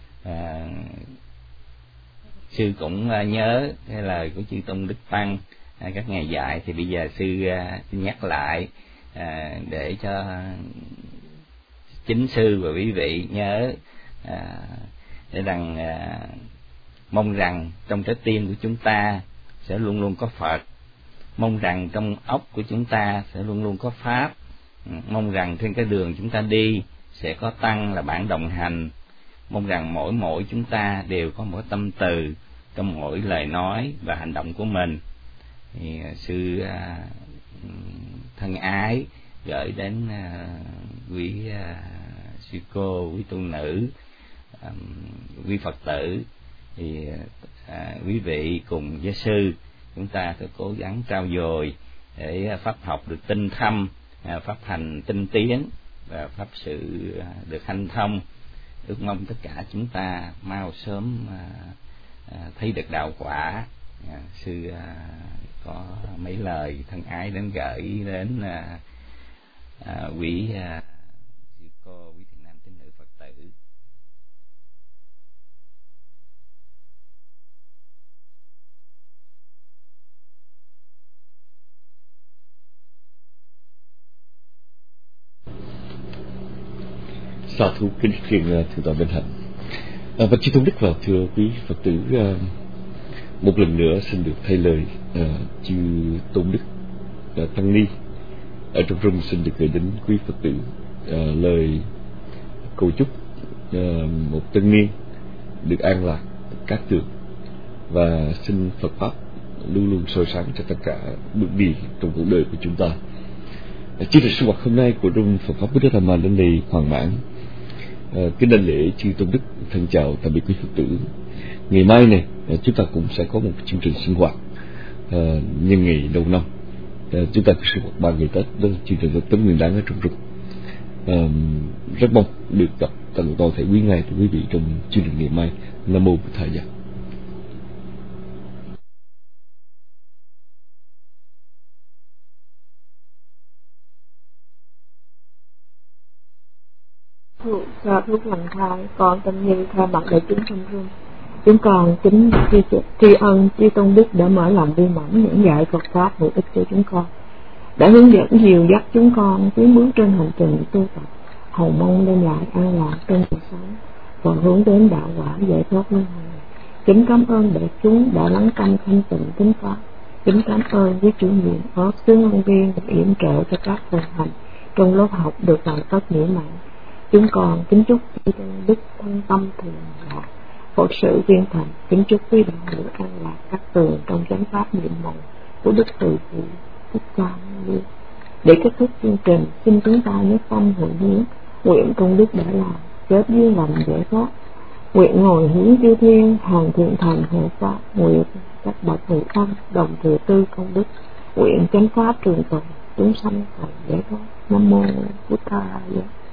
Sư cũng nhớ cái lời của chư tôn đức tăng các ngài dạy, thì bây giờ sư xin nhắc lại để cho chính sư và quý vị nhớ, để mong rằng trong trái tim của chúng ta sẽ luôn luôn có Phật, mong rằng trong óc của chúng ta sẽ luôn luôn có Pháp, mong rằng trên cái đường chúng ta đi sẽ có tăng là bạn đồng hành, mong rằng mỗi chúng ta đều có một tâm từ trong mỗi lời nói và hành động của mình. Thì sư thân ái gửi đến quý sư cô, quý tu nữ, quý Phật tử, thì quý vị cùng với sư chúng ta phải cố gắng trau dồi để pháp học được tinh thâm, pháp hành tinh tiến và pháp sự được hanh thông. Ước mong tất cả chúng ta mau sớm thấy được đạo quả. Sư có mấy lời thân ái đến gửi đến quý sư cô, quý thiện nam tín nữ Phật tử. Sa thú kính truyền thượng tọa Bình Hạnh. Và chư tôn đức và thưa quý Phật tử, một lần nữa xin được thay lời chư tôn đức tăng ni ở trong room, xin được gửi đến quý Phật tử lời cầu chúc một tân niên được an lạc, cát tường, và xin Phật pháp luôn luôn soi sáng cho tất cả bước đi trong cuộc đời của chúng ta. Chương trình sinh hoạt hôm nay của room Phật pháp Buddha Dhamma đến đây hoàn mãn. Kính đảnh lễ chư tôn đức, thân chào tạm biệt quý Phật tử. Ngày mai này chúng ta cũng sẽ có một chương trình sinh hoạt nhân ngày đầu năm. Chúng ta có sinh hoạt 3 ngày Tết, đó là chương trình Tết Nguyên Đán ở trong rừng. Rất mong được gặp toàn thể quý ngài và quý vị trong chương trình ngày mai. Nam mô Bụt Thầy. Cho thuốc lành khai, con tâm như thay mặt đại chúng trong room, chúng con kính tri ân chư tôn đức đã mở lòng viên mãn những dạy Phật pháp hữu ích cho chúng con, đã hướng dẫn dìu dắt chúng con tiến bước trên hành trình tu tập, hầu mong đem lại an lạc trong cuộc sống và hướng đến đạo quả giải thoát luân hồi. Kính cảm ơn đại chúng đã lắng tâm thanh tịnh kính pháp. Kính cảm ơn với chủ nhiệm phó sứ ngôn viên yểm trợ cho các phần hành trong lớp học được hoàn tất mỹ mãn. Chúng con kính chúc quý đức thân tâm thường lạc, phổ sự viên thành. Kính chúc quý đạo hữu an lạc các tường trong chánh pháp niệm màu của đức từ phụ Thích Ca Mâu Ni. Để kết thúc chương trình, xin chúng ta nhất tâm hội hiến nguyện công đức đã làm, kết duyên lành giải thoát, nguyện ngồi hướng chư thiên hàng thiện thành hộ pháp, nguyện các bậc hữu tâm đồng thừa tư công đức, nguyện chánh pháp trường tồn chúng sanh thành giải thoát. Nam mô Bụt Tát.